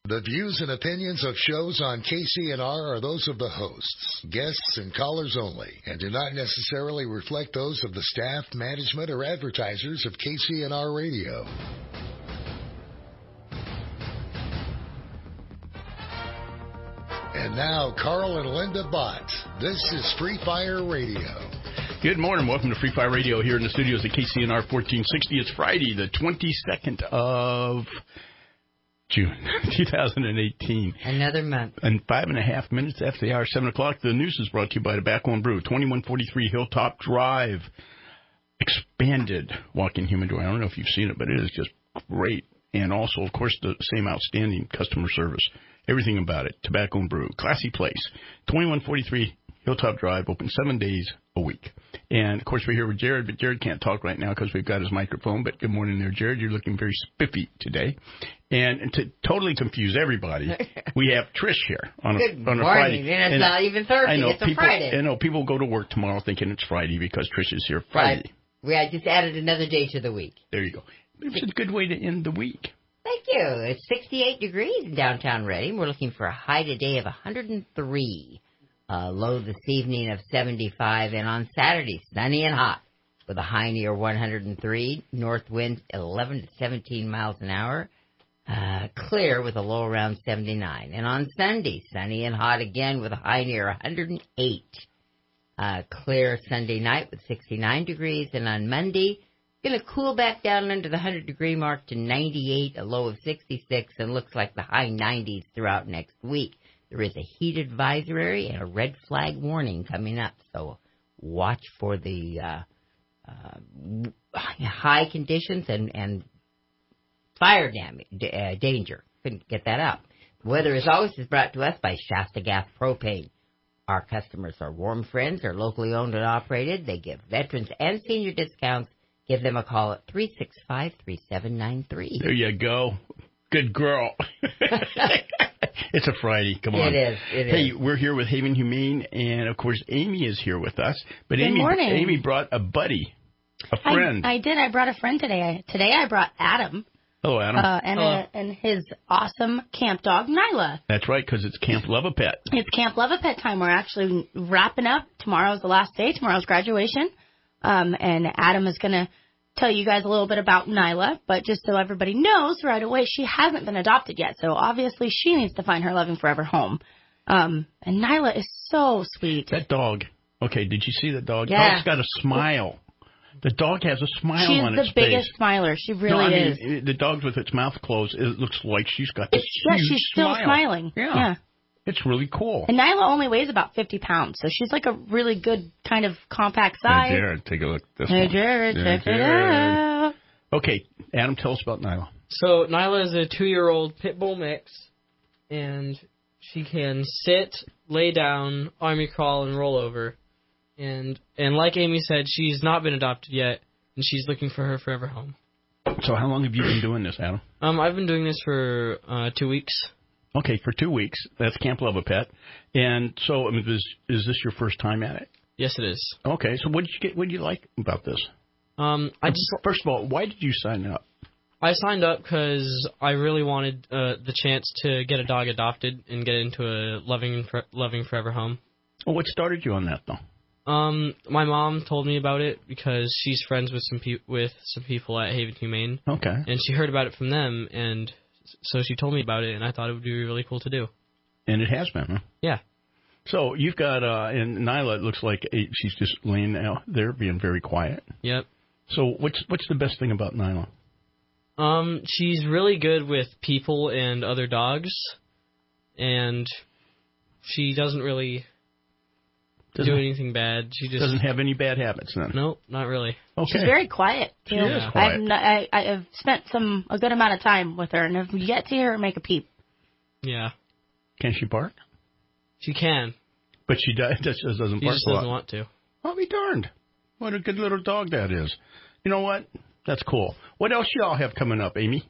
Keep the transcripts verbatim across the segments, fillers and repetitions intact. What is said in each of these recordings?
The views and opinions of shows on K C N R are those of the hosts, guests, and callers only, and do not necessarily reflect those of the staff, management, or advertisers of K C N R Radio. And now, Carl and Linda Bott. This is Free Fire Radio. Good morning. Welcome to Free Fire Radio here in the studios at K C N R fourteen sixty. It's Friday, the twenty-second of June, two thousand eighteen. Another month. And five and a half minutes after the hour, seven o'clock. The news is brought to you by Tobacco and Brew, twenty-one forty-three Hilltop Drive. Expanded walk-in humidor. I don't know if you've seen it, but it is just great. And also, of course, the same outstanding customer service. Everything about it. Tobacco and Brew. Classy place. twenty-one forty-three Hilltop Drive, open seven days a week. And, of course, we're here with Jared, but Jared can't talk right now because we've got his microphone. But good morning there, Jared. You're looking very spiffy today. And to totally confuse everybody, we have Trish here on a, good on a morning. Friday. And it's and not even Thursday. I know, it's a people, Friday. I know people go to work tomorrow thinking it's Friday because Trish is here Friday. Right. We I just added another day to the week. There you go. It's a good way to end the week. Thank you. It's sixty-eight degrees in downtown Reading. We're looking for a high today of one hundred three. Uh, low this evening of seventy-five. And on Saturday, sunny and hot with a high near one hundred three. North winds eleven to seventeen miles an hour. Uh, clear with a low around seventy-nine. And on Sunday, sunny and hot again with a high near one hundred eight. Uh, clear Sunday night with sixty-nine degrees. And on Monday, going to cool back down under the one hundred degree mark to ninety-eight, a low of sixty-six, and looks like the high nineties throughout next week. There is a heat advisory and a red flag warning coming up, so watch for the uh, uh, high conditions and, and fire damage, uh, danger. Couldn't get that out. The weather, as always, is brought to us by Shasta Gas Propane. Our customers are warm friends. They're locally owned and operated. They give veterans and senior discounts. Give them a call at three six five, three seven nine three. There you go. Good girl. It's a Friday. Come on. It is. It hey, is. We're here with Haven Humane, and, of course, Amy is here with us. But Good Amy, morning. Amy brought a buddy, a friend. I, I did. I brought a friend today. I, today I brought Adam. Hello, Adam. Uh, and, Hello. A, and his awesome camp dog, Nyla. That's right, because it's Camp Love a Pet. It's Camp Love a Pet time. We're actually wrapping up. Tomorrow's the last day. Tomorrow's graduation. Um, and Adam is going to tell you guys a little bit about Nyla, but just so everybody knows right away, she hasn't been adopted yet, so obviously she needs to find her loving forever home. Um, and Nyla is so sweet. That dog. Okay, did you see the dog? Yeah. Dog's got a smile. The dog has a smile She's on the its face. biggest smiler. She really no, I mean, is. The dog with its mouth closed, it looks like she's got this Yeah, huge she's still smile. smiling. Yeah. yeah. It's really cool. And Nyla only weighs about fifty pounds, so she's like a really good kind of compact size. Hey, Jared, take a look at this Hey, one. Jared, Yeah, check Jared. it out. Okay, Adam, tell us about Nyla. So Nyla is a two-year-old pit bull mix, and she can sit, lay down, army crawl, and roll over. And and like Amy said, she's not been adopted yet, and she's looking for her forever home. So how long have you been doing this, Adam? Um, I've been doing this for uh, two weeks. Okay, for two weeks. That's Camp Love a Pet. And so, I mean, is, is this your first time at it? Yes, it is. Okay, so what did you get? What did you like about this? Um, I just First of all, why did you sign up? I signed up because I really wanted uh, the chance to get a dog adopted and get into a loving, loving forever home. Well, what started you on that, though? Um, my mom told me about it because she's friends with some pe- with some people at Haven Humane. Okay. And she heard about it from them, and so she told me about it, and I thought it would be really cool to do. And it has been, huh? Yeah. So you've got, uh, and Nyla, it looks like a, she's just laying out there being very quiet. Yep. So what's what's the best thing about Nyla? Um, she's really good with people and other dogs, and she doesn't really Doesn't, do anything bad. She just doesn't have any bad habits then. Nope, not really. Okay. She's very quiet. She too. is quiet. I've, not, I, I have spent some a good amount of time with her, and I've yet to hear her make a peep. Yeah. Can she bark? She can. But she does, just doesn't She bark just a lot. doesn't want to. I'll be darned. What a good little dog that is. You know what? That's cool. What else y'all have coming up, Amy?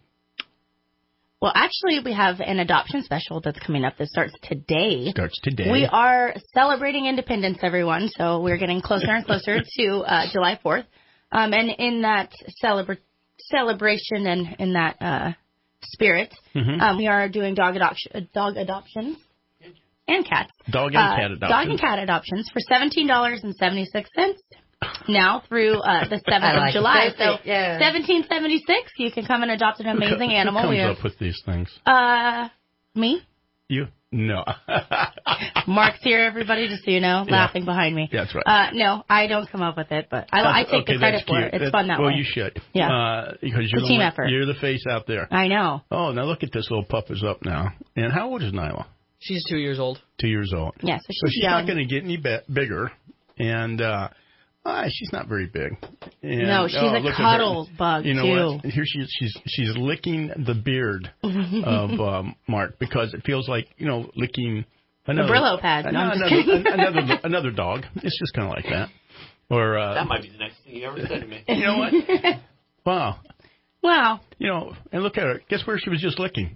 Well, actually, we have an adoption special that's coming up that starts today. Starts today. We are celebrating independence, everyone, so we're getting closer and closer to uh, July fourth. Um, and in that celebra- celebration and in that uh, spirit. Mhm. Um, we are doing dog adoption, dog adoptions and cats. Dog and Uh, cat adoptions. Dog and cat adoptions for seventeen dollars and seventy-six cents. Now through uh, the seventh I like of July. it. So Yeah. seventeen seventy-six, you can come and adopt an amazing who, animal. Who comes we have, up with these things? Uh, me. You? No. Mark's here, everybody, just so you know, Yeah. laughing behind me. That's right. Uh, no, I don't come up with it, but I, I take okay, the credit that's for cute. it. It's That- fun that well, way. you should. Yeah. Uh, because It's you're a the team one- effort. You're the face out there. I know. Oh, now look at this little pup is up now. And how old is Nyla? She's two years old. Two years old. Yeah, so So she's, she's young. not going to get any be- bigger. And uh, uh, she's not very big. And, No, she's oh, a look at her. cuddle bug, You know too. what? Here she is. She's, she's licking the beard of um, Mark because it feels like, you know, licking another, Brillo pad. No, No, I'm just another, kidding. another, another dog. It's just kind of like that. Or uh, That might be the next thing you ever said to me. you know what? Wow. Wow. You know, and look at her. Guess where she was just licking?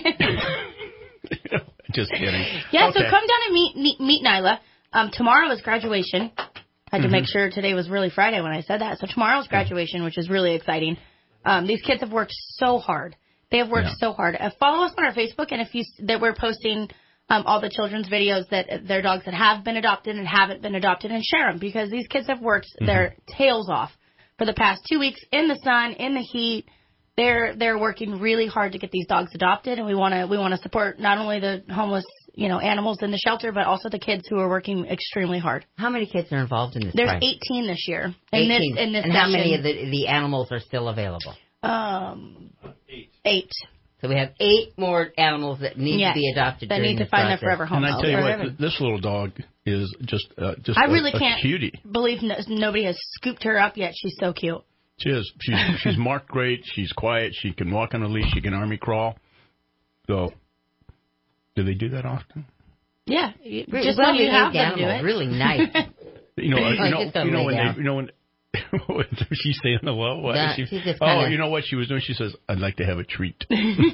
Just kidding. Yeah, Okay. so come down and meet meet, meet Nyla. Um, tomorrow is graduation. I had to make sure today was really Friday when I said that. So tomorrow's graduation, which is really exciting. Um, these kids have worked so hard. They have worked Yeah. so hard. Uh, follow us on our Facebook, and if you that we're posting um, all the children's videos that uh, their dogs that have been adopted and haven't been adopted, and share them because these kids have worked their tails off for the past two weeks in the sun, in the heat. They're they're working really hard to get these dogs adopted, and we want to we want to support not only the homeless you know animals in the shelter, but also the kids who are working extremely hard. How many kids are involved in this? There's project? eighteen this year. In eighteen. this in this and how many session. of the the animals are still available? Um, Eight. eight. So we have eight more animals that need Yes, to be adopted. that during need to this find their process. forever home. And I tell you Or what, heaven. th- this little dog is just uh, just I a, really a can't cutie. believe no, nobody has scooped her up yet. She's so cute. She is. She's she's marked great. She's quiet. She can walk on a leash. She can army crawl. So, do they do that often? Yeah, you- Really just well when you have behaved them do animal, it. really nice. You know, Oh, you know, just don't you know lay when down. they, you know when. She's saying hello. What? No, She- she's just oh, kinda- you know what she was doing? She says, "I'd like to have a treat."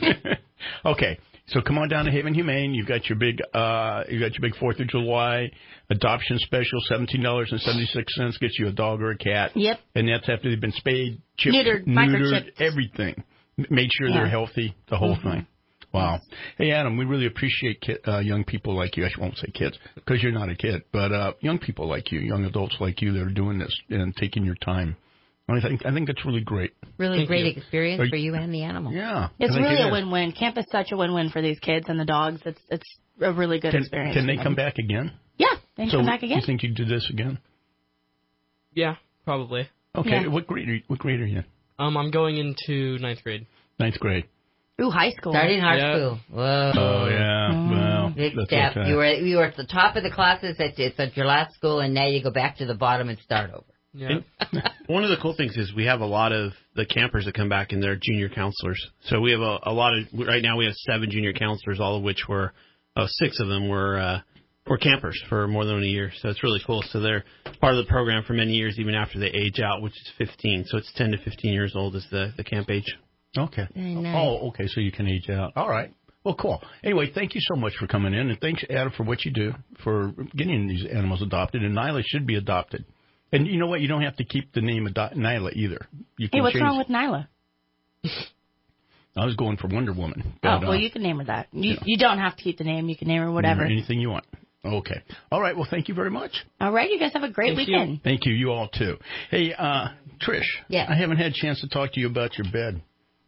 Okay, so come on down to Haven Humane. You've got your big, uh, you got your big Fourth of July adoption special, seventeen dollars and seventy six cents gets you a dog or a cat. Yep. And that's after they've been spayed, chipped, Neutered, neutered, microchipped. everything. M- Made sure they're Yeah. healthy, the whole Mm-hmm. thing. Wow. Hey, Adam, we really appreciate ki- uh, young people like you. I won't say kids because you're not a kid, but uh, young people like you, young adults like you that are doing this and taking your time. I think I think that's really great. Really Thank great you. experience Are you- for you and the animal. Yeah. It's I think really it a is. win-win. Camp is such a win-win for these kids and the dogs. It's it's a really good Can, experience. can for they them. come back again? Yeah, they can so come back again. You think you do this again? Yeah, probably. Okay. Yeah. What grade? Are you, what grade are you in? Um, I'm going into ninth grade. Ninth grade. Ooh, high school. Starting high Yeah. school. Whoa. Oh yeah. Mm. Well, Big that's step. okay. You were you were at the top of the classes at, it's at your last school, and now you go back to the bottom and start over. Yeah. One of the cool things is we have a lot of the campers that come back and they're junior counselors. So we have a, a lot of, right now we have seven junior counselors, all of which were, uh, six of them were, uh, were campers for more than a year. So it's really cool. So they're part of the program for many years, even after they age out, which is fifteen. So it's ten to fifteen years old is the, the camp age. Okay. Very nice. Oh, okay. So you can age out. All right. Well, cool. Anyway, thank you so much for coming in, and thanks, Adam, for what you do for getting these animals adopted. And Nyla should be adopted. And you know what? You don't have to keep the name Ado- Nyla either. You can Hey, what's change. wrong with Nyla? I was going for Wonder Woman. Oh, but, well, uh, you can name her that. You yeah. you don't have to keep the name. You can name her whatever. Anything you want. Okay. All right. Well, thank you very much. All right, you guys have a great Thank you. weekend. Thank you. You all too. Hey, uh, Trish. Yeah. I haven't had a chance to talk to you about your bed.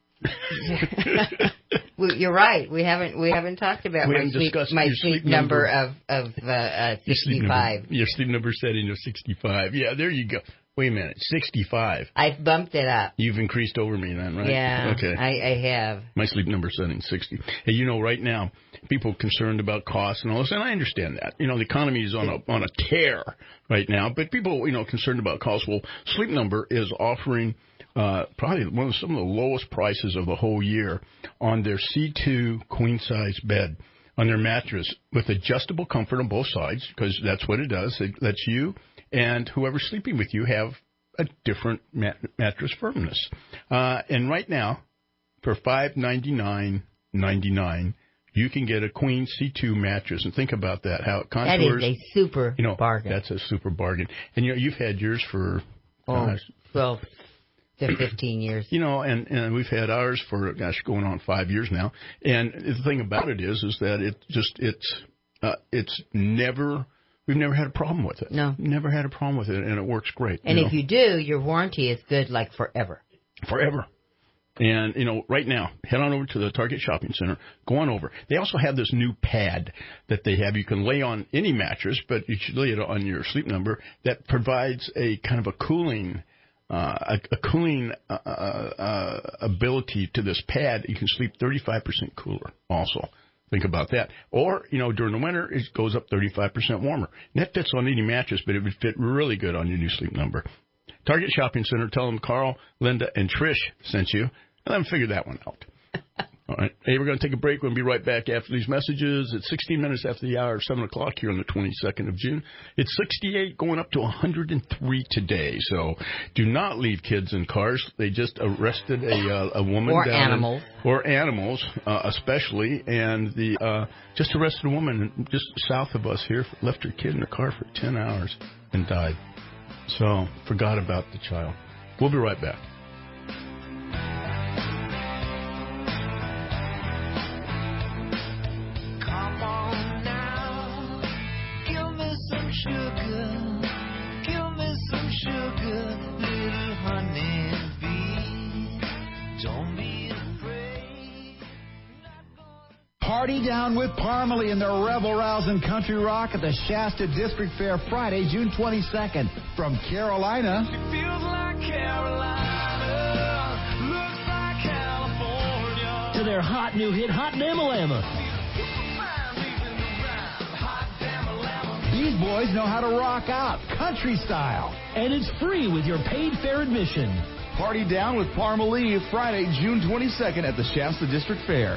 Well, you're right. We haven't we haven't talked about We my haven't sleep, discussed my your sleep, sleep number, number. of of uh, uh, Your sleep sixty-five. number, your sleep number setting of sixty-five. Yeah, there you go. Wait a minute. sixty-five. I bumped it up. You've increased over me then, right? Yeah. Okay. I, I have. My sleep number setting sixty. Hey, you know, right now, people are concerned about costs and all this, and I understand that. You know, the economy is on a on a tear right now, but people, you know, concerned about costs. Well, Sleep Number is offering uh, probably one of some of the lowest prices of the whole year on their C two queen size bed, on their mattress with adjustable comfort on both sides, because that's what it does. It lets you and whoever's sleeping with you have a different mat- mattress firmness. Uh, and right now, for five ninety-nine ninety-nine, you can get a queen C two mattress. And think about that, how it That contours. is a super you know, bargain. That's a super bargain. And you know, you've had yours for Oh, gosh, well, to fifteen years. You know, and, and we've had ours for, gosh, going on five years now. And the thing about it is, is that it just, it's, uh, it's never, we've never had a problem with it. No. Never had a problem with it, and it works great. And you if know? you do, your warranty is good like forever. Forever. And, you know, right now, head on over to the Target Shopping Center. Go on over. They also have this new pad that they have. You can lay on any mattress, but you should lay it on your sleep number that provides a kind of a cooling uh, a, a cooling uh, uh, ability to this pad. You can sleep thirty-five percent cooler also. Think about that. Or, you know, during the winter, it goes up thirty-five percent warmer. And that fits on any mattress, but it would fit really good on your new sleep number. Target Shopping Center, tell them Carl, Linda, and Trish sent you. And let them figure that one out. All right. Hey, we're going to take a break. We'll be right back after these messages. It's sixteen minutes after the hour of seven o'clock here on the twenty-second of June. It's sixty-eight going up to one hundred three today. So do not leave kids in cars. They just arrested a uh, a woman. Or down animals. In, or animals, uh, especially. And the uh, just arrested a woman just south of us here. Left her kid in the car for ten hours and died. So forgot about the child. We'll be right back. Sugar, give me some sugar, little honeybee. Don't be afraid. Party down with Parmalee and their Rebel Rousing Country Rock at the Shasta District Fair Friday, June twenty-second. From Carolina. It feels like Carolina, looks like California. To their hot new hit, Hot Damn-a-Llama. These boys know how to rock out, country style. And it's free with your paid fair admission. Party down with Parmalee Friday, June twenty-second at the Shasta District Fair.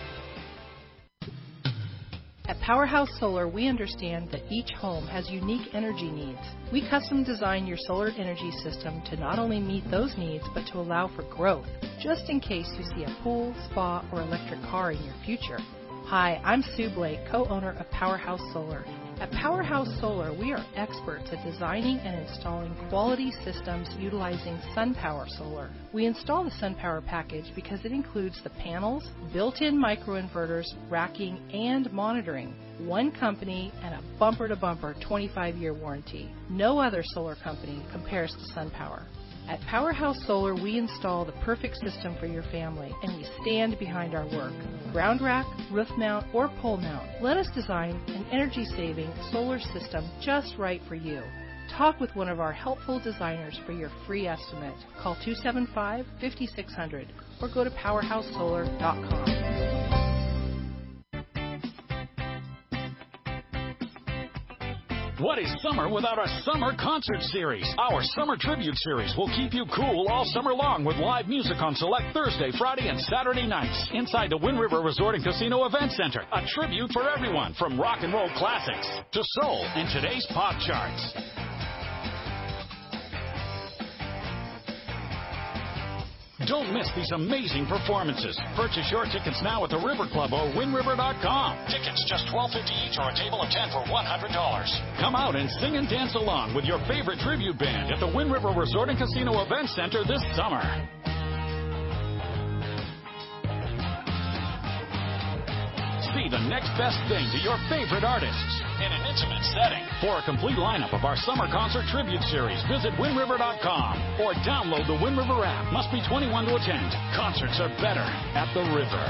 At Powerhouse Solar, we understand that each home has unique energy needs. We custom design your solar energy system to not only meet those needs, but to allow for growth, just in case you see a pool, spa, or electric car in your future. Hi, I'm Sue Blake, co-owner of Powerhouse Solar. At Powerhouse Solar, we are experts at designing and installing quality systems utilizing SunPower Solar. We install the SunPower package because it includes the panels, built-in microinverters, racking, and monitoring. One company and a bumper-to-bumper twenty-five year warranty. No other solar company compares to SunPower. At Powerhouse Solar, we install the perfect system for your family, and we stand behind our work. Ground rack, roof mount, or pole mount, let us design an energy-saving solar system just right for you. Talk with one of our helpful designers for your free estimate. Call two seven five, five six zero zero or go to powerhouse solar dot com. What is summer without a summer concert series? Our Summer Tribute Series will keep you cool all summer long with live music on select Thursday, Friday, and Saturday nights inside the Wind River Resort and Casino Event Center. A tribute for everyone from rock and roll classics to soul and today's pop charts. Don't miss these amazing performances. Purchase your tickets now at the River Club or win river dot com. Tickets just twelve fifty each or a table of ten for one hundred dollars. Come out and sing and dance along with your favorite tribute band at the Wind River Resort and Casino Event Center this summer. See the next best thing to your favorite artists in an intimate setting. For a complete lineup of our summer concert tribute series, visit win river dot com or download the Wind River app. Must be twenty-one to attend. Concerts are better at the River.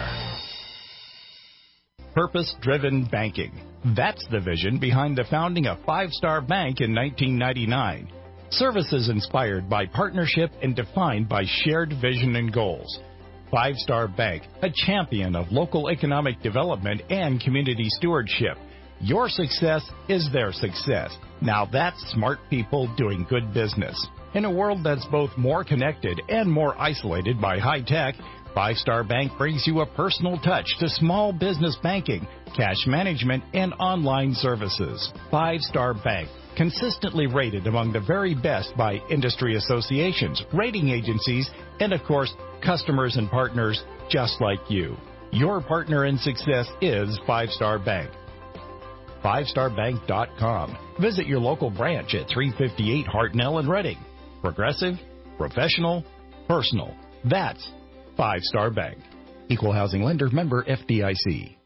Purpose-driven banking. That's the vision behind the founding of Five Star Bank in nineteen ninety-nine. Services inspired by partnership and defined by shared vision and goals. Five Star Bank, a champion of local economic development and community stewardship. Your success is their success. Now that's smart people doing good business. In a world that's both more connected and more isolated by high tech, Five Star Bank brings you a personal touch to small business banking, cash management, and online services. Five Star Bank, consistently rated among the very best by industry associations, rating agencies, and of course, customers and partners just like you. Your partner in success is Five Star Bank. five star bank dot com. Visit your local branch at three fifty-eight Hartnell and Reading. Progressive, professional, personal. That's Five Star Bank. Equal housing lender, member F D I C.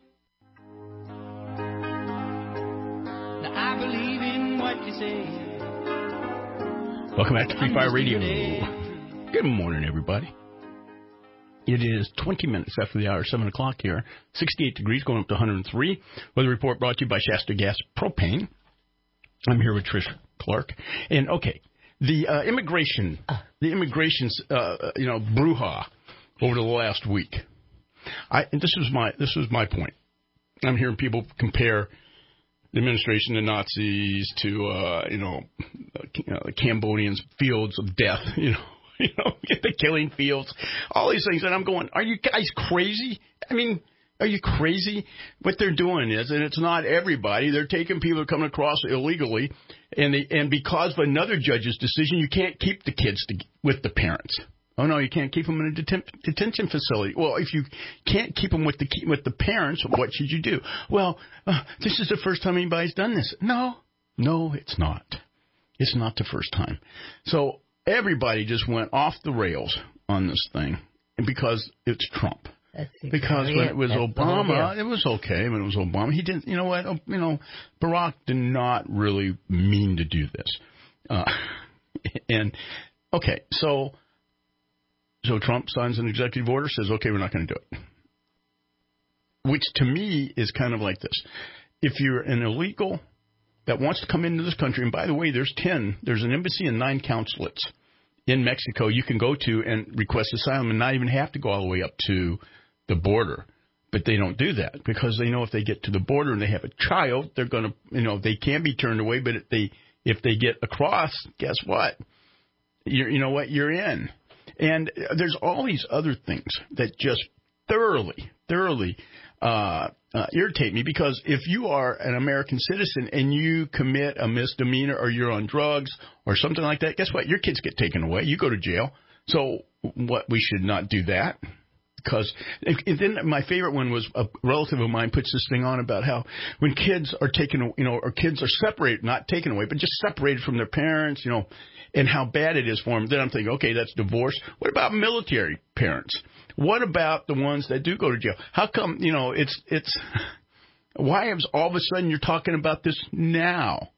Now I believe in what you say. Welcome back to Free Fire Radio. Good morning, everybody. It is twenty minutes after the hour, seven o'clock here. sixty-eight degrees, going up to one hundred three. Weather report brought to you by Shasta Gas Propane. I'm here with Trish Clark. And, okay, the uh, immigration, the immigration's, uh, you know, brouhaha over the last week. I and this was my this was my point. I'm hearing people compare the administration to Nazis to, uh, you know, uh, Cambodians' fields of death, you know. You know, the killing fields, all these things. And I'm going, are you guys crazy? I mean, are you crazy? What they're doing is, and it's not everybody, they're taking people who are coming across illegally, and they, and because of another judge's decision, you can't keep the kids to, with the parents. Oh, no, you can't keep them in a deten- detention facility. Well, if you can't keep them with the with the parents, what should you do? Well, uh, this is the first time anybody's done this. No, no, it's not. It's not the first time. So everybody just went off the rails on this thing, and because it's Trump. That's because exactly when it. it was That's Obama, it was okay. When it was Obama, he didn't. You know what? You know, Barack did not really mean to do this. Uh, and okay, so so Trump signs an executive order, says, okay, we're not going to do it. Which to me is kind of like this: if you're an illegal that wants to come into this country, and by the way, there's ten, there's an embassy and nine consulates in Mexico you can go to and request asylum and not even have to go all the way up to the border. But they don't do that because they know if they get to the border and they have a child, they're going to, you know, they can be turned away. But if they, if they get across, guess what? You're, you know what? You're in. And there's all these other things that just thoroughly, thoroughly uh, uh, irritate me, because if you are an American citizen and you commit a misdemeanor or you're on drugs or something like that, guess what? Your kids get taken away. You go to jail. So what? We should not do that. Because and then my favorite one was a relative of mine puts this thing on about how when kids are taken, you know, or kids are separated, not taken away, but just separated from their parents, you know, and how bad it is for them. Then I'm thinking, okay, that's divorce. What about military parents? What about the ones that do go to jail? How come, you know, it's, it's, why is all of a sudden you're talking about this now?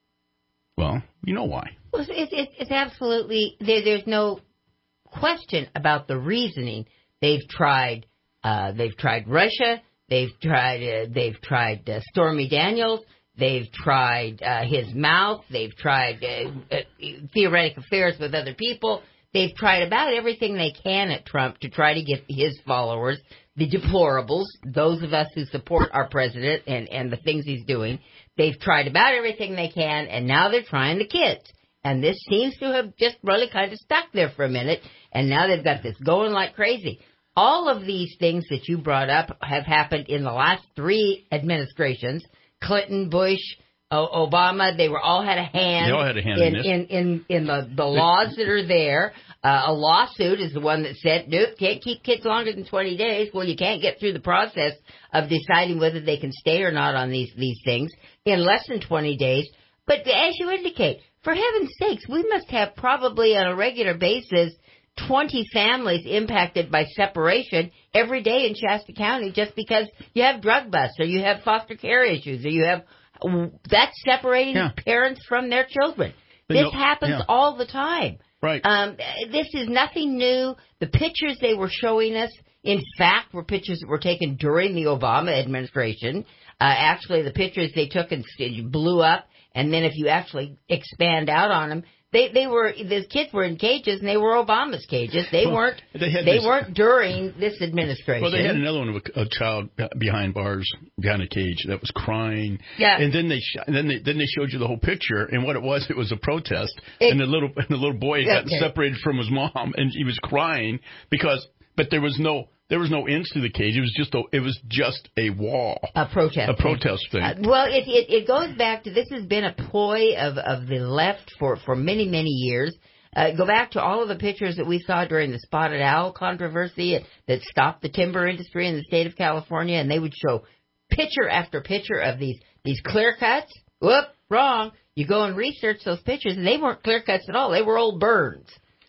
Well, you know why. Well, it's, it's, it's absolutely, there, there's no question about the reasoning. They've tried, uh, they've tried Russia. They've tried, uh, they've tried uh, Stormy Daniels. They've tried uh, his mouth. They've tried uh, uh, theoretic affairs with other people. They've tried about everything they can at Trump to try to get his followers, the deplorables, those of us who support our president and, and the things he's doing. They've tried about everything they can, and now they're trying the kids. And this seems to have just really kind of stuck there for a minute, and now they've got this going like crazy. All of these things that you brought up have happened in the last three administrations. Clinton, Bush, o- Obama, they were all had a hand, they all had a hand in, in, this. in, in, in the, the laws that are there. Uh, a lawsuit is the one that said, nope, can't keep kids longer than twenty days. Well, you can't get through the process of deciding whether they can stay or not on these, these things in less than twenty days. But as you indicate, for heaven's sakes, we must have probably on a regular basis twenty families impacted by separation every day in Shasta County just because you have drug busts or you have foster care issues or you have that's separating yeah. parents from their children. But this no, happens yeah. all the time. Right. Um, this is nothing new. The pictures they were showing us, in fact, were pictures that were taken during the Obama administration. Uh, actually, the pictures they took and blew up, and then if you actually expand out on them, They they were the kids were in cages and they were Obama's cages. They well, weren't they, had they this, weren't during this administration. Well, they had another one of a, a child behind bars, behind a cage that was crying. Yeah. And then they sh- and then they then they showed you the whole picture, and what it was, it was a protest, it, and the little and the little boy got okay. separated from his mom, and he was crying because but there was no. There was no ends to the cage. It was just a, it was just a wall. A protest. A protest thing. Uh, well, it, it it goes back to this has been a ploy of, of the left for, for many, many years. Uh, go back to all of the pictures that we saw during the spotted owl controversy that stopped the timber industry in the state of California, and they would show picture after picture of these, these clear cuts. Whoop, wrong. You go and research those pictures, and they weren't clear cuts at all. They were old burns.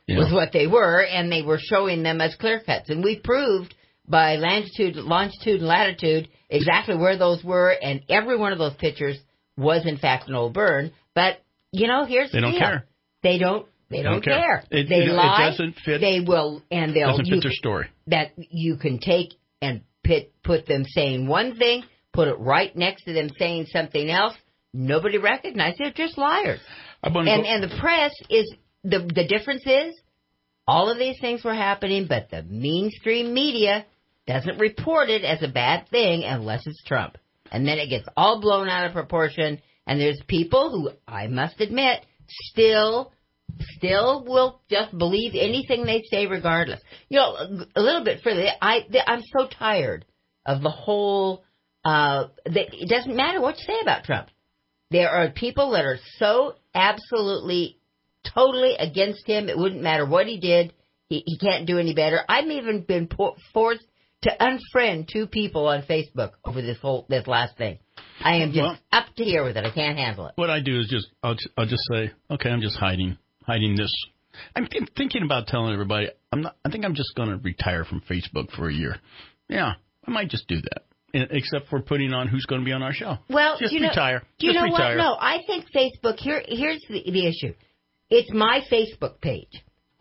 Yeah. was what they were, and they were showing them as clear cuts. And we proved by longitude, longitude and latitude exactly where those were, and every one of those pictures was in fact an old burn. But you know, here's they the don't deal. care. They don't. They, they don't, don't care. care. It, they it, lie. It doesn't fit. They will, and they'll. Doesn't fit you, their story. That you can take and put put them saying one thing, put it right next to them saying something else. Nobody recognizes. They're just liars. And go- and the press is the the difference is all of these things were happening, but the mainstream media doesn't report it as a bad thing unless it's Trump, and then it gets all blown out of proportion. And there's people who I must admit still still will just believe anything they say regardless. You know, a little bit further, I I'm so tired of the whole. Uh, the, it doesn't matter what you say about Trump. There are people that are so absolutely, totally against him. It wouldn't matter what he did. He, he can't do any better. I've even been po- forced to unfriend two people on Facebook over this whole this last thing. I am just well, up to here with it. I can't handle it. What I do is just I'll, I'll just say, okay, I'm just hiding hiding this. I'm th- thinking about telling everybody. I'm not. I think I'm just going to retire from Facebook for a year. Yeah, I might just do that. Except for putting on who's going to be on our show. Well, just you know, retire. Do you just know retire. what? No, I think Facebook. Here, here's the, the issue. It's my Facebook page.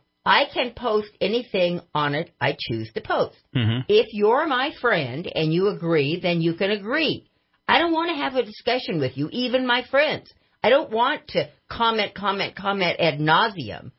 I can post anything on it I choose to post. Mm-hmm. If you're my friend and you agree, then you can agree. I don't want to have a discussion with you, even my friends. I don't want to comment, comment, comment ad nauseum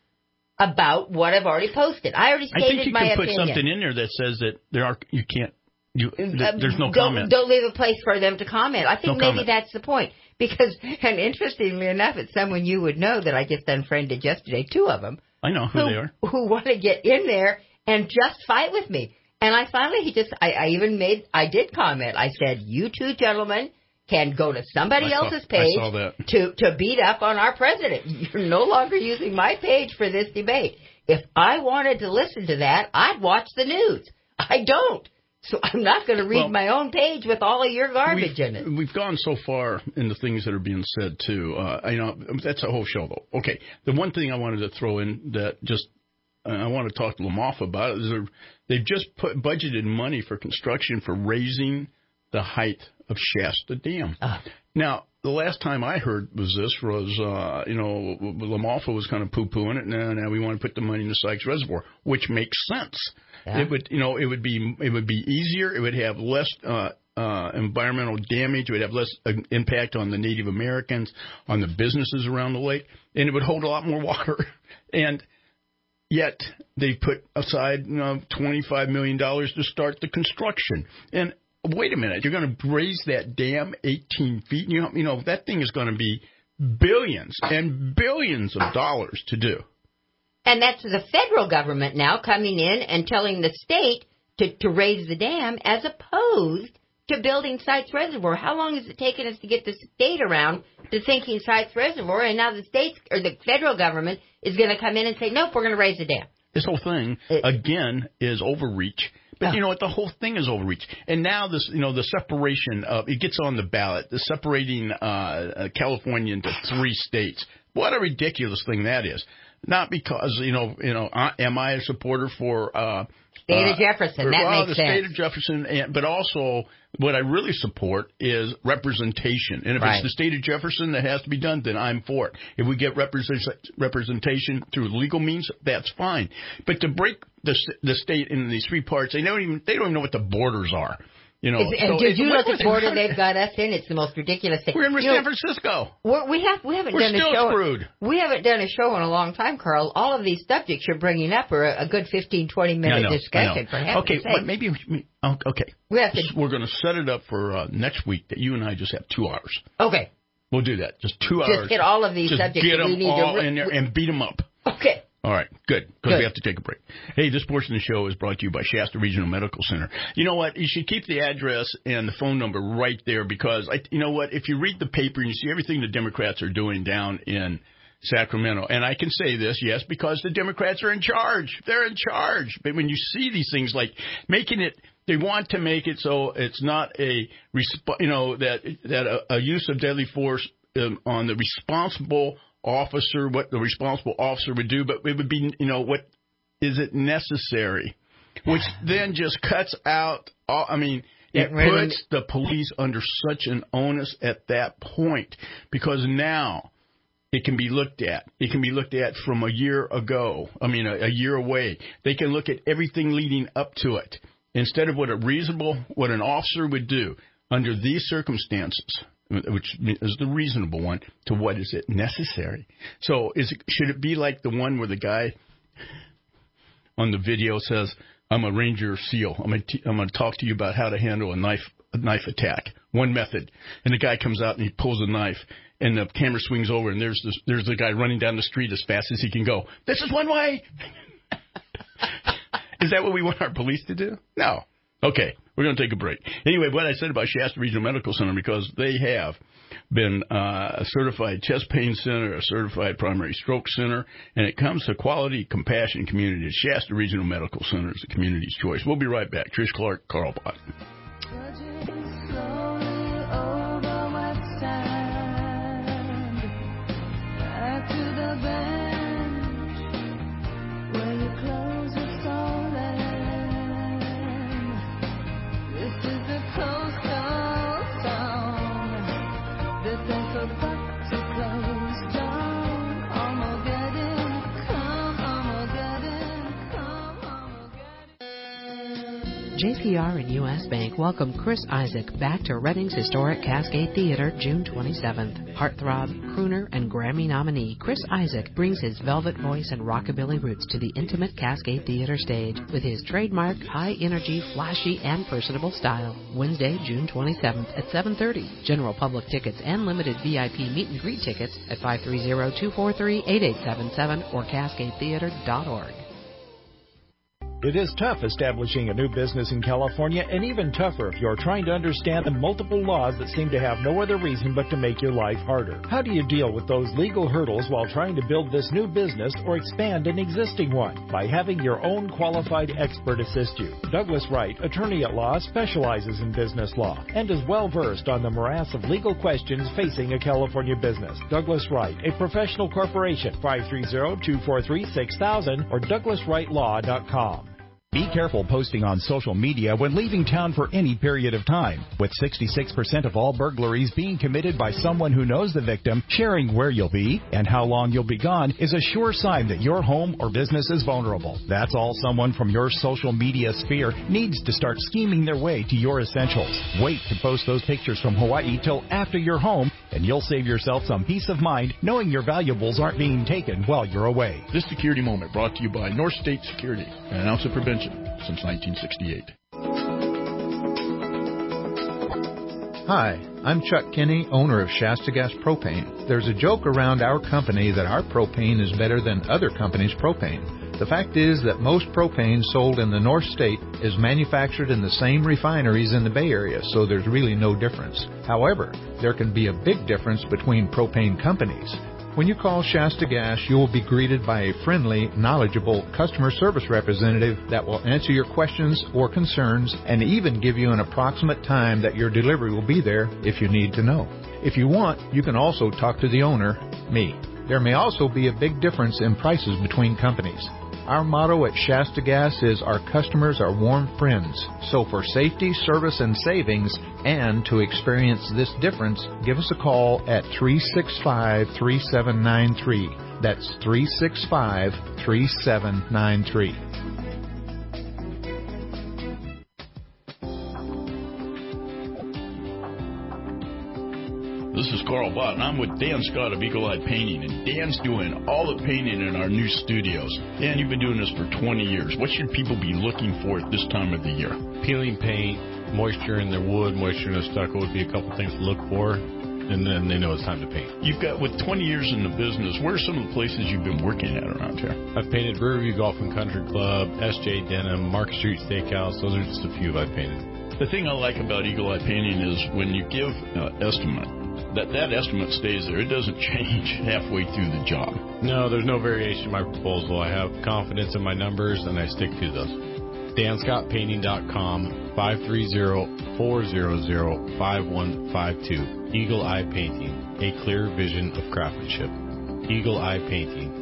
about what I've already posted. I already stated my opinion. I think you can put opinion. something in there that says that there are you can't. You, th- there's no don't, comment. Don't leave a place for them to comment. I think no maybe comment. that's the point. Because, and interestingly enough, it's someone you would know that I just unfriended yesterday, two of them. I know who, who they are. Who want to get in there and just fight with me. And I finally, he just, I, I even made, I did comment. I said, you two gentlemen can go to somebody I saw, else's page I saw that. to, to beat up on our president. You're no longer using my page for this debate. If I wanted to listen to that, I'd watch the news. I don't. So I'm not going to read well, my own page with all of your garbage we've, in it. We've gone so far in the things that are being said, too. Uh, you know, that's a whole show, though. Okay, the one thing I wanted to throw in that just uh, I want to talk to Lamoff about is they've just put budgeted money for construction for raising the height of Shasta Dam. Uh. Now, the last time I heard was this was, uh, you know, Lamoff was kind of poo-pooing it, and now, now we want to put the money in the Sykes Reservoir, which makes sense. Yeah. It would, you know, it would be it would be easier. It would have less uh, uh, environmental damage. It would have less uh, impact on the Native Americans, on the businesses around the lake, and it would hold a lot more water. And yet they put aside, you know, twenty-five million dollars to start the construction. And wait a minute, you're going to raise that dam eighteen feet? You know, you know that thing is going to be billions and billions of dollars to do. And that's the federal government now coming in and telling the state to, to raise the dam as opposed to building Sykes Reservoir. How long has it taken us to get the state around to thinking Sykes Reservoir? And now the state or the federal government is going to come in and say, nope, we're going to raise the dam. This whole thing, it, again, is overreach. But, you know what, the whole thing is overreach. And now this, you know, the separation of, it gets on the ballot, the separating uh, uh, California into three states. What a ridiculous thing that is. Not because, you know, you know, uh, am I a supporter for uh, State uh, of Jefferson? That well, makes the sense. state of Jefferson, and, but also what I really support is representation. And if right. it's the state of Jefferson that has to be done, then I'm for it. If we get represent, representation through legal means, that's fine. But to break the the state into these three parts, they don't even they don't even know what the borders are. You know, Is, and so did it, you look at the border it, they've got us in? It's the most ridiculous thing. We're in you San know, Francisco. We're, we have we haven't we're done still a show. Screwed. We haven't done a show in a long time, Carl. All of these subjects you're bringing up are a, a good fifteen, twenty minute yeah, I know, discussion. I know. For okay, sake. maybe oh, okay. We have to. We're going to set it up for uh, next week that you and I just have two hours. Okay. We'll do that. Just two just hours. Just hit all of these just subjects. Get them we need all to re- in there and beat them up. Okay. All right, good, because we have to take a break. Hey, this portion of the show is brought to you by Shasta Regional Medical Center. You know what? You should keep the address and the phone number right there because, I, you know what? If you read the paper and you see everything the Democrats are doing down in Sacramento, and I can say this, yes, because the Democrats are in charge. They're in charge. But when you see these things like making it, they want to make it so it's not a, you know, that that a, a use of deadly force um, on the responsible officer, what the responsible officer would do, but it would be, you know, what is it necessary? Which then just cuts out, all, I mean, it puts the police under such an onus at that point because now it can be looked at. It can be looked at from a year ago, I mean, a, a year away. They can look at everything leading up to it instead of what a reasonable, what an officer would do under these circumstances, which is the reasonable one, to what is it necessary. So is it, should it be like the one where the guy on the video says, I'm a Ranger SEAL. I'm going to I'm going to talk to you about how to handle a knife a knife attack. One method. And the guy comes out and he pulls a knife, and the camera swings over, and there's this, there's the guy running down the street as fast as he can go. This is one way. Is that what we want our police to do? No. Okay, we're going to take a break. Anyway, what I said about Shasta Regional Medical Center, because they have been uh, a certified chest pain center, a certified primary stroke center, and it comes to quality, compassion, community. Shasta Regional Medical Center is the community's choice. We'll be right back. Trish Clark, Carl Bott. J P R and U S Bank welcome Chris Isaak back to Reading's historic Cascade Theater June twenty-seventh. Heartthrob, crooner, and Grammy nominee Chris Isaak brings his velvet voice and rockabilly roots to the intimate Cascade Theater stage with his trademark high-energy, flashy, and personable style. Wednesday, June twenty-seventh at seven thirty. General public tickets and limited V I P meet and greet tickets at five three zero, two four three, eight eight seven seven or cascade theater dot org. It is tough establishing a new business in California, and even tougher if you're trying to understand the multiple laws that seem to have no other reason but to make your life harder. How do you deal with those legal hurdles while trying to build this new business or expand an existing one? By having your own qualified expert assist you. Douglas Wright, attorney at law, specializes in business law and is well versed on the morass of legal questions facing a California business. Douglas Wright, a professional corporation, five three zero, two four three, six thousand or douglas wright law dot com. Be careful posting on social media when leaving town for any period of time. With sixty-six percent of all burglaries being committed by someone who knows the victim, sharing where you'll be and how long you'll be gone is a sure sign that your home or business is vulnerable. That's all someone from your social media sphere needs to start scheming their way to your essentials. Wait to post those pictures from Hawaii till after you're home, and you'll save yourself some peace of mind knowing your valuables aren't being taken while you're away. This security moment brought to you by North State Security, an ounce of prevention since nineteen sixty-eight. Hi, I'm Chuck Kinney, owner of Shasta Gas Propane. There's a joke around our company that our propane is better than other companies' propane. The fact is that most propane sold in the North State is manufactured in the same refineries in the Bay Area, so there's really no difference. However, there can be a big difference between propane companies. When you call Shasta Gas, you will be greeted by a friendly, knowledgeable customer service representative that will answer your questions or concerns and even give you an approximate time that your delivery will be there if you need to know. If you want, you can also talk to the owner, me. There may also be a big difference in prices between companies. Our motto at Shasta Gas is our customers are warm friends. So for safety, service, and savings, and to experience this difference, give us a call at three six five, three seven nine three. That's three six five, three seven nine three. This is Carl Bott, and I'm with Dan Scott of Eagle Eye Painting, and Dan's doing all the painting in our new studios. Dan, you've been doing this for twenty years. What should people be looking for at this time of the year? Peeling paint, moisture in their wood, moisture in their stucco would be a couple things to look for, and then they know it's time to paint. You've got, with twenty years in the business, where are some of the places you've been working at around here? I've painted Riverview Golf and Country Club, S J Denham, Market Street Steakhouse. Those are just a few I've painted. The thing I like about Eagle Eye Painting is when you give an uh, estimate, that that estimate stays there. It doesn't change halfway through the job. No, there's no variation in my proposal. I have confidence in my numbers, and I stick to those. Dan Scott Painting dot com, five three zero, four zero zero, five one five two. Eagle Eye Painting, a clear vision of craftsmanship. Eagle Eye Painting.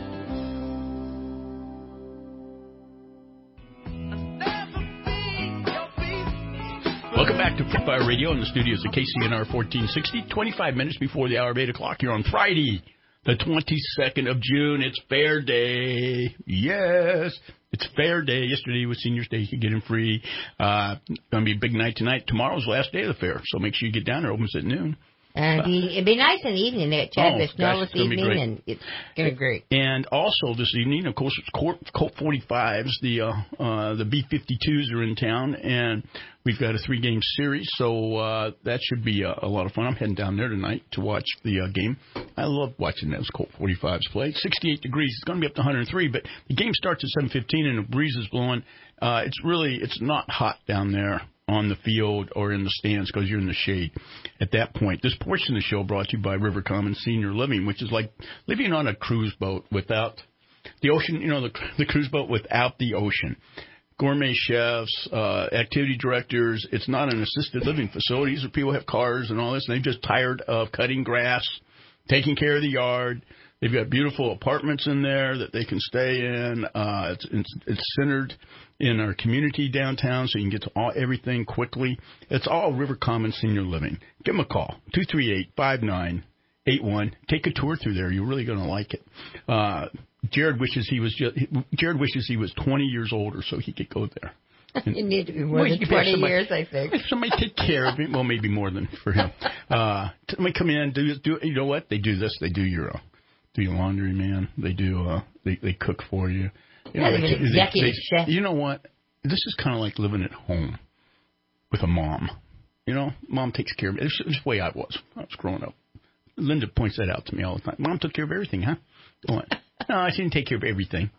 Welcome back to Pit Fire Radio in the studios of K C N R fourteen sixty. twenty-five minutes before the hour of eight o'clock here on Friday, the twenty-second of June. It's Fair Day. Yes, it's Fair Day. Yesterday was Seniors Day. You could get in free. Uh, going to be a big night tonight. Tomorrow's the last day of the fair, so make sure you get down there. It opens at noon. And it'd be, it'd be nice in the evening. They got Chad Oh, Bishnell gosh, this it's gonna be evening, great. and it's going to be great. And also this evening, of course, it's Colt, Colt forty-fives. The uh, uh, the B fifty-twos are in town, and we've got a three-game series, so uh, that should be a, a lot of fun. I'm heading down there tonight to watch the uh, game. I love watching those Colt forty-fives play. sixty-eight degrees. It's going to be up to one hundred three, but the game starts at seven fifteen, and the breeze is blowing. Uh, it's really it's not hot down there on the field or in the stands because you're in the shade at that point. This portion of the show brought to you by River Common Senior Living, which is like living on a cruise boat without the ocean, you know, the, the cruise boat without the ocean. Gourmet chefs, uh, activity directors. It's not an assisted living facility. These are people who have cars and all this, and they're just tired of cutting grass, taking care of the yard. They've got beautiful apartments in there that they can stay in. Uh, it's, it's, it's centered in our community downtown, so you can get to all, everything quickly. It's all River Common Senior Living. Give them a call, two three eight, five nine eight one. Take a tour through there. You're really going to like it. Uh, Jared wishes he was just, Jared wishes he was twenty years older so he could go there. And, you need to be more well, than twenty somebody, years, I think. Somebody take care of him. Well, maybe more than for him. Uh, somebody come in, do do. You know what? They do this. They do your uh, do your laundry, man. They do. Uh, they they cook for you. You know, yeah, they, an executive they, chef. You know what? This is kind of like living at home with a mom. You know, mom takes care of me. This is the way I was when I was growing up. Linda points that out to me all the time. Mom took care of everything, huh? What? No, she didn't take care of everything.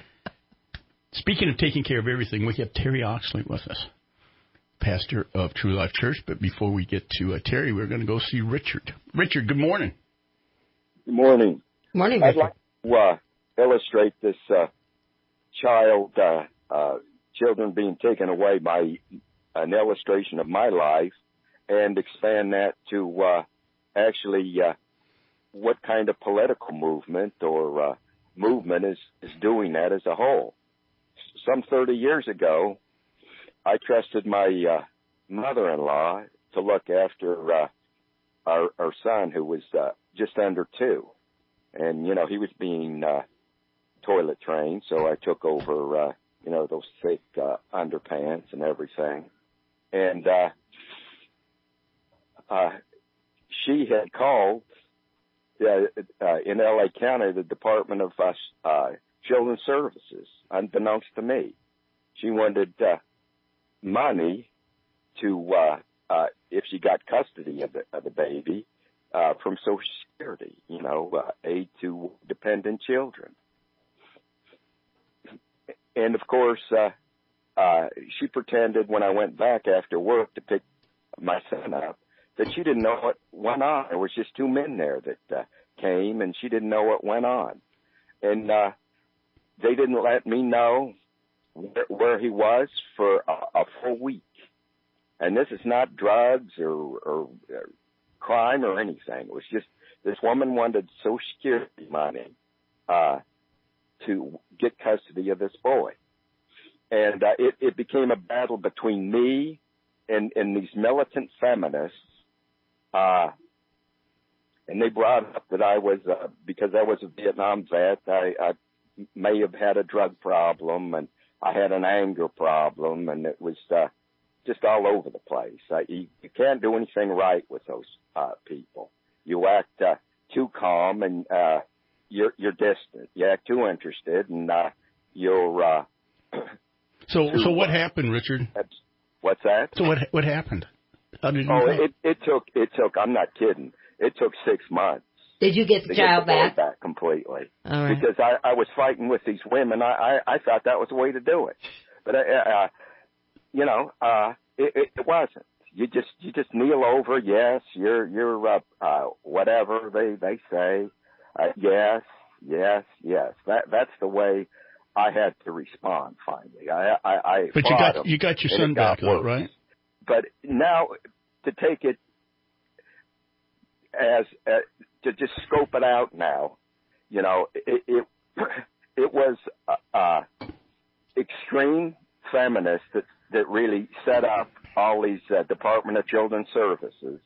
Speaking of taking care of everything, we have Terry Oxley with us, pastor of True Life Church. But before we get to uh, Terry, we're going to go see Richard. Richard, good morning. Good morning. Morning, I'd Richard. like to uh, illustrate this uh, child, uh, uh, children being taken away by an illustration of my life and expand that to uh, actually uh, what kind of political movement or uh, movement is, is doing that as a whole. Some thirty years ago, I trusted my uh, mother-in-law to look after uh, our, our son who was uh, just under two. And, you know, he was being uh, toilet trained, so I took over, uh, you know, those thick uh, underpants and everything. And uh, uh, she had called uh, uh, in L A County, the Department of uh, uh, Children's Services, unbeknownst to me. She wanted uh, money to, uh, uh, if she got custody of the, of the baby, uh, from Social Security, you know, uh, aid to dependent children. And, of course, uh, uh, she pretended when I went back after work to pick my son up that she didn't know what went on. There was just two men there that uh, came, and she didn't know what went on. And uh, they didn't let me know where, where he was for a, a full week. And this is not drugs or, or, or crime or anything. It was just this woman wanted Social Security money uh, to get custody of this boy. And uh, it, it became a battle between me and, and these militant feminists. Uh, and they brought up that I was, uh, because I was a Vietnam vet, I, I may have had a drug problem, and I had an anger problem, and it was uh, just all over the place. Uh, you, you can't do anything right with those uh, people. You act uh, too calm, and uh, you're, you're distant. You act too interested, and uh, you're... Uh, So, so what happened, Richard? What's that? So what what happened? How did you oh, know? it it took it took. I'm not kidding. It took six months. Did you get the to child get the back? back completely? All right. Because I, I was fighting with these women. I, I I thought that was the way to do it, but uh, uh, you know, uh, it, it, it wasn't. You just you just kneel over. Yes, you're you're uh, uh, whatever they they say. Uh, yes, yes, yes. That that's the way I had to respond finally. I, I, I but you got you got your son back, though, right? But now to take it as uh, to just scope it out now, you know, it it, it was uh, uh, extreme feminists that that really set up all these uh, Department of Children's Services.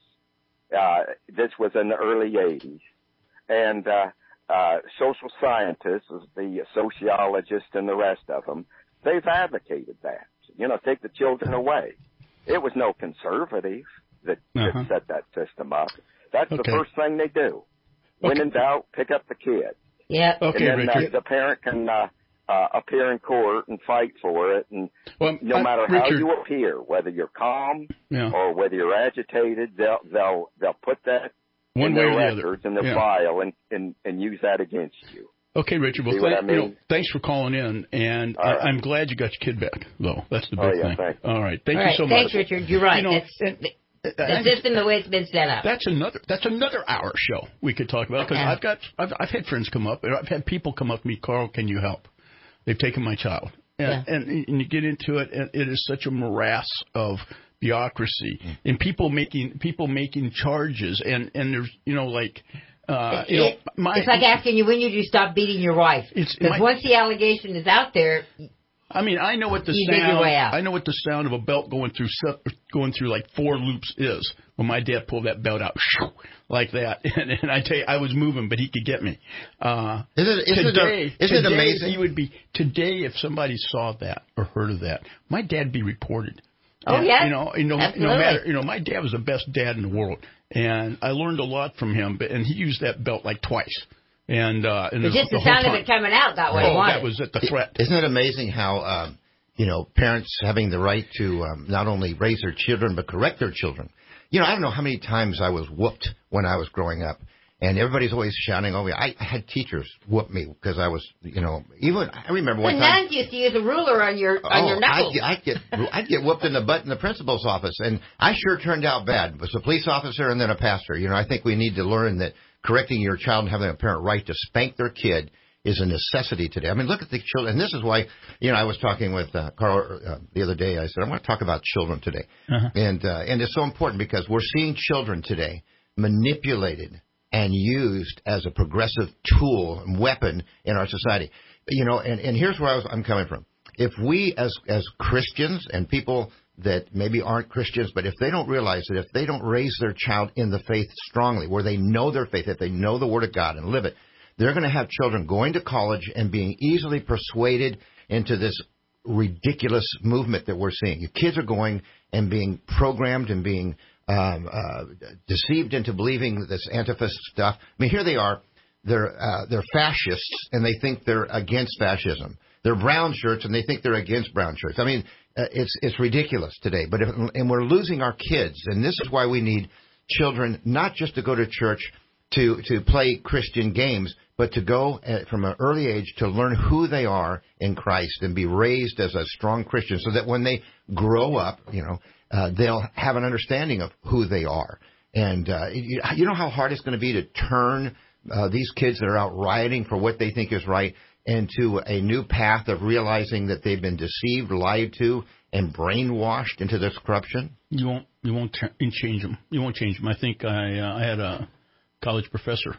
Uh, this was in the early eighties, and uh, uh, social scientists, the sociologists, and the rest of them, they've advocated that. You know, take the children away. It was no conservative that, Uh-huh. that set that system up. That's Okay. the first thing they do. When Okay. in doubt, pick up the kid. Yeah. Okay, and then uh, Richard. the parent can uh, uh, appear in court and fight for it. And Well, no I- matter how Richard- you appear, whether you're calm Yeah. or whether you're agitated, they'll they'll they'll put that One in way their or the other. records in their Yeah. file and, and and use that against you. Okay, Richard. Well, See what thank, I mean? you know, thanks for calling in, and All I, right. I'm glad you got your kid back, though. That's the big Oh, yeah, thing. thanks. All right, thank All you right, so thanks, much. Richard. You're right. You know, That's and- the and- system the way it's been set up. That's another. That's another hour show we could talk about because Yeah. I've got. I've, I've had friends come up. I've had people come up to me. Carl, can you help? They've taken my child, and, Yeah. and, and you get into it, and it is such a morass of bureaucracy and people making people making charges, and and there's you know like. Uh, you know, It- my, it's like asking you when you do stop beating your wife. It's- Because my- once the allegation is out there, I mean, I know what the You dig your sound. way out. I know what the sound of a belt going through se- going through like four loops is. When my dad pulled that belt out like that, and, and I tell you, I was moving, but he could get me. Uh, Isn't it- isn't it- today, isn't it today, amazing? You would be today if somebody saw that or heard of that. My dad'd be reported. Oh, And, yeah. you know, you know, no Absolutely. matter, you know, my dad was the best dad in the world, and I learned a lot from him. But and he used that belt like twice, and uh, and but just the whole sound of time- it coming out got what oh, he wanted. that was at the threat. Isn't it amazing how, um, you know, parents having the right to um, not only raise their children but correct their children? You know, I don't know how many times I was whooped when I was growing up, and everybody's always shouting over me. I, I had teachers whoop me because I was, you know, even I remember one the time. nuns used to use a ruler on your on Oh, your knuckles. I'd, get- I'd get I'd get whooped in the butt in the principal's office, and I sure turned out bad. I was a police officer and then a pastor. You know, I think we need to learn that correcting your child and having a parent right to spank their kid is a necessity today. I mean, look at the children, and this is why, you know, I was talking with uh, Carl uh, the other day. I said I want to talk about children today, Uh-huh. and uh, and it's so important because we're seeing children today manipulated and used as a progressive tool and weapon in our society. You know, and, and here's where I was, I'm coming from. If we as as Christians and people that maybe aren't Christians, but if they don't realize that if they don't raise their child in the faith strongly, where they know their faith, if they know the Word of God and live it, they're going to have children going to college and being easily persuaded into this ridiculous movement that we're seeing. Your kids are going and being programmed and being um, uh, deceived into believing this antifascist stuff. I mean, here they are. They're uh, they're fascists, and they think they're against fascism. They're brown shirts, and they think they're against brown shirts. I mean, uh, it's it's ridiculous today. But if, and we're losing our kids, and this is why we need children not just to go to church to to play Christian games, but to go uh, from an early age to learn who they are in Christ and be raised as a strong Christian, so that when they grow up, you know, uh, they'll have an understanding of who they are. And uh, you, you know how hard it's going to be to turn uh, these kids that are out rioting for what they think is right into a new path of realizing that they've been deceived, lied to, and brainwashed into this corruption? You won't. You won't t- change them. You won't change them. I think I uh, I had a college professor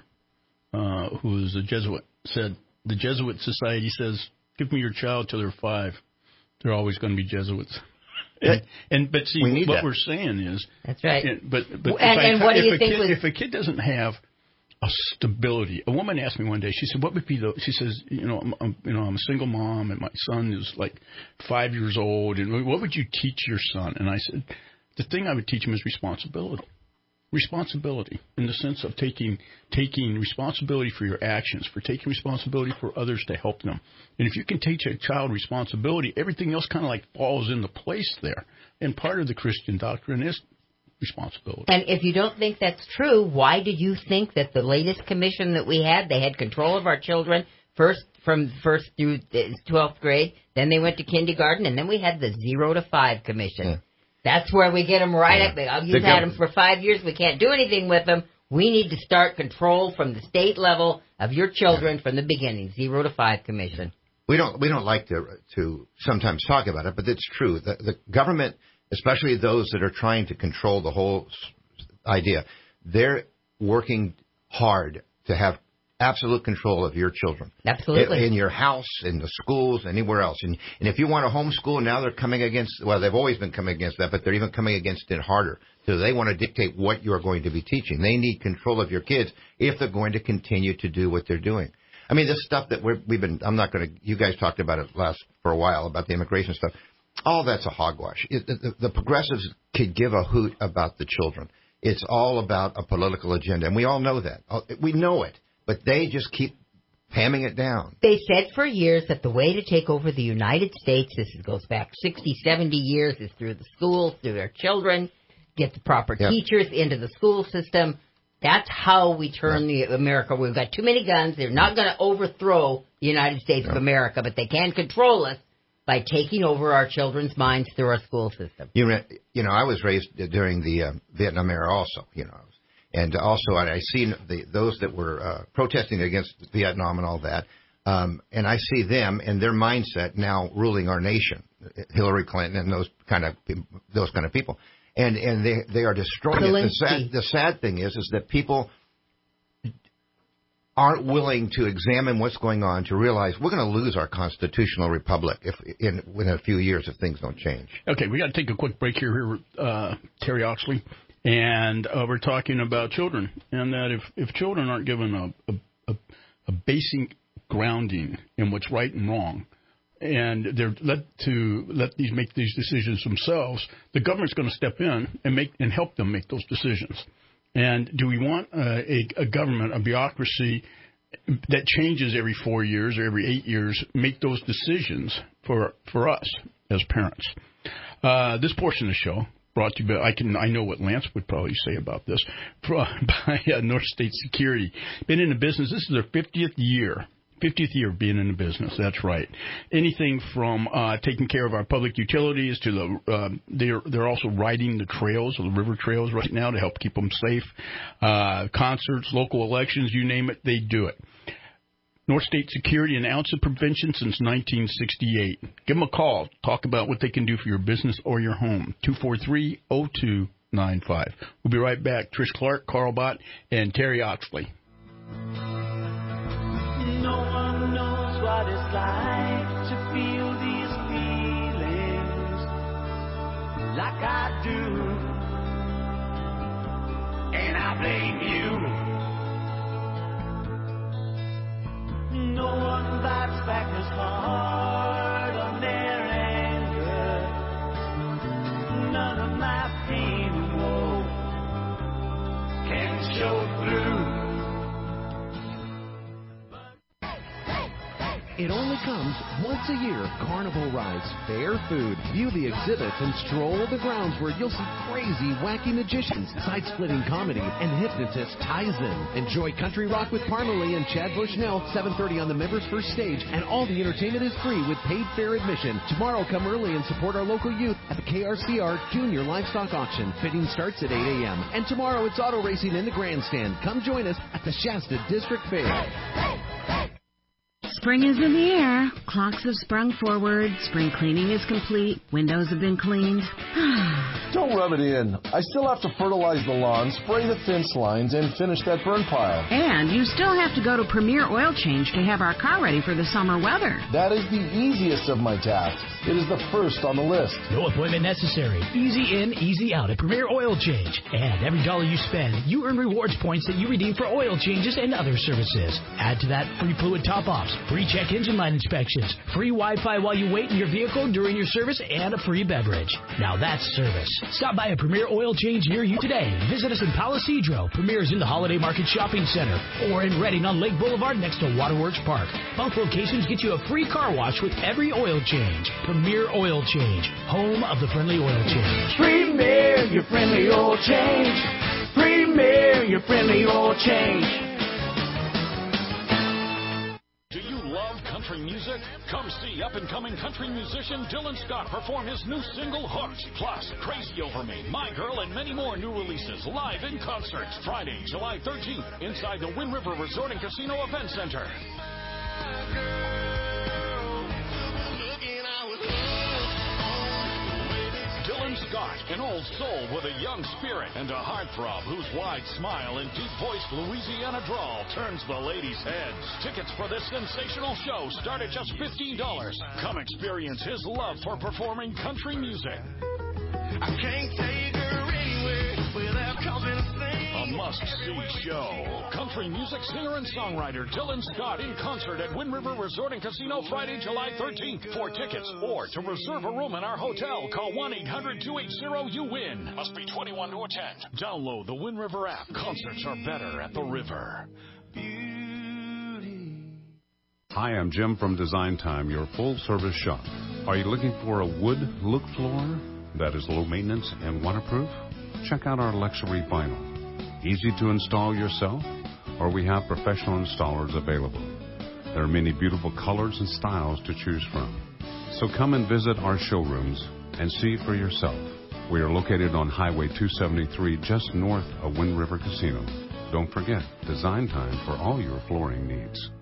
uh, who was a Jesuit said the Jesuit Society says give me your child till they're five. They're always going to be Jesuits. And, and but see We need what that. we're saying is That's right. and, but but if, And- I, and what do if you a think kid, was- if a kid doesn't have a stability. A woman asked me one day. She said, "What would be the?" She says, "You know, I'm, I'm you know, I'm a single mom, and my son is like five years old. And what would you teach your son?" And I said, "The thing I would teach him is responsibility. Responsibility in the sense of taking taking responsibility for your actions, for taking responsibility for others to help them. And if you can teach a child responsibility, everything else kind of like falls into place there. And part of the Christian doctrine is responsibility." And if you don't think that's true, why did you think that the latest commission that we had, they had control of our children first from first through the twelfth grade, then they went to kindergarten, and then we had the zero to five commission. Yeah. That's where we get them right up. Oh, you've The had gov- them for five years. We can't do anything with them. We need to start control from the state level of your children from the beginning. Zero to five commission. We don't we don't like to to sometimes talk about it, but it's true. The, the government, especially those that are trying to control the whole s- idea, they're working hard to have absolute control of your children. Absolutely. In, in your house, in the schools, anywhere else. And, and if you want to homeschool, now they're coming against, well, they've always been coming against that, but they're even coming against it harder. So they want to dictate what you're going to be teaching. They need control of your kids if they're going to continue to do what they're doing. I mean, this stuff that we're, we've been, I'm not going to, you guys talked about it last for a while, about the immigration stuff. All that's a hogwash. It, the, the progressives could give a hoot about the children. It's all about a political agenda, and we all know that. We know it, but they just keep hamming it down. They said for years that the way to take over the United States, this goes back sixty, seventy years, is through the schools, through their children, get the proper yep. teachers into the school system. That's how we turn yep. the America. We've got too many guns. They're not going to overthrow the United States yep. of America, but they can control us by taking over our children's minds through our school system. You, you know, I was raised during the uh, Vietnam era also, you know. And also, I see the, those that were uh, protesting against Vietnam and all that, um, and I see them and their mindset now ruling our nation, Hillary Clinton and those kind of those kind of people, and and they they are destroying it. The sad, the sad thing is, is that people aren't willing to examine what's going on to realize we're going to lose our constitutional republic if in within a few years if things don't change. Okay, we got to take a quick break here, here uh, Terry Oxley. And uh, we're talking about children, and that if, if children aren't given a, a, a basic grounding in what's right and wrong, and they're let to let these make these decisions themselves, the government's going to step in and make and help them make those decisions. And do we want uh, a, a government, a bureaucracy that changes every four years or every eight years, make those decisions for for us as parents? Uh, this portion of the show. Brought to you by, I can, I know what Lance would probably say about this, by uh, North State Security. Been in the business, this is their fiftieth year, fiftieth year of being in the business, that's right. Anything from uh, taking care of our public utilities to the, uh, they're, they're also riding the trails, the river trails right now to help keep them safe. Uh, concerts, local elections, you name it, they do it. North State Security, an ounce of prevention since nineteen sixty-eight. Give them a call. Talk about what they can do for your business or your home. two four three, oh two nine five. We'll be right back. Trish Clark, Carl Bott, and Terry Oxley. No one knows what it's like to feel these feelings like I do. And I blame you. No one bites back as hard on their anger. None of my pain and woe can show through. It only comes once a year. Carnival rides, fair food, view the exhibits, and stroll the grounds where you'll see crazy, wacky magicians, side-splitting comedy, and hypnotist Tyson. Enjoy country rock with Parmalee and Chad Bushnell, seven thirty on the Members First Stage, and all the entertainment is free with paid fare admission. Tomorrow, come early and support our local youth at the K R C R Junior Livestock Auction. Bidding starts at eight a.m. And tomorrow, it's auto racing in the grandstand. Come join us at the Shasta District Fair. Spring is in the air. Clocks have sprung forward. Spring cleaning is complete. Windows have been cleaned. Don't rub it in. I still have to fertilize the lawn, spray the fence lines, and finish that burn pile. And you still have to go to Premier Oil Change to have our car ready for the summer weather. That is the easiest of my tasks. It is the first on the list. No appointment necessary. Easy in, easy out at Premier Oil Change. And every dollar you spend, you earn rewards points that you redeem for oil changes and other services. Add to that free fluid top-offs, free check engine light inspections, free Wi-Fi while you wait in your vehicle during your service, and a free beverage. Now that's service. Stop by a Premier Oil Change near you today. Visit us in Palo Cedro. Premier is in the Holiday Market Shopping Center, or in Redding on Lake Boulevard next to Waterworks Park. Both locations get you a free car wash with every oil change. Premier Oil Change, home of the friendly oil change. Premier, your friendly oil change. Premier, your friendly oil change. Do you love country music? Come see up-and-coming country musician Dylan Scott perform his new single, Hooked, plus Crazy Over Me, My Girl, and many more new releases live in concert Friday, July thirteenth, inside the Wind River Resort and Casino Event Center. Dylan Scott, an old soul with a young spirit, and a heartthrob whose wide smile and deep-voiced Louisiana drawl turns the ladies' heads. Tickets for this sensational show start at just fifteen dollars. Come experience his love for performing country music. I can't take her anywhere without causing a thing. A must-see show. Country music singer and songwriter Dylan Scott in concert at Wind River Resort and Casino Friday, July thirteenth. For tickets or to reserve a room in our hotel, call one eight hundred two eight zero you win. Must be twenty-one to attend. Download the Wind River app. Concerts are better at the river. Hi, I'm Jim from Design Time, your full-service shop. Are you looking for a wood look floor that is low maintenance and waterproof? Check out our luxury vinyl. Easy to install yourself, or we have professional installers available. There are many beautiful colors and styles to choose from. So come and visit our showrooms and see for yourself. We are located on Highway two seventy-three, just north of Wind River Casino. Don't forget, Design Time for all your flooring needs.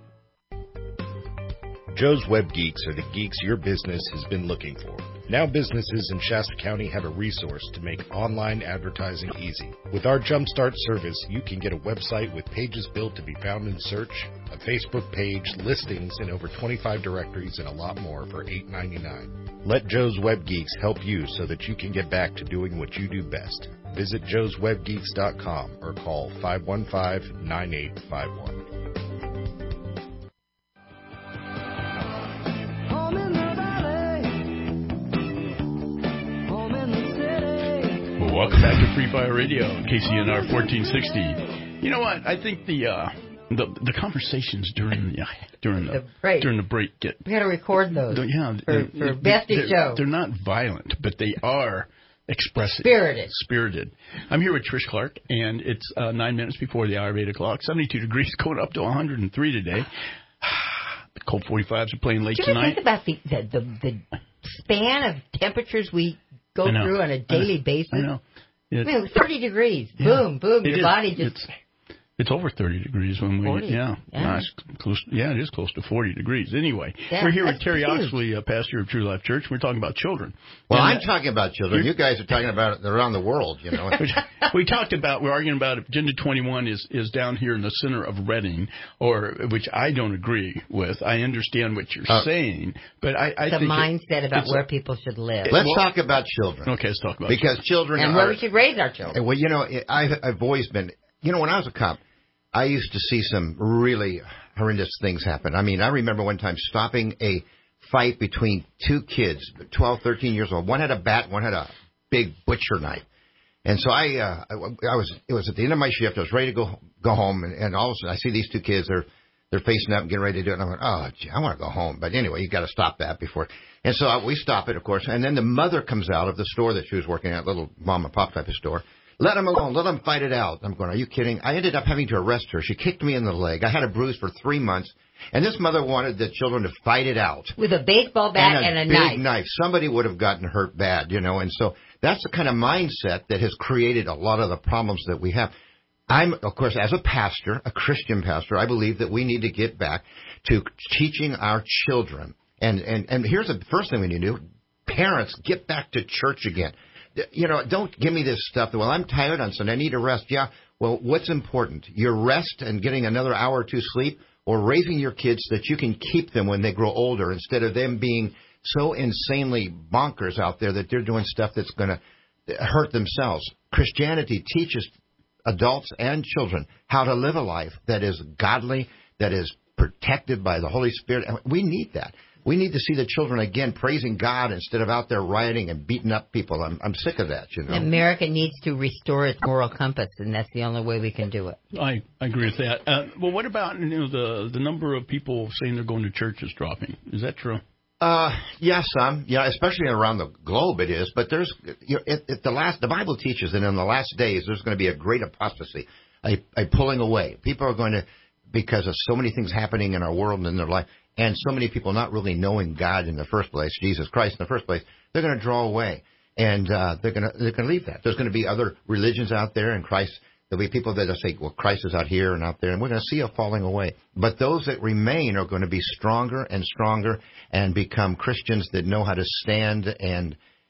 Joe's Web Geeks are the geeks your business has been looking for. Now businesses in Shasta County have a resource to make online advertising easy. With our Jumpstart service, you can get a website with pages built to be found in search, a Facebook page, listings in over twenty-five directories, and a lot more for eight ninety-nine. Let Joe's Web Geeks help you so that you can get back to doing what you do best. Visit joes web geeks dot com or call five one five, nine eight five one. Welcome back to Free Fire Radio, K C N R fourteen sixty. You know what? I think the uh, the the conversations during the during the, the break during the break get we got to record those. The, yeah, for, for Bestie they're, Show. They're not violent, but they are expressive, spirited. Spirited. I'm here with Trish Clark, and it's uh, nine minutes before the hour of eight o'clock. seventy-two degrees, going up to one hundred three today. The Colt forty-fives are playing late Do you tonight. think about the the, the the span of temperatures we go through on a daily I basis? I know. It, I mean, thirty degrees. Yeah, boom, boom. Your is. body just. It's, it's over thirty degrees when we. forty. Yeah. Yeah. Nice, close, yeah, it is close to forty degrees. Anyway, Yeah, we're here with that's Terry huge. Oxley, uh, pastor of True Life Church. We're talking about children. Well, And, I'm talking about children. You guys are talking about it around the world, you know. we talked about, we're arguing about if Agenda twenty-one is, is down here in the center of Reading, or which I don't agree with. I understand what you're Uh, saying, but I, I the think mindset it, about it's where a, people should live. Let's well, talk about children. Okay, let's talk about because children and are, where we should raise our children. Well, you know, I've, I've always been, you know, when I was a cop, I used to see some really horrendous things happen. I mean, I remember one time stopping a fight between two kids, twelve, thirteen years old. One had a bat, one had a big butcher knife. And so I, uh, I, I was, it was at the end of my shift. I was ready to go, go home. And, and all of a sudden I see these two kids, they're, they're facing up and getting ready to do it. And I went, oh, gee, I want to go home. But anyway, you got to stop that before. And so I, we stop it, of course. And then the mother comes out of the store that she was working at, little mom and pop type of store. Let them alone. Let them fight it out. I'm going, are you kidding? I ended up having to arrest her. She kicked me in the leg. I had a bruise for three months. And this mother wanted the children to fight it out. With a baseball bat and a, and a big knife. knife. Somebody would have gotten hurt bad, you know. And so that's the kind of mindset that has created a lot of the problems that we have. I'm, of course, as a pastor, a Christian pastor, I believe that we need to get back to teaching our children. And, and, and here's the first thing we need to do. Parents, get back to church again. You know, don't give me this stuff. Well, I'm tired on Sunday. I need to rest. Yeah. Well, what's important? Your rest and getting another hour or two sleep, or raising your kids so that you can keep them when they grow older, instead of them being so insanely bonkers out there that they're doing stuff that's going to hurt themselves. Christianity teaches adults and children how to live a life that is godly, that is protected by the Holy Spirit. And we need that. We need to see the children again praising God instead of out there rioting and beating up people. I'm I'm sick of that, you know. America needs to restore its moral compass, and that's the only way we can do it. I, I agree with that. Uh, well, what about, you know, the the number of people saying they're going to church is dropping? Is that true? Uh, yes, some. Yeah, especially around the globe it is. But there's, you know, it, it, the last, the Bible teaches that in the last days there's going to be a great apostasy, a, a pulling away. People are going to, because of so many things happening in our world and in their life, and so many people not really knowing God in the first place, Jesus Christ in the first place, they're going to draw away, and uh, they're going to they're going to leave that. There's going to be other religions out there, and Christ. There'll be people that will say, well, Christ is out here and out there, and we're going to see a falling away. But those that remain are going to be stronger and stronger and become Christians that know how to stand and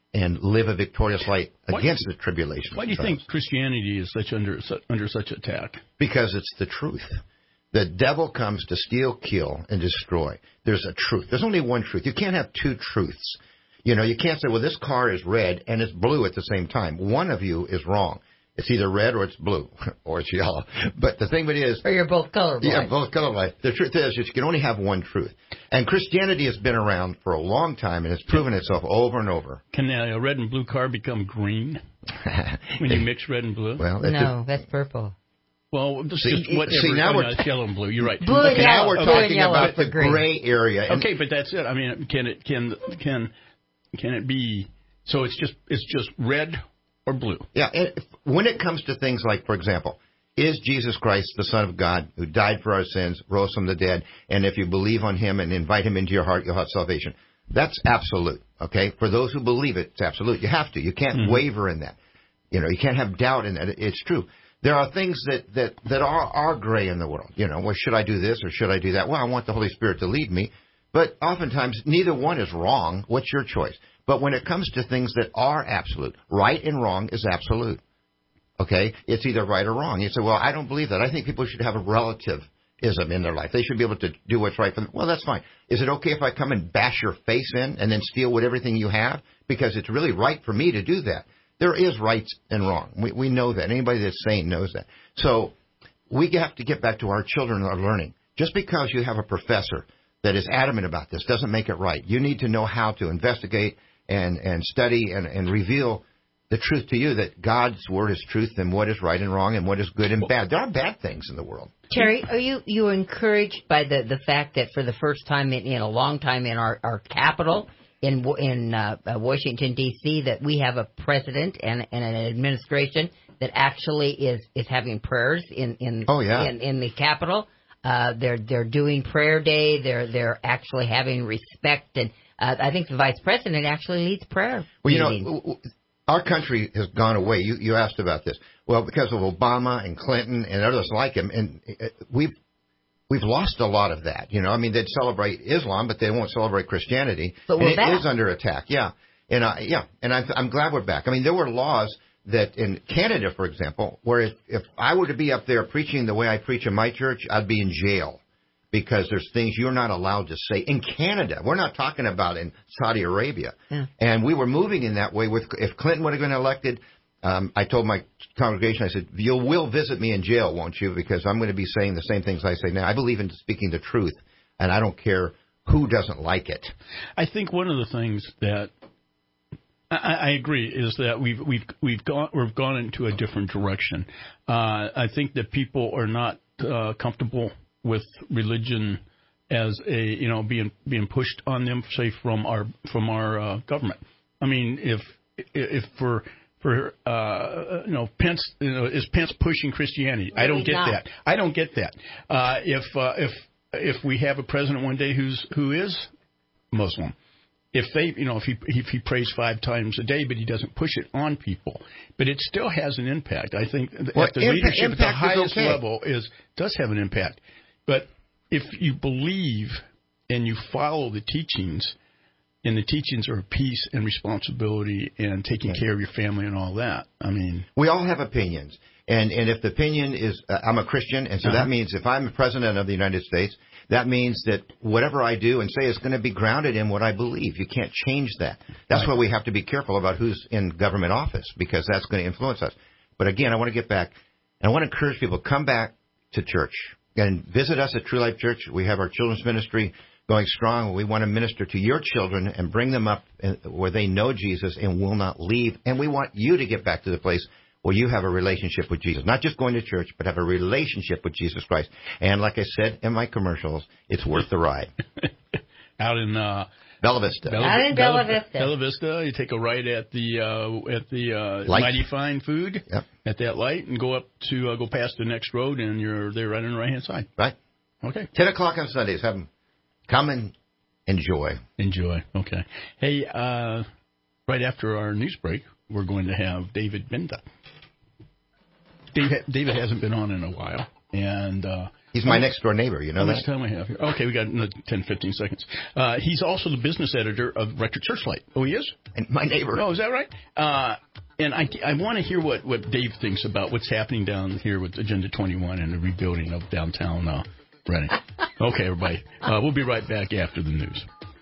and live a victorious life Why- against the tribulation. Why do you think Christianity is such under su- under such attack? Because it's the truth. The devil comes to steal, kill, and destroy. There's a truth. There's only one truth. You can't have two truths. You know, you can't say, well, this car is red and it's blue at the same time. One of you is wrong. It's either red or it's blue or it's yellow. But the thing of it is... Or you're both colorblind. Yeah, both colorblind. The truth is that you can only have one truth. And Christianity has been around for a long time and has proven itself over and over. Can a red and blue car become green when you mix red and blue? Well, No, that's purple. Well, this See, is whatever. see, now oh, we're no, it's yellow and blue. You're right. Blue and okay, yellow. Now we're Blue and talking yellow about for the green. gray area. And Okay, but that's it. I mean, can it can can can it be? So it's just it's just red or blue. Yeah, it, when it comes to things like, for example, is Jesus Christ the Son of God who died for our sins, rose from the dead, and if you believe on him and invite him into your heart, you'll have salvation. That's absolute, okay? For those who believe it, it's absolute. You have to. You can't Mm-hmm. waver in that. You know, you can't have doubt in that. It's true. There are things that, that, that are, are gray in the world. You know, well, should I do this or should I do that? Well, I want the Holy Spirit to lead me. But oftentimes, neither one is wrong. What's your choice? But when it comes to things that are absolute, right and wrong is absolute. Okay? It's either right or wrong. You say, well, I don't believe that. I think people should have a relativism in their life. They should be able to do what's right for them. Well, that's fine. Is it okay if I come and bash your face in and then steal what everything you have? Because it's really right for me to do that. There is rights and wrong. We, we know that. Anybody that's sane knows that. So we have to get back to our children and our learning. Just because you have a professor that is adamant about this doesn't make it right. You need to know how to investigate and, and study and, and reveal the truth to you, that God's word is truth and what is right and wrong and what is good and bad. There are bad things in the world. Terry, are you you encouraged by the, the fact that for the first time in, in a long time in our, our capital, in in uh, Washington, D C, that we have a president and, and an administration that actually is, is having prayers in in, oh, yeah. in, in the Capitol? Uh, they're they're doing prayer day. They're they're actually having respect, and uh, I think the vice president actually leads prayer. Well, you meetings. know, our country has gone away. You you asked about this. Well, because of Obama and Clinton and others like him, and we've we've lost a lot of that. You know, I mean, they'd celebrate Islam, but they won't celebrate Christianity. But we're and it back. is under attack. Yeah, and uh, yeah, and I'm I'm glad we're back. I mean, there were laws that in Canada, for example, where if, if I were to be up there preaching the way I preach in my church, I'd be in jail because there's things you're not allowed to say in Canada. We're not talking about in Saudi Arabia. Yeah. And we were moving in that way. With if Clinton would have been elected, um, I told my congregation, I said, you will visit me in jail, won't you? Because I'm going to be saying the same things I say now. I believe in speaking the truth, and I don't care who doesn't like it. I think one of the things that I, I agree is that we've we've we've gone we've gone into a different direction. Uh, I think that people are not uh, comfortable with religion as a you know being being pushed on them, say from our from our uh, government. I mean, if if for for uh, you know Pence you know, is Pence pushing Christianity? Really I don't get not. that. I don't get that. Uh, if uh, if if we have a president one day who's who is Muslim. If they, you know, if he if he prays five times a day, but he doesn't push it on people, but it still has an impact. I think Well, at the impa- leadership at the impact is highest okay. level is does have an impact. But if you believe and you follow the teachings, and the teachings are peace and responsibility and taking care of your family and all that, I mean, we all have opinions, and and if the opinion is uh, I'm a Christian, and so Uh-huh. that means if I'm the president of the United States, that means that whatever I do and say is going to be grounded in what I believe. You can't change that. That's Right. why we have to be careful about who's in government office, because that's going to influence us. But again, I want to get back, and I want to encourage people, come back to church and visit us at True Life Church. We have our children's ministry going strong. We want to minister to your children and bring them up where they know Jesus and will not leave. And we want you to get back to the place where you have a relationship with Jesus. Not just going to church, but have a relationship with Jesus Christ. And like I said in my commercials, it's worth the ride. out in uh, Bella Vista. Out in Bella Vista. Bella Vista, you take a right at the uh, at the uh, Light. Mighty Fine Food Yep. at that light, and go up to uh, go past the next road, and you're there right on the right hand side. Right. Okay. ten o'clock on Sundays. Have them come and enjoy. Enjoy. Okay. Hey, uh, right after our news break, we're going to have David Binda. David, David hasn't been on in a while. And uh, he's my next door neighbor. You know how that? much time I have here? Okay, we got another ten, fifteen seconds. Uh, he's also the business editor of Record Searchlight. Oh, he is? And my neighbor. Oh, is that right? Uh, and I, I want to hear what, what Dave thinks about what's happening down here with Agenda twenty-one and the rebuilding of downtown uh, Reading. Okay, everybody. Uh, we'll be right back after the news.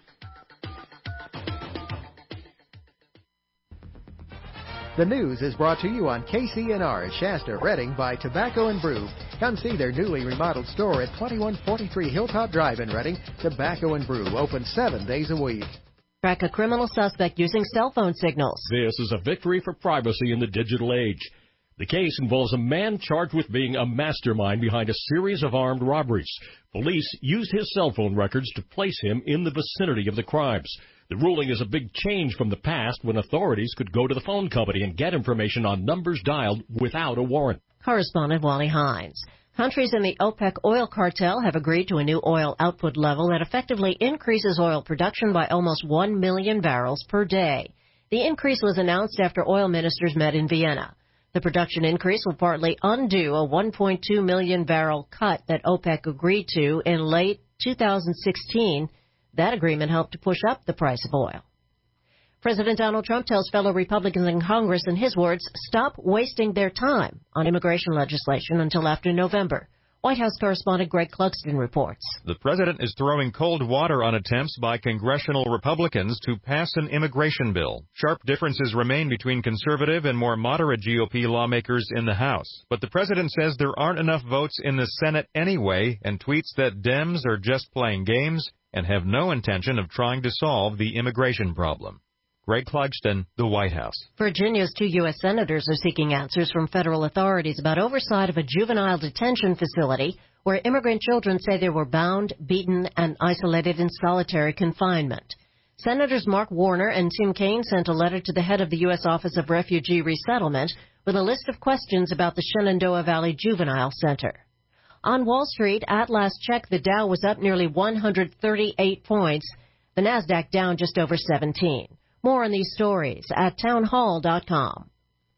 The news is brought to you on K C N R at Shasta, Reading by Tobacco and Brew. Come see their newly remodeled store at twenty-one forty-three Hilltop Drive in Reading. Tobacco and Brew, open seven days a week. Track a criminal suspect using cell phone signals. This is a victory for privacy in the digital age. The case involves a man charged with being a mastermind behind a series of armed robberies. Police used his cell phone records to place him in the vicinity of the crimes. The ruling is a big change from the past when authorities could go to the phone company and get information on numbers dialed without a warrant. Correspondent Wally Hines. Countries in the OPEC oil cartel have agreed to a new oil output level that effectively increases oil production by almost one million barrels per day. The increase was announced after oil ministers met in Vienna. The production increase will partly undo a one point two million barrel cut that OPEC agreed to in late two thousand sixteen. That agreement helped to push up the price of oil. President Donald Trump tells fellow Republicans in Congress, in his words, stop wasting their time on immigration legislation until after November. White House correspondent Greg Clugston reports. The president is throwing cold water on attempts by congressional Republicans to pass an immigration bill. Sharp differences remain between conservative and more moderate G O P lawmakers in the House. But the president says there aren't enough votes in the Senate anyway and tweets that Dems are just playing games and have no intention of trying to solve the immigration problem. Greg Clugston, the White House. Virginia's two U S senators are seeking answers from federal authorities about oversight of a juvenile detention facility where immigrant children say they were bound, beaten, and isolated in solitary confinement. Senators Mark Warner and Tim Kaine sent a letter to the head of the U S Office of Refugee Resettlement with a list of questions about the Shenandoah Valley Juvenile Center. On Wall Street, at last check, the Dow was up nearly one hundred thirty-eight points, the NASDAQ down just over seventeen. More on these stories at townhall dot com.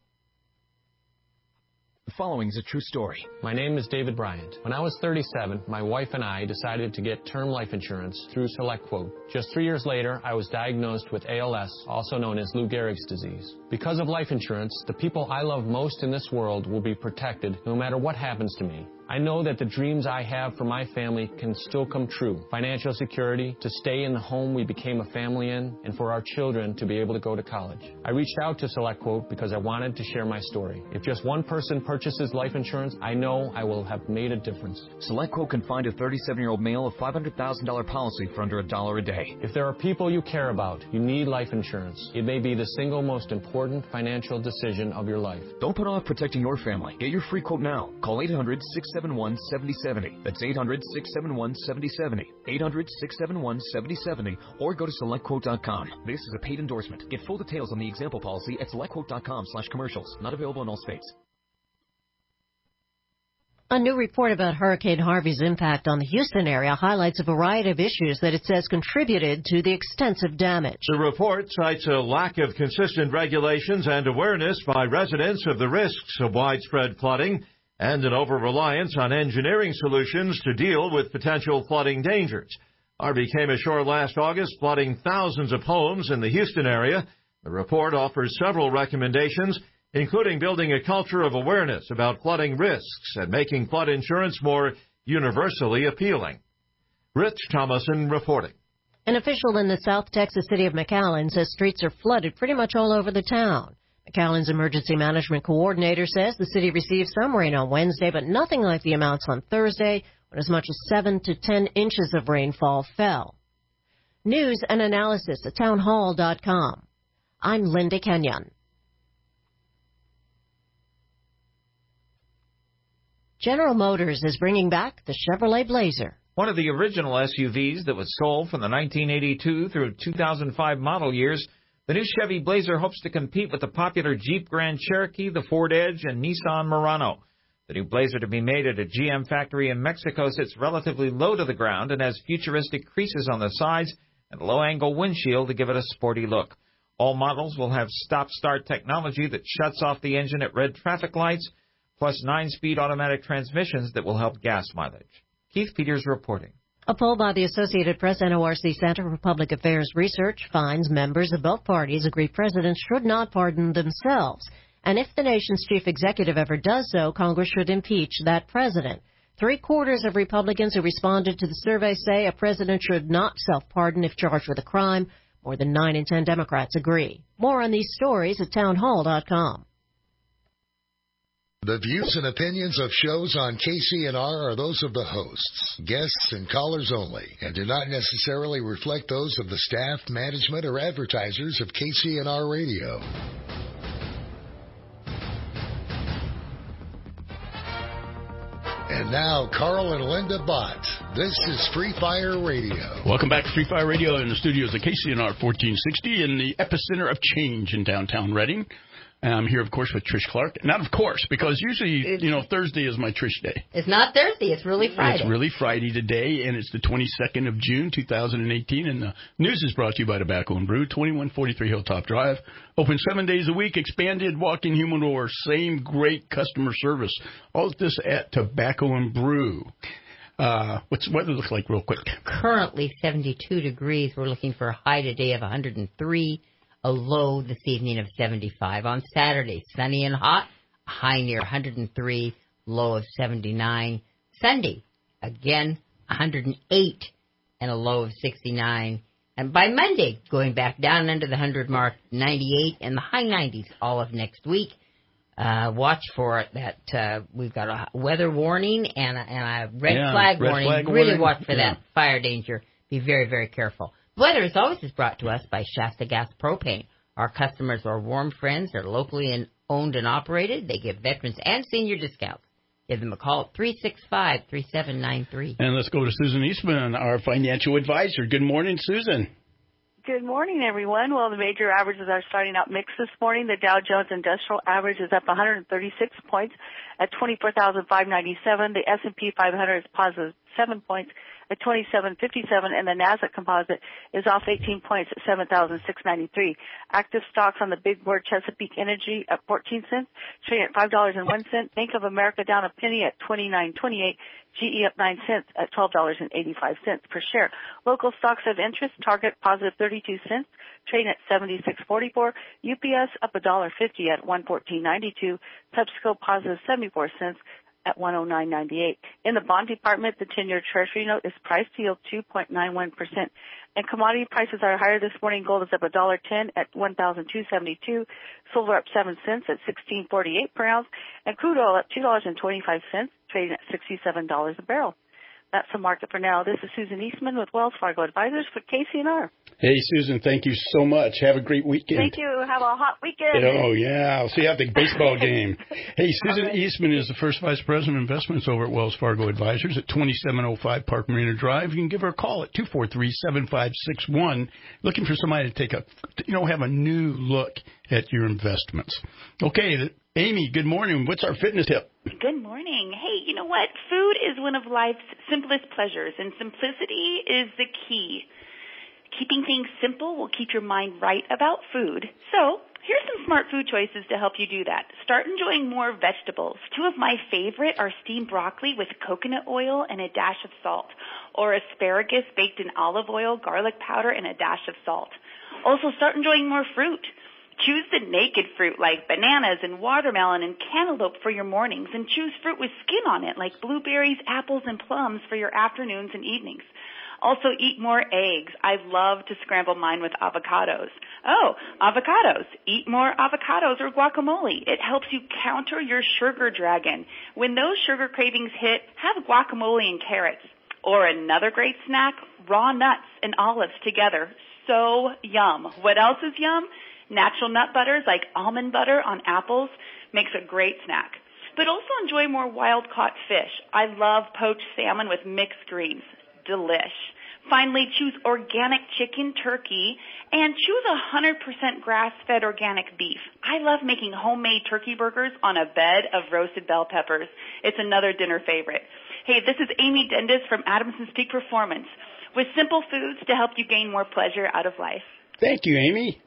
The following is a true story. My name is David Bryant. When I was thirty-seven, my wife and I decided to get term life insurance through SelectQuote. Just three years later, I was diagnosed with A L S, also known as Lou Gehrig's disease. Because of life insurance, the people I love most in this world will be protected no matter what happens to me. I know that the dreams I have for my family can still come true. Financial security, to stay in the home we became a family in, and for our children to be able to go to college. I reached out to SelectQuote because I wanted to share my story. If just one person purchases life insurance, I know I will have made a difference. SelectQuote can find a thirty-seven-year-old male a five hundred thousand dollars policy for under a dollar a day. If there are people you care about, you need life insurance. It may be the single most important financial decision of your life. Don't put off protecting your family. Get your free quote now. Call eight hundred, six seven one, seven zero seven zero. That's eight hundred, six seven one, seven zero seven zero. eight hundred, six seven one, seven zero seven zero. Or go to select quote dot com. This is a paid endorsement. Get full details on the example policy at select quote dot com slash commercials. Not available in all states. A new report about Hurricane Harvey's impact on the Houston area highlights a variety of issues that it says contributed to the extensive damage. The report cites a lack of consistent regulations and awareness by residents of the risks of widespread flooding and an over-reliance on engineering solutions to deal with potential flooding dangers. Harvey came ashore last August, flooding thousands of homes in the Houston area. The report offers several recommendations, including building a culture of awareness about flooding risks and making flood insurance more universally appealing. Rich Thomason reporting. An official in the South Texas city of McAllen says streets are flooded pretty much all over the town. McAllen's emergency management coordinator says the city received some rain on Wednesday, but nothing like the amounts on Thursday, when as much as seven to ten inches of rainfall fell. News and analysis at townhall dot com. I'm Linda Kenyon. General Motors is bringing back the Chevrolet Blazer. One of the original S U Vs that was sold from the nineteen eighty-two through two thousand five model years, the new Chevy Blazer hopes to compete with the popular Jeep Grand Cherokee, the Ford Edge, and Nissan Murano. The new Blazer, to be made at a G M factory in Mexico, sits relatively low to the ground and has futuristic creases on the sides and a low-angle windshield to give it a sporty look. All models will have stop-start technology that shuts off the engine at red traffic lights. plus nine-speed automatic transmissions that will help gas mileage. Keith Peters reporting. A poll by the Associated Press N O R C Center for Public Affairs Research finds members of both parties agree presidents should not pardon themselves. And if the nation's chief executive ever does so, Congress should impeach that president. Three-quarters of Republicans who responded to the survey say a president should not self-pardon if charged with a crime. More than nine in ten Democrats agree. More on these stories at townhall dot com. The views and opinions of shows on K C N R are those of the hosts, guests, and callers only, and do not necessarily reflect those of the staff, management, or advertisers of K C N R Radio. And now, Carl and Linda Bott. This is Free Fire Radio. Welcome back to Free Fire Radio in the studios of K C N R fourteen sixty in the epicenter of change in downtown Reading. I'm here, of course, with Trish Clark. Not of course, because usually, it's, you know, Thursday is my Trish day. It's not Thursday. It's really Friday. It's really Friday today, and it's the twenty-second of June, two thousand eighteen. And the news is brought to you by Tobacco and Brew, twenty-one forty-three Hilltop Drive. Open seven days a week, expanded walk-in humidor, same great customer service. All this at Tobacco and Brew. Uh, what's the weather look like real quick? Currently seventy-two degrees. We're looking for a high today of one hundred three. A low this evening of seventy-five. On Saturday, sunny and hot, a high near one hundred three, low of seventy-nine. Sunday, again, one hundred eight and a low of sixty-nine. And by Monday, going back down under the one hundred mark, ninety-eight and the high nineties all of next week. Uh, watch for it. That uh, we've got a weather warning and a, and a red yeah, flag red warning. Flag really warning. watch for yeah. that fire danger. Be very, very careful. Weather, as always, is brought to us by Shasta Gas Propane. Our customers are warm friends. They're locally and owned and operated. They give veterans and senior discounts. Give them a call at three six five, three seven nine three. And let's go to Susan Eastman, our financial advisor. Good morning, Susan. Good morning, everyone. Well, the major averages are starting out mixed this morning. The Dow Jones Industrial Average is up one hundred thirty-six points at twenty-four thousand five hundred ninety-seven. The S and P five hundred is positive seven points at twenty-seven fifty-seven, and the Nasdaq Composite is off eighteen points at seven thousand six hundred ninety-three. Active stocks on the big board: Chesapeake Energy at fourteen cents, trading at five dollars and one cent. Bank of America down a penny at twenty-nine twenty-eight. G E up nine cents at twelve dollars and eighty-five cents per share. Local stocks of interest: Target positive thirty-two cents, trading at seventy-six forty-four. U P S up one dollar fifty at one fourteen ninety-two. PepsiCo positive seventy-four cents at one oh nine ninety-eight. In the bond department, the ten-year Treasury note is priced to yield two point nine one percent. And commodity prices are higher this morning. Gold is up one dollar ten at one thousand two hundred seventy-two. Silver up seven cents at sixteen forty-eight per ounce. And crude oil up two dollars and twenty-five cents, trading at sixty-seven dollars a barrel. That's the market for now. This is Susan Eastman with Wells Fargo Advisors for K C N R. Hey, Susan, thank you so much. Have a great weekend. Thank you. Have a hot weekend. Oh, yeah. I'll see you at the baseball game. Hey, Susan right. Eastman is the first vice president of investments over at Wells Fargo Advisors at twenty-seven oh five Park Marina Drive. You can give her a call at two four three, seven five six one. Looking for somebody to take a, you know, have a new look at your investments. Okay, Amy, good morning. What's our fitness tip? Good morning. Hey, you know what? Food is one of life's simplest pleasures, and simplicity is the key. Keeping things simple will keep your mind right about food. So here's some smart food choices to help you do that. Start enjoying more vegetables. Two of my favorite are steamed broccoli with coconut oil and a dash of salt, or asparagus baked in olive oil, garlic powder, and a dash of salt. Also, start enjoying more fruit. Choose the naked fruit like bananas and watermelon and cantaloupe for your mornings, and choose fruit with skin on it like blueberries, apples, and plums for your afternoons and evenings. Also, eat more eggs. I love to scramble mine with avocados. Oh, avocados. Eat more avocados or guacamole. It helps you counter your sugar dragon. When those sugar cravings hit, have guacamole and carrots. Or another great snack, raw nuts and olives together. So yum. What else is yum? Natural nut butters like almond butter on apples makes a great snack. But also enjoy more wild-caught fish. I love poached salmon with mixed greens. Delish. Finally, choose organic chicken, turkey, and choose one hundred percent grass-fed organic beef. I love making homemade turkey burgers on a bed of roasted bell peppers. It's another dinner favorite. Hey, this is Amy Dendis from Adamson's Peak Performance with simple foods to help you gain more pleasure out of life. Thank you, Amy.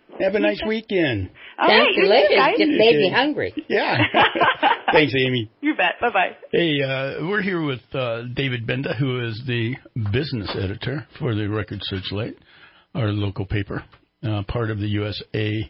Have a nice weekend. All right, you too, guys. Just made me hungry. Yeah. Thanks, Amy. You bet. Bye-bye. Hey, uh, we're here with uh, David Benda, who is the business editor for the Record Searchlight, our local paper, uh, part of the U S A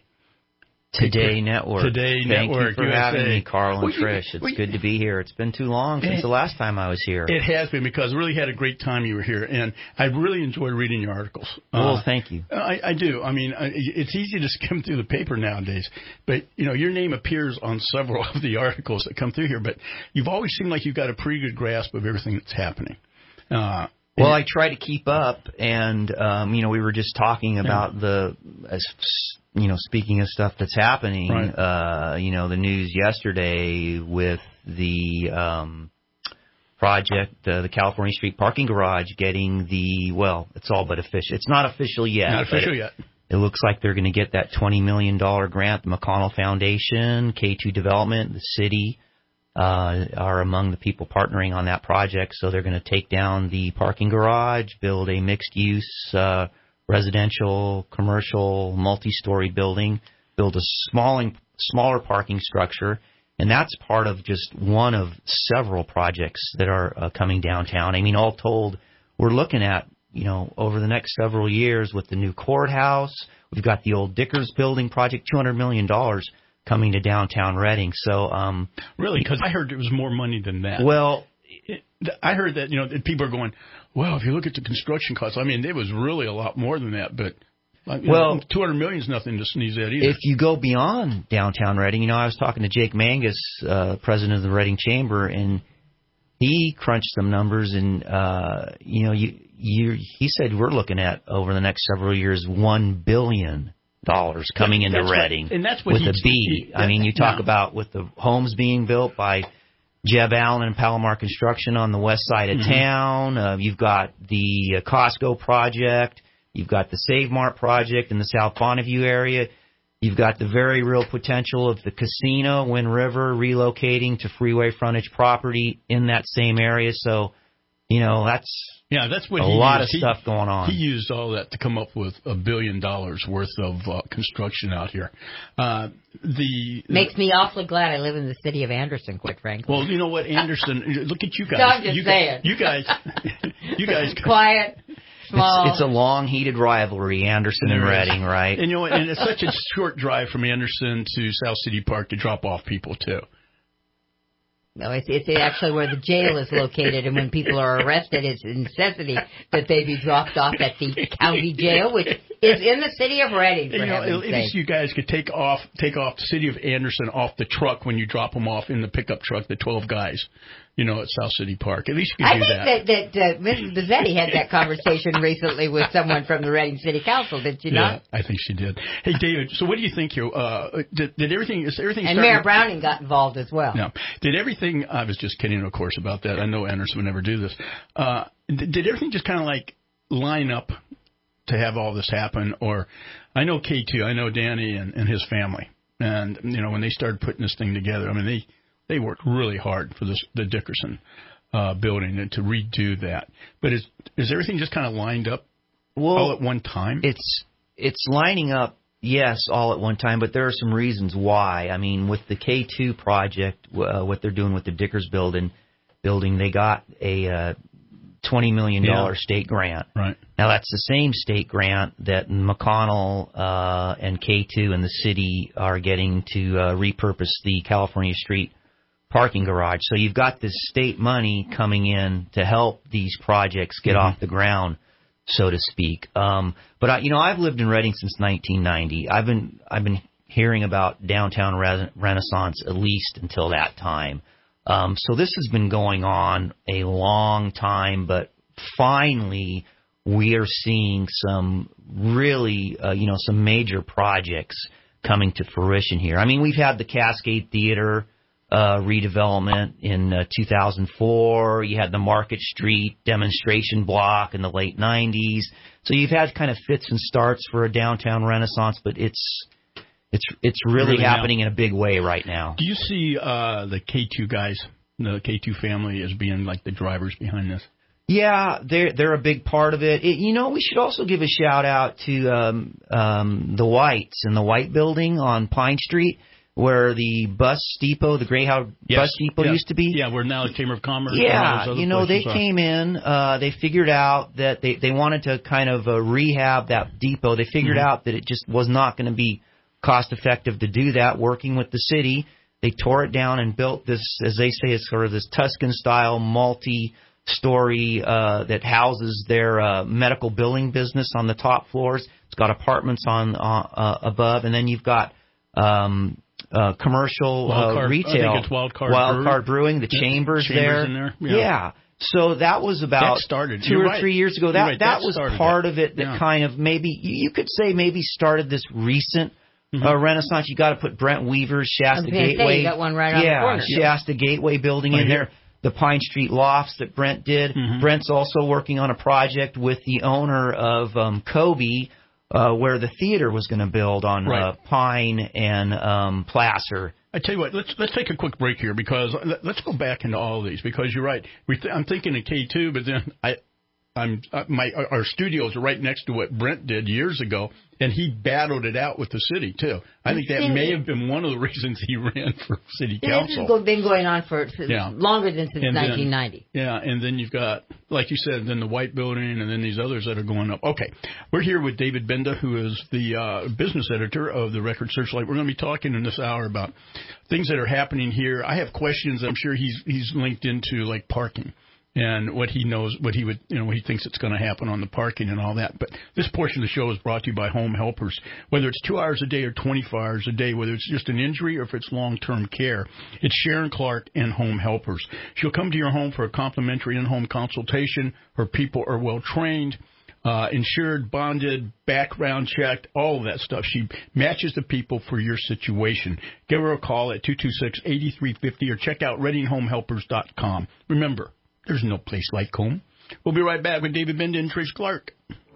Today Network. Today Thank Network. you for U S A. having me, Carl and Well, you- Trish. It's well, good to be here. It's been too long since It- the last time I was here. It has been, because I really had a great time you were here, and I really enjoyed reading your articles. Well, Uh, thank you. I, I do. I mean, I, it's easy to skim through the paper nowadays, but, you know, your name appears on several of the articles that come through here, but you've always seemed like you've got a pretty good grasp of everything that's happening. Uh, Well, I try to keep up, and um, you know, we were just talking about the, as, you know, speaking of stuff that's happening. Right. Uh, you know, the news yesterday with the um, project, uh, the California Street Parking Garage, getting the well, it's all but official. It's not official yet. Not official but yet. It, it looks like they're going to get that twenty million dollar grant. The McConnell Foundation, K two Development, the city. Uh, are among the people partnering on that project. So they're going to take down the parking garage, build a mixed-use uh, residential, commercial, multi-story building, build a small, smaller parking structure, and that's part of just one of several projects that are uh, coming downtown. I mean, all told, we're looking at, you know, over the next several years with the new courthouse. We've got the old Dickers Building project, two hundred million dollars. Coming to downtown Reading. So, um, really, because I heard it was more money than that. Well, it, I heard that, you know, that people are going, well, if you look at the construction costs, I mean, it was really a lot more than that, but like, well, know, two hundred million is nothing to sneeze at either. If you go beyond downtown Reading, you know, I was talking to Jake Mangus, uh, president of the Reading Chamber, and he crunched some numbers, and uh, you know, you, you, he said we're looking at over the next several years one billion dollars coming into that's Reading what, and that's what with he, a B. He, I mean, you talk no. about with the homes being built by Jeb Allen and Palomar Construction on the west side of mm-hmm. town. Uh, you've got the uh, Costco project. You've got the Save Mart project in the South Bonneview area. You've got the very real potential of the casino, Wind River, relocating to freeway frontage property in that same area. So, you know, that's yeah, that's what a he lot used. of stuff he, going on. He used all that to come up with a billion dollars worth of uh, construction out here. Uh, the Makes me awfully glad I live in the city of Anderson, quite frankly. Well, you know what, Anderson, look at you guys. No, I'm just you saying. Guys, you guys, you guys. Quiet. Small. It's, it's a long, heated rivalry, Anderson and Reading, right? And you know, and it's such a short drive from Anderson to South City Park to drop off people too. No, it's, it's actually where the jail is located, and when people are arrested, it's a necessity that they be dropped off at the county jail, which is in the city of Reading. For you know, heaven's at least sake. you guys could take off, take off the city of Anderson off the truck when you drop them off in the pickup truck, the twelve guys, you know, at South City Park. At least you could I do think that, that uh, Missus Bazzetti had that conversation recently with someone from the Reading City Council, did she yeah, not? I think she did. Hey, David, so what do you think here? Uh, did, did everything, is everything And starting- Mayor Browning got involved as well. No. Did everything, I was just kidding, of course, about that. I know Anderson would never do this. Uh, did, did everything just kind of like line up to have all this happen? Or I know K two, I know Danny and, and his family. And, you know, when they started putting this thing together, I mean, they, they worked really hard for this, the Dickerson uh, building and to redo that. But is, is everything just kind of lined up well, all at one time? It's, it's lining up. Yes, all at one time, but there are some reasons why. I mean, with the K two project, uh, what they're doing with the Dickers building, building, they got a uh, twenty million dollars yeah. state grant. Right. Now, that's the same state grant that McConnell uh, and K two and the city are getting to uh, repurpose the California Street parking garage. So you've got this state money coming in to help these projects get mm-hmm. off the ground, so to speak. Um, but I, you know, I've lived in Reading since nineteen ninety. I've been I've been hearing about downtown re- Renaissance at least until that time. Um, so this has been going on a long time, but finally we are seeing some really, uh, you know, some major projects coming to fruition here. I mean, we've had the Cascade Theater Uh, redevelopment in uh, two thousand four. You had the Market Street demonstration block in the late nineties. So you've had kind of fits and starts for a downtown renaissance, but it's it's it's really, really happening now. In a big way right now. Do you see uh, the K two guys, the K two family, as being like the drivers behind this? Yeah, they're they're a big part of it. it. You know, we should also give a shout out to um, um, the Whites in the White Building on Pine Street, where the bus depot, the Greyhound yes. bus depot yeah. used to be. Yeah, we're now the Chamber of Commerce. Yeah, you know, they are. came in, uh, they figured out that they, they wanted to kind of uh, rehab that depot. They figured mm-hmm. out that it just was not going to be cost effective to do that, working with the city. They tore it down and built this, as they say, it's sort of this Tuscan-style multi-story uh, that houses their uh, medical billing business on the top floors. It's got apartments on uh, uh, above, and then you've got um, uh, commercial uh, card, retail. I think it's Wild Card, Wild Brewery. Card Brewing, the Chambers, Chambers there. In there. Yeah. yeah. So that was about that started. 2 You're or right. three years ago. That right. that, that was that. part of it that yeah. kind of maybe, you could say maybe started this recent Mm-hmm. uh, renaissance. You got to put Brent Weaver's Shasta Gateway. Say, you got one right on yeah, the corner. Shasta Gateway building right in here. there. The Pine Street Lofts that Brent did. Mm-hmm. Brent's also working on a project with the owner of um, Kobe, uh, where the theater was going to build on right. uh, Pine and um, Placer. I tell you what, let's let's take a quick break here because let's go back into all of these because you're right. We th- I'm thinking of K two, but then I. I'm uh, my our studios are right next to what Brent did years ago, and he battled it out with the city too. I think that may have been one of the reasons he ran for city council. This has been going on for, for yeah. longer than since and nineteen ninety. Then, yeah, and then you've got, like you said, then the White Building, and then these others that are going up. Okay, we're here with David Benda, who is the uh, business editor of the Record Searchlight. We're going to be talking in this hour about things that are happening here. I have questions. I'm sure he's he's linked into like parking. And what he knows, what he would, you know, what he thinks it's going to happen on the parking and all that. But this portion of the show is brought to you by Home Helpers. Whether it's two hours a day or twenty-four hours a day, whether it's just an injury or if it's long-term care, it's Sharon Clark and Home Helpers. She'll come to your home for a complimentary in-home consultation. Her people are well-trained, uh, insured, bonded, background checked, all of that stuff. She matches the people for your situation. Give her a call at two two six, eight three five zero or check out reading home helpers dot com. Remember, there's no place like home. We'll be right back with David Benda and Trish Clark.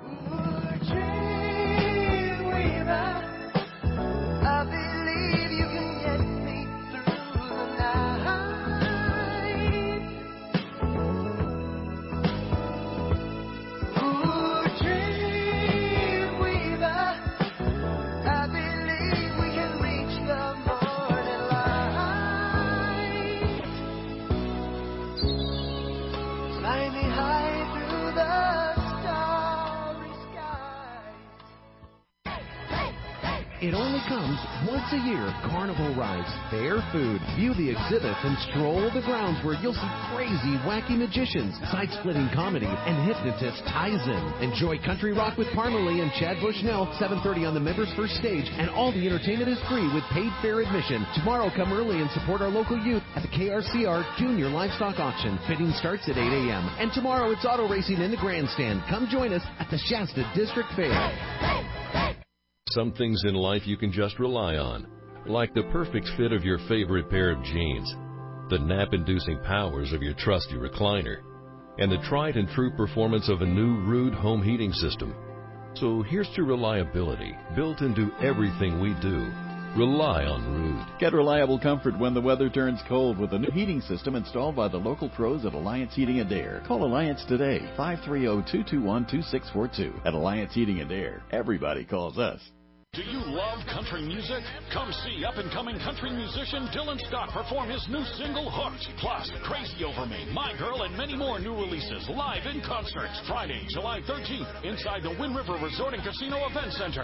It only comes once a year. Carnival rides, fair food, view the exhibits, and stroll the grounds where you'll see crazy, wacky magicians, side-splitting comedy, and hypnotist Tyson. Enjoy country rock with Parmalee and Chad Bushnell, seven thirty on the Members First Stage, and all the entertainment is free with paid fair admission. Tomorrow, come early and support our local youth at the K R C R Junior Livestock Auction. Bidding starts at eight a.m. And tomorrow, it's auto racing in the grandstand. Come join us at the Shasta District Fair. Some things in life you can just rely on, like the perfect fit of your favorite pair of jeans, the nap-inducing powers of your trusty recliner, and the tried and true performance of a new Ruud home heating system. So here's to reliability, built into everything we do. Rely on Ruud. Get reliable comfort when the weather turns cold with a new heating system installed by the local pros at Alliance Heating and Air. Call Alliance today, five three zero, two two one, two six four two. At Alliance Heating and Air, everybody calls us. Do you love country music? Come see up-and-coming country musician Dylan Scott perform his new single, Hooked. Plus, Crazy Over Me, My Girl, and many more new releases live in concerts. Friday, July thirteenth, inside the Wind River Resort and Casino Event Center.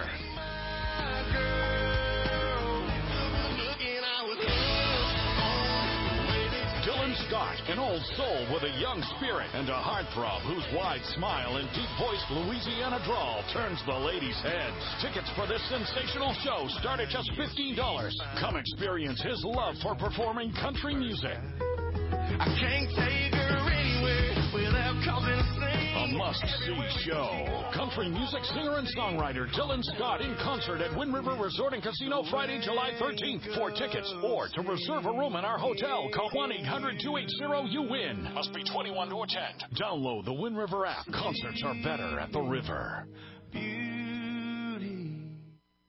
Dylan Scott, an old soul with a young spirit and a heartthrob whose wide smile and deep-voiced Louisiana drawl turns the ladies' heads. Tickets for this sensational show start at just fifteen dollars. Come experience his love for performing country music. I can't take her anywhere without causing a scene. A must-see show. Country music singer and songwriter Dylan Scott in concert at Wind River Resort and Casino Friday, July thirteenth. For tickets or to reserve a room in our hotel, call one eight hundred, two eight zero, you win. Must be twenty-one to attend. Download the Wind River app. Concerts are better at the river.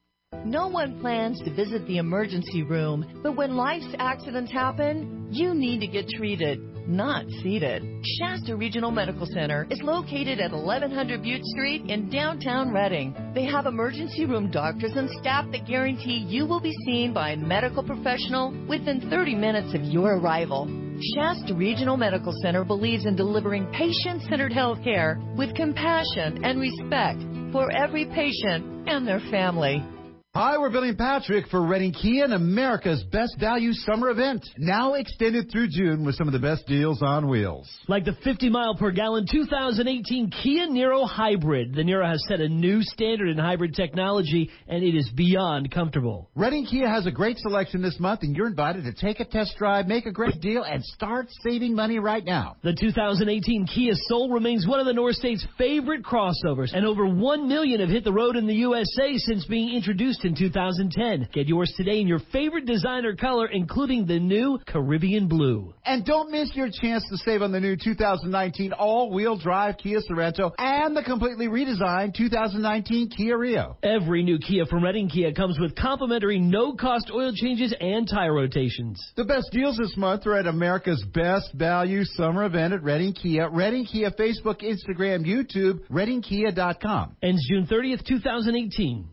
No one plans to visit the emergency room, but when life's accidents happen, you need to get treated, not seated. Shasta Regional Medical Center is located at eleven hundred Butte Street in downtown Reading. They have emergency room doctors and staff that guarantee you will be seen by a medical professional within thirty minutes of your arrival. Shasta Regional Medical Center believes in delivering patient-centered health care with compassion and respect for every patient and their family. Hi, we're Billy and Patrick for Reading Kia and America's Best Value Summer Event. Now extended through June with some of the best deals on wheels. Like the fifty mile per gallon two thousand eighteen Kia Niro Hybrid. The Niro has set a new standard in hybrid technology, and it is beyond comfortable. Reading Kia has a great selection this month, and you're invited to take a test drive, make a great deal, and start saving money right now. The two thousand eighteen Kia Soul remains one of the North State's favorite crossovers, and over one million have hit the road in the U S A since being introduced in two thousand ten. Get yours today in your favorite designer color, including the new Caribbean Blue. And don't miss your chance to save on the new two thousand nineteen all-wheel drive Kia Sorento and the completely redesigned two thousand nineteen Kia Rio. Every new Kia from Reading Kia comes with complimentary no-cost oil changes and tire rotations. The best deals this month are at America's Best Value Summer Event at Reading Kia. Reading Kia Facebook, Instagram, YouTube, reading kia dot com. Ends June thirtieth, two thousand eighteen.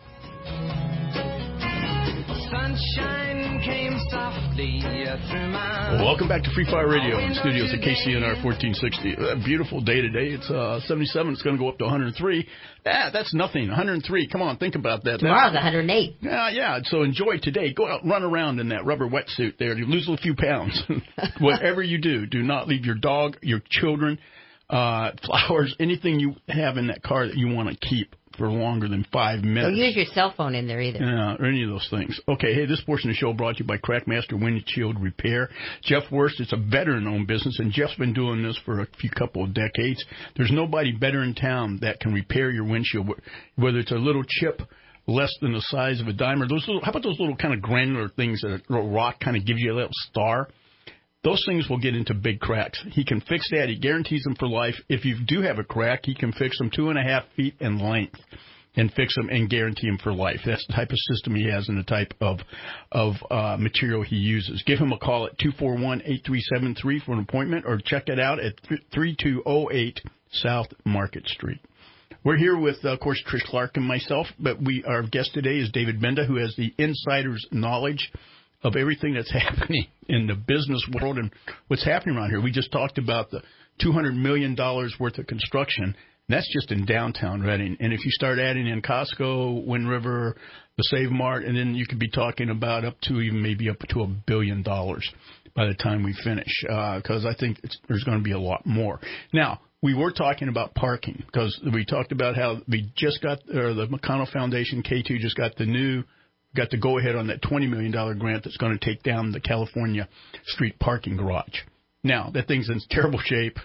Sunshine came softly through my... Well, welcome back to Free Fire Radio in the studios at K C N R fourteen sixty. A beautiful day today. It's uh, seventy-seven. It's going to go up to one hundred three. Ah, that's nothing. one hundred three. Come on, think about that. Tomorrow's that's, one hundred eight. Yeah, yeah. So enjoy today. Go out, run around in that rubber wetsuit there. You lose a few pounds. Whatever you do, do not leave your dog, your children, uh, flowers, anything you have in that car that you want to keep for longer than five minutes. Don't use your cell phone in there either. Yeah, or any of those things. Okay, hey, this portion of the show brought to you by Crackmaster Windshield Repair. Jeff Wurst, it's a veteran-owned business, and Jeff's been doing this for a few couple of decades. There's nobody better in town that can repair your windshield, whether it's a little chip less than the size of a dime, or those little, how about those little kind of granular things that a little rock kind of gives you a little star? Those things will get into big cracks. He can fix that. He guarantees them for life. If you do have a crack, he can fix them two and a half feet in length and fix them and guarantee them for life. That's the type of system he has and the type of of uh, material he uses. Give him a call at two four one, eight three seven three for an appointment, or check it out at three two zero eight South Market Street. We're here with, uh, of course, Trish Clark and myself, but we our guest today is David Benda, who has the insider's knowledge of everything that's happening in the business world and what's happening around here. We just talked about the two hundred million dollars worth of construction. That's just in downtown Reading. And if you start adding in Costco, Wind River, the Save Mart, and then you could be talking about up to even maybe up to a billion dollars by the time we finish, because uh, I think it's, there's going to be a lot more. Now, we were talking about parking because we talked about how we just got, or the McConnell Foundation, K two, just got the new got to go ahead on that twenty million dollars grant that's going to take down the California street parking garage. Now, that thing's in terrible shape.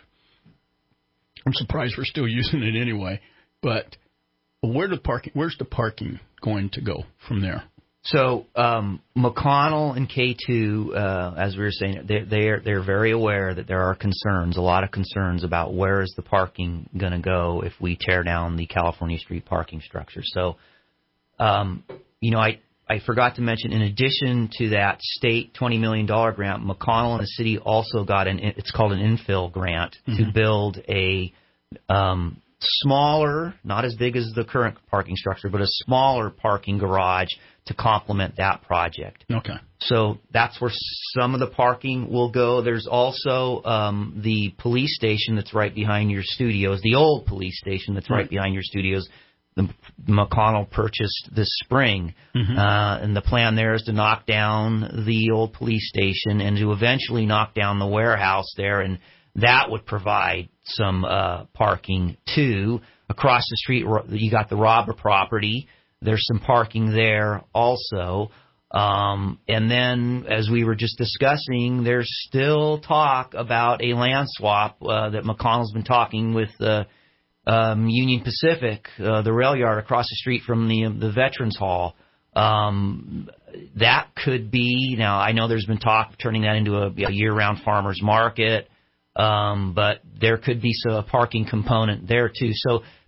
I'm surprised we're still using it anyway. But where the parking, where's the parking going to go from there? So um, McConnell and K two, uh, as we were saying, they're, they're, they're very aware that there are concerns, a lot of concerns about where is the parking going to go if we tear down the California street parking structure. So, um, you know, I, I forgot to mention, in addition to that state twenty million dollars grant, McConnell and the city also got an, it's called an infill grant mm-hmm. to build a um, smaller, not as big as the current parking structure, but a smaller parking garage to complement that project. Okay. So that's where some of the parking will go. There's also um, the police station that's right behind your studios, the old police station that's right, right behind your studios. The McConnell purchased this spring, mm-hmm. uh, and the plan there is to knock down the old police station and to eventually knock down the warehouse there, and that would provide some uh, parking too. Across the street, you got the Robber property. There's some parking there also. Um, and then, as we were just discussing, there's still talk about a land swap uh, that McConnell's been talking with uh, um, Union Pacific, uh, the rail yard across the street from the the Veterans Hall. Um, that could be, now I know there's been talk of turning that into a, a year-round farmer's market, um, but there could be some, a parking component there too. So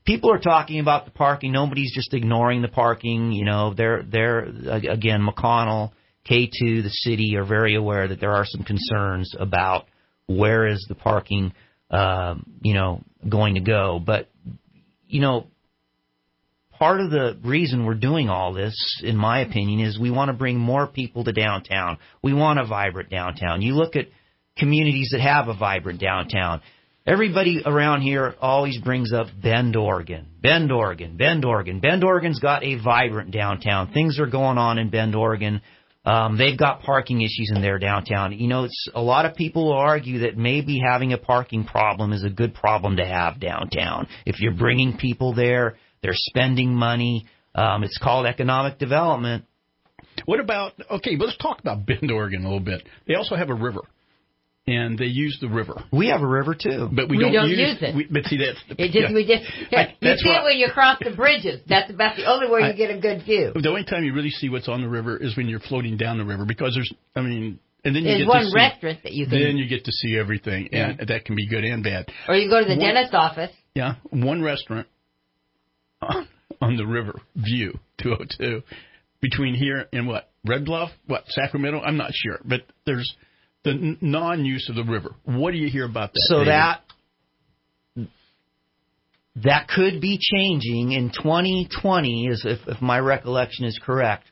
people are talking about the parking. Nobody's just ignoring the parking. You know, they're they're again McConnell, K two, the city are very aware that there are some concerns about where is the parking, uh, you know, going to go. But you know, part of the reason we're doing all this, in my opinion, is we want to bring more people to downtown. We want a vibrant downtown. You look at communities that have a vibrant downtown. Everybody around here always brings up Bend, Oregon. Bend, Oregon. Bend, Oregon. Bend, Oregon's got a vibrant downtown. Things are going on in Bend, Oregon. Um, they've got parking issues in their downtown. You know, it's a lot of people will argue that maybe having a parking problem is a good problem to have downtown. If you're bringing people there, they're spending money. Um, it's called economic development. What about, okay, let's talk about Bend, Oregon a little bit. They also have a river. And they use the river. We have a river, too. But we, we don't, don't use, use it. We, but see, that's... The, it just, yeah. we just, I, you see what, it when you cross the bridges. That's about the only way you I, get a good view. The only time you really see what's on the river is when you're floating down the river, because there's, I mean... And then you There's get one to see, restaurant that you can... Then you get to see everything, and yeah. that can be good and bad. Or you go to the one, dentist's office. Yeah, one restaurant on, on the river, View, two oh two, between here and what? Red Bluff? What, Sacramento? I'm not sure, but there's... The non-use of the river. What do you hear about that? So David? that that could be changing in twenty twenty, as if, if my recollection is correct.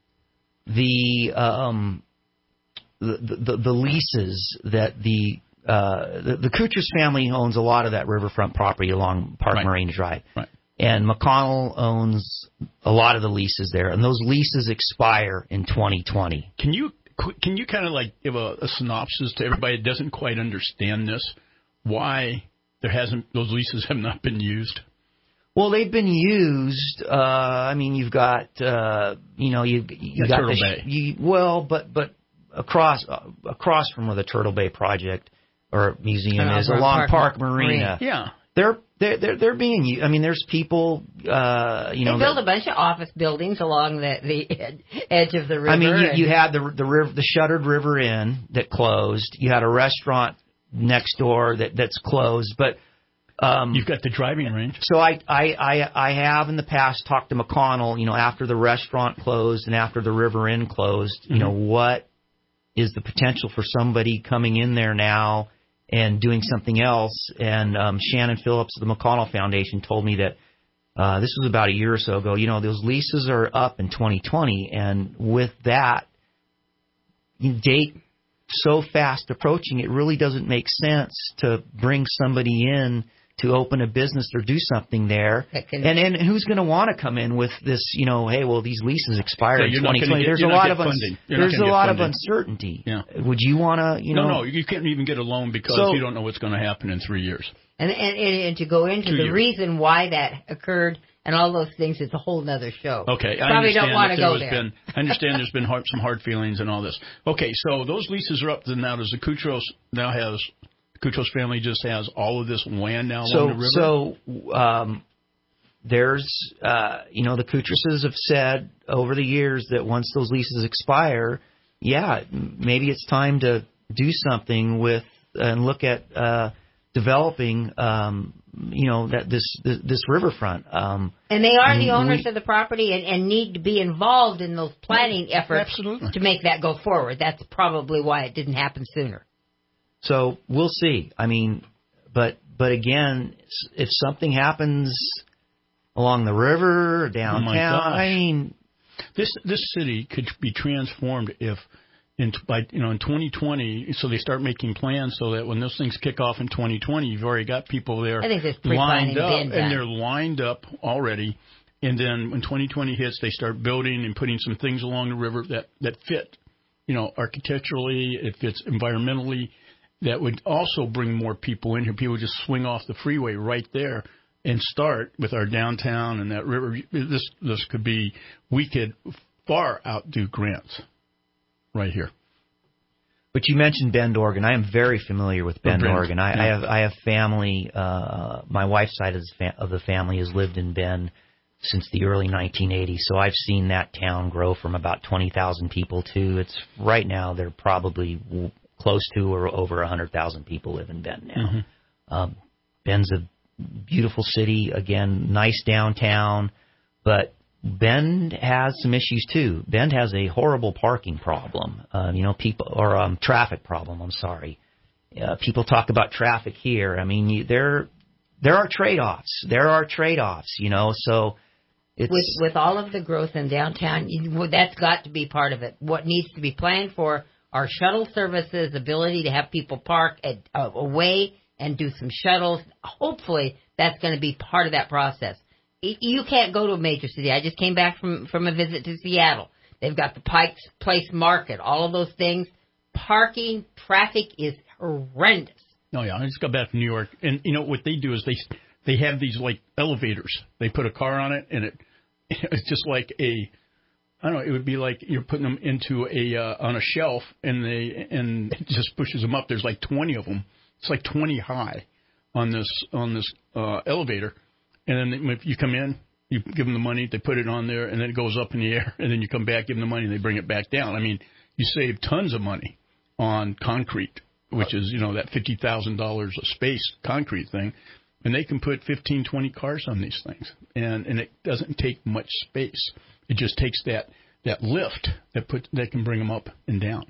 The um the the, the leases that the uh the, the Kuchers family owns a lot of that riverfront property along Park right. Marine Drive. Right. And McConnell owns a lot of the leases there, and those leases expire in twenty twenty. Can you Can you kind of like give a, a synopsis to everybody that doesn't quite understand this? Why there hasn't those leases have not been used? Well, they've been used. Uh, I mean, you've got uh, you know you you got Turtle the, Bay. You, well, but but across uh, across from where the Turtle Bay project or museum uh, is along Park, Park Marina. Marina. Yeah. They're they're they're, they're being used. I mean, there's people. Uh, you they know, built that, a bunch of office buildings along the the ed- edge of the river. I mean, you, and, you had the the river, the shuttered River Inn that closed. You had a restaurant next door that that's closed. But um, you've got the driving range. So I, I I I have in the past talked to McConnell. You know, after the restaurant closed and after the River Inn closed. You mm-hmm. know, what is the potential for somebody coming in there now and doing something else? And um, Shannon Phillips of the McConnell Foundation told me that uh, this was about a year or so ago. You know, those leases are up in twenty twenty, and with that date so fast approaching, it really doesn't make sense to bring somebody in to open a business or do something there. Can, and, and who's going to want to come in with this, you know, hey, well, these leases expire so in twenty twenty. Get, there's a lot of funding. there's a lot funding. of uncertainty. Yeah. Would you want to, you know? No, no, you can't even get a loan because so, you don't know what's going to happen in three years. And and, and to go into Two the years. reason why that occurred and all those things is a whole other show. Okay, you I probably don't want to go there. there. Been, I understand there's been hard, some hard feelings and all this. Okay, so those leases are up. Then now does the Kuchros now has Kuchros family just has all of this land now so, along the river? So um, there's, uh, you know, the Kuchroses have said over the years that once those leases expire, yeah, maybe it's time to do something with and look at uh, developing, um, you know, that this this, this riverfront. Um, and they are the owners we, of the property and, and need to be involved in those planning efforts absolutely. to make that go forward. That's probably why it didn't happen sooner. So we'll see. I mean, but but again, if something happens along the river or downtown, oh my gosh. I mean, this this city could be transformed if in by you know in twenty twenty. So they start making plans so that when those things kick off in twenty twenty, you've already got people there I think there's lined up, and and they're lined up already. And then when twenty twenty hits, they start building and putting some things along the river that that fit, you know, architecturally, it fits environmentally. That would also bring more people in here. People would just swing off the freeway right there and start with our downtown and that river. This this could be, we could far outdo Grants right here. But you mentioned Bend, Oregon. I am very familiar with Bend, Bend. Oregon. I, Yeah. I have I have family. Uh, my wife's side of the, fam- of the family has lived in Bend since the early nineteen eighties. So I've seen that town grow from about twenty thousand people to it's right now they're probably close to or over one hundred thousand people live in Bend now. Mm-hmm. Um, Bend's a beautiful city, again, nice downtown, but Bend has some issues too. Bend has a horrible parking problem, uh, you know, people or um, traffic problem. I'm sorry. Uh, people talk about traffic here. I mean, you, there there are trade-offs. There are trade-offs, you know. So it's with with all of the growth in downtown, you, that's got to be part of it. What needs to be planned for are shuttle services, ability to have people park at, uh, away and do some shuttles. Hopefully, that's going to be part of that process. You can't go to a major city. I just came back from, from a visit to Seattle. They've got the Pike's Place Market, all of those things. Parking, traffic is horrendous. Oh, yeah. I just got back from New York. And, you know, what they do is they they have these, like, elevators. They put a car on it, and it it's just like a, I don't know, it would be like you're putting them into a, uh, on a shelf, and they and it just pushes them up. There's like twenty of them. It's like twenty high on this, on this uh, elevator. And then if you come in, you give them the money, they put it on there, and then it goes up in the air, and then you come back, give them the money, and they bring it back down. I mean, you save tons of money on concrete, which is, you know, that fifty thousand dollars a space concrete thing, and they can put fifteen, twenty cars on these things, and, and it doesn't take much space. It just takes that, that lift that put that can bring them up and down.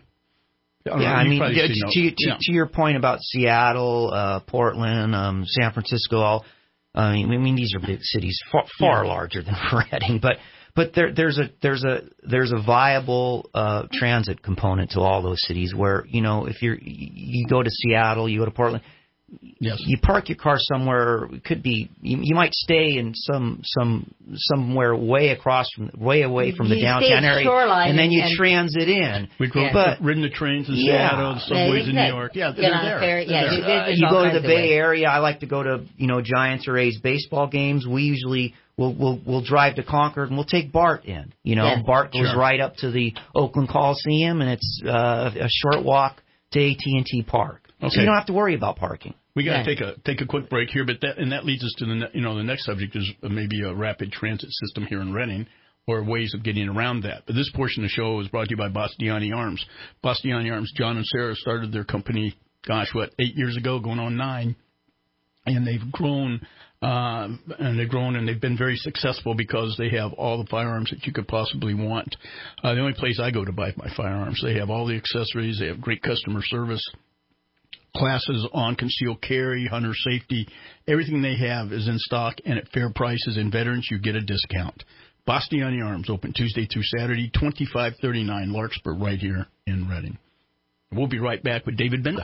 I yeah, know, I mean, to, to, to, yeah. to your point about Seattle, uh, Portland, um, San Francisco, all. I mean, I mean, these are big cities, far, far yeah. larger than Reading, but but there, there's a there's a there's a viable uh, transit component to all those cities. Where, you know, if you're you go to Seattle, you go to Portland, yes. you park your car somewhere. It could be you, you might stay in some some somewhere way across from way away from you the downtown area, and then you and transit in. We've yeah. but, ridden the trains in yeah. Seattle, the subways yeah, in New York. Yeah, they're there. Fair, yeah, they're there. Uh, you go to the Bay Area. I like to go to, you know, Giants or A's baseball games. We usually will we'll, we'll drive to Concord and we'll take Bart in. You know, yeah. Bart goes sure. right up to the Oakland Coliseum, and it's uh, a short walk to A T and T Park. Okay. So you don't have to worry about parking. We got to yeah. take a take a quick break here, but that and that leads us to the ne- you know the next subject is maybe a rapid transit system here in Reading, or ways of getting around that. But this portion of the show is brought to you by Bastiani Arms. Bastiani Arms, John and Sarah started their company, gosh, what, eight years ago, going on nine, and they've grown, uh, and they've grown, and they've been very successful because they have all the firearms that you could possibly want. Uh, the only place I go to buy my firearms, they have all the accessories, they have great customer service, classes on concealed carry, hunter safety. Everything they have is in stock and at fair prices. And veterans, you get a discount. Bastiani Arms, open Tuesday through Saturday, twenty-five thirty-nine Larkspur, right here in Reading. We'll be right back with David Benda.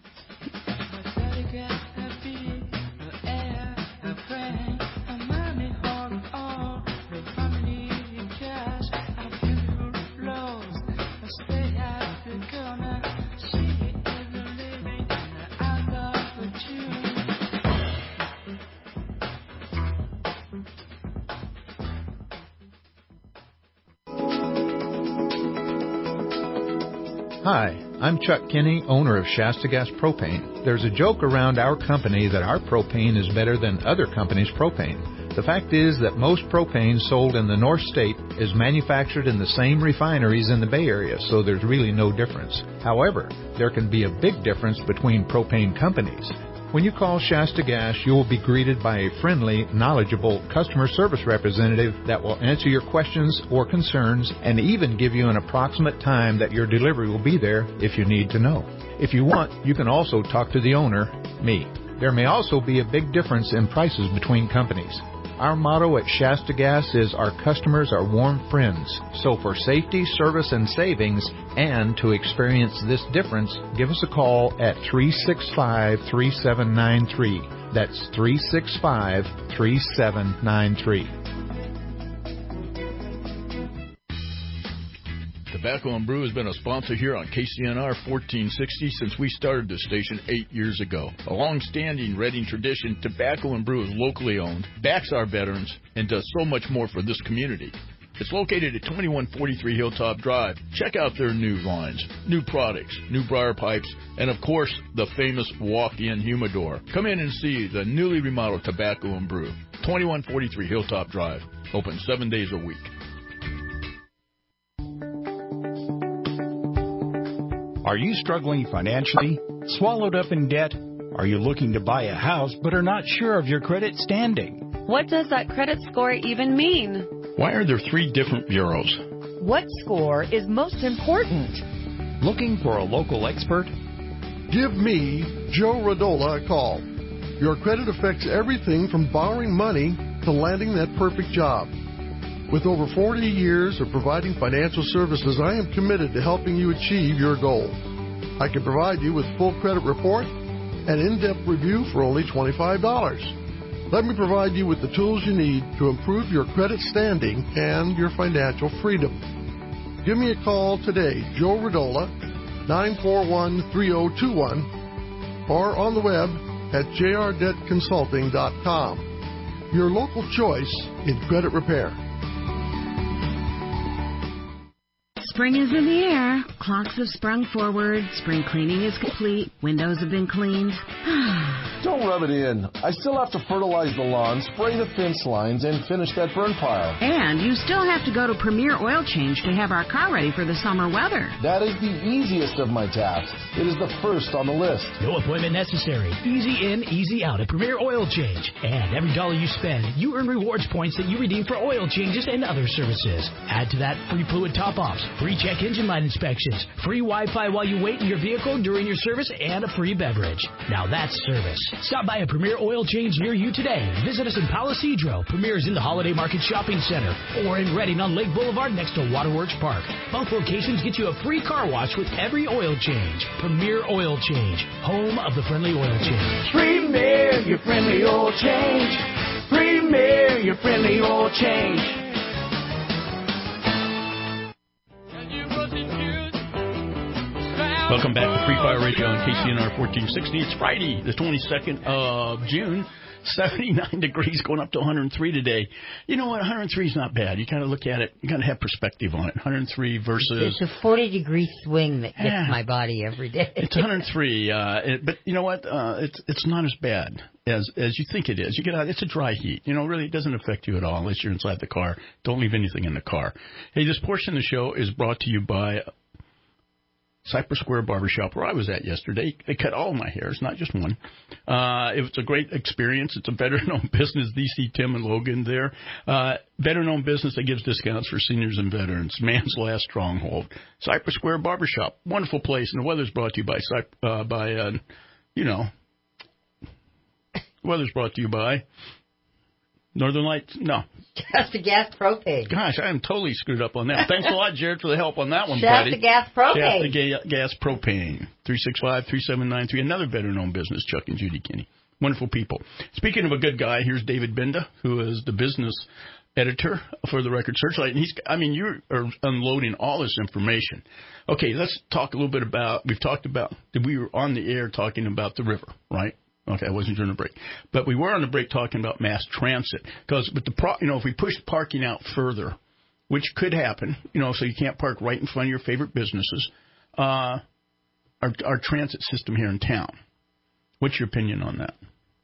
Hi, I'm Chuck Kinney, owner of Shasta Gas Propane. There's a joke around our company that our propane is better than other companies' propane. The fact is that most propane sold in the North State is manufactured in the same refineries in the Bay Area, so there's really no difference. However, there can be a big difference between propane companies. When you call Shasta Gas, you will be greeted by a friendly, knowledgeable customer service representative that will answer your questions or concerns and even give you an approximate time that your delivery will be there if you need to know. If you want, you can also talk to the owner, me. There may also be a big difference in prices between companies. Our motto at Shasta Gas is our customers are warm friends. So for safety, service, and savings, and to experience this difference, give us a call at three six five, three seven nine three. That's three six five, three seven nine three. Tobacco and Brew has been a sponsor here on K C N R fourteen sixty since we started the station eight years ago. A long-standing Reading tradition, Tobacco and Brew is locally owned, backs our veterans, and does so much more for this community. It's located at twenty-one forty-three Hilltop Drive. Check out their new lines, new products, new briar pipes, and of course, the famous walk-in humidor. Come in and see the newly remodeled Tobacco and Brew. twenty-one forty-three Hilltop Drive. Open seven days a week. Are you struggling financially? Swallowed up in debt? Are you looking to buy a house but are not sure of your credit standing? What does that credit score even mean? Why are there three different bureaus? What score is most important? Looking for a local expert? Give me, Joe Radola, a call. Your credit affects everything from borrowing money to landing that perfect job. With over forty years of providing financial services, I am committed to helping you achieve your goal. I can provide you with full credit report and in-depth review for only twenty-five dollars. Let me provide you with the tools you need to improve your credit standing and your financial freedom. Give me a call today, Joe Radola, nine four one, three zero two one, or on the web at j r debt consulting dot com. Your local choice in credit repair. Spring is in the air. Clocks have sprung forward. Spring cleaning is complete. Windows have been cleaned. Don't rub it in. I still have to fertilize the lawn, spray the fence lines, and finish that burn pile. And you still have to go to Premier Oil Change to have our car ready for the summer weather. That is the easiest of my tasks. It is the first on the list. No appointment necessary. Easy in, easy out at Premier Oil Change. And every dollar you spend, you earn rewards points that you redeem for oil changes and other services. Add to that free fluid top-offs, free check engine light inspections, free Wi-Fi while you wait in your vehicle during your service, and a free beverage. Now that's service. Stop by a Premier Oil Change near you today. Visit us in Palo Cedro. Premier is in the Holiday Market Shopping Center, or in Redding on Lake Boulevard next to Waterworks Park. Both locations get you a free car wash with every oil change. Premier Oil Change, home of the friendly oil change. Premier, your friendly oil change. Premier, your friendly oil change. Welcome back to Free Fire Radio on K C N R fourteen sixty. It's Friday, the twenty-second of June. seventy-nine degrees, going up to one hundred three today. You know what? one hundred three is not bad. You kind of look at it. You kind of have perspective on it. one hundred three versus... It's a forty-degree swing that hits yeah. my body every day. It's one hundred three. Uh, it, but you know what? Uh, it's it's not as bad as as you think it is. You get out. It's a dry heat. You know, really, it doesn't affect you at all unless you're inside the car. Don't leave anything in the car. Hey, this portion of the show is brought to you by Cypress Square Barbershop, where I was at yesterday. They cut all my hairs, not just one. Uh, it was a great experience. It's a veteran-owned business, D C Tim and Logan there. Uh, veteran-owned business that gives discounts for seniors and veterans. Man's last stronghold. Cypress Square Barbershop, wonderful place. And the weather's brought to you by, uh, by uh, you know, the weather's brought to you by Northern Lights? No. Shasta Gas Propane. Gosh, I am totally screwed up on that. Thanks a lot, Jared, for the help on that one, Shasta buddy. Gas Propane. Shasta Ga- Gas Propane. three six five, three seven nine three. Another veteran-owned business, Chuck and Judy Kinney. Wonderful people. Speaking of a good guy, here's David Benda, who is the business editor for the Record Searchlight. And he's, I mean, you are unloading all this information. Okay, let's talk a little bit about, we've talked about, we were on the air talking about the river, right? Okay, I wasn't during the break. But we were on the break talking about mass transit. Because, but the pro, you know, if we push parking out further, which could happen, you know, so you can't park right in front of your favorite businesses, uh, our, our transit system here in town. What's your opinion on that?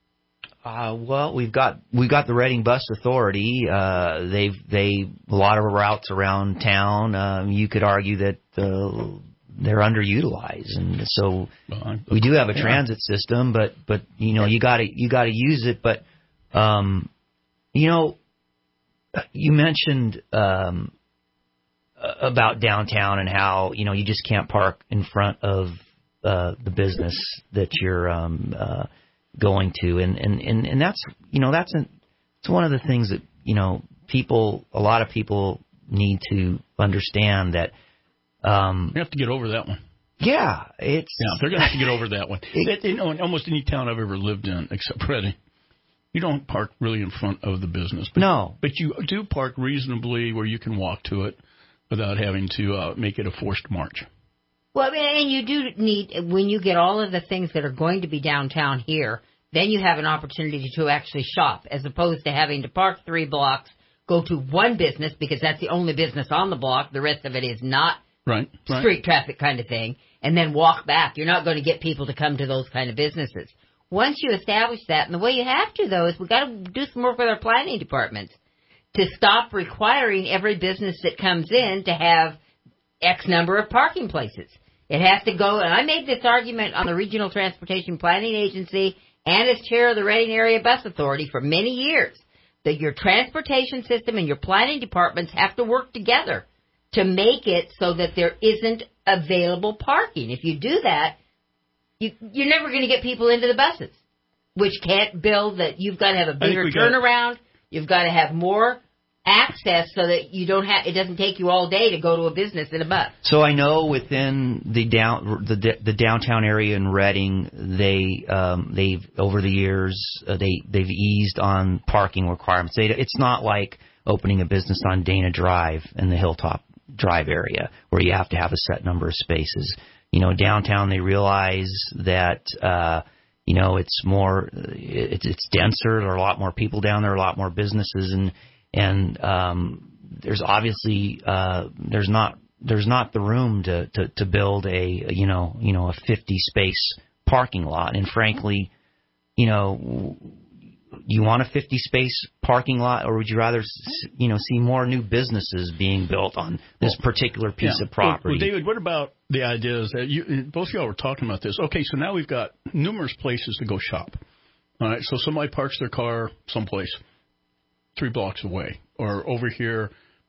Uh, well, we've got we've got the Reading Bus Authority. Uh, they've they a lot of routes around town. Um, you could argue that uh, they're underutilized, and so well, we do have a yeah. transit system. But but you know you got to you got to use it. But um, you know, you mentioned um, about downtown and how you know you just can't park in front of uh, the business that you're um, uh, going to, and, and, and, and that's you know that's an, it's one of the things that you know people a lot of people need to understand that. Um, you have to get over that one. Yeah, it's yeah. They're going to have to get over that one. It, you know, in almost any town I've ever lived in, except Reading, you don't park really in front of the business. But, no, but you do park reasonably where you can walk to it without having to uh, make it a forced march. Well, and you do need, when you get all of the things that are going to be downtown here, then you have an opportunity to actually shop, as opposed to having to park three blocks, go to one business, because that's the only business on the block. The rest of it is not right, right. street traffic kind of thing, and then walk back. You're not going to get people to come to those kind of businesses. Once you establish that, and the way you have to, though, is we've got to do some work with our planning departments to stop requiring every business that comes in to have X number of parking places. It has to go, and I made this argument on the Regional Transportation Planning Agency and as chair of the Reading Area Bus Authority for many years, that your transportation system and your planning departments have to work together to make it so that there isn't available parking. If you do that, you, you're never going to get people into the buses, which can't build that. You've got to have a bigger turnaround. You've got to have more access so that you don't have, it doesn't take you all day to go to a business in a bus. So I know within the down the the downtown area in Reading, they um, they've over the years uh, they they've eased on parking requirements. They, it's not like opening a business on Dana Drive in the Hilltop Drive area where you have to have a set number of spaces. You know, downtown they realize that uh, you know it's more it's it's denser. There are a lot more people down there, a lot more businesses, and And um, there's obviously uh, there's not there's not the room to, to, to build a you know you know a fifty space parking lot. And frankly, you know, you want a fifty space parking lot, or would you rather you know see more new businesses being built on this particular piece yeah. of property? Well, well, David, what about the ideas that you both of y'all were talking about this? Okay, so now we've got numerous places to go shop. All right, so somebody parks their car someplace three blocks away, or over here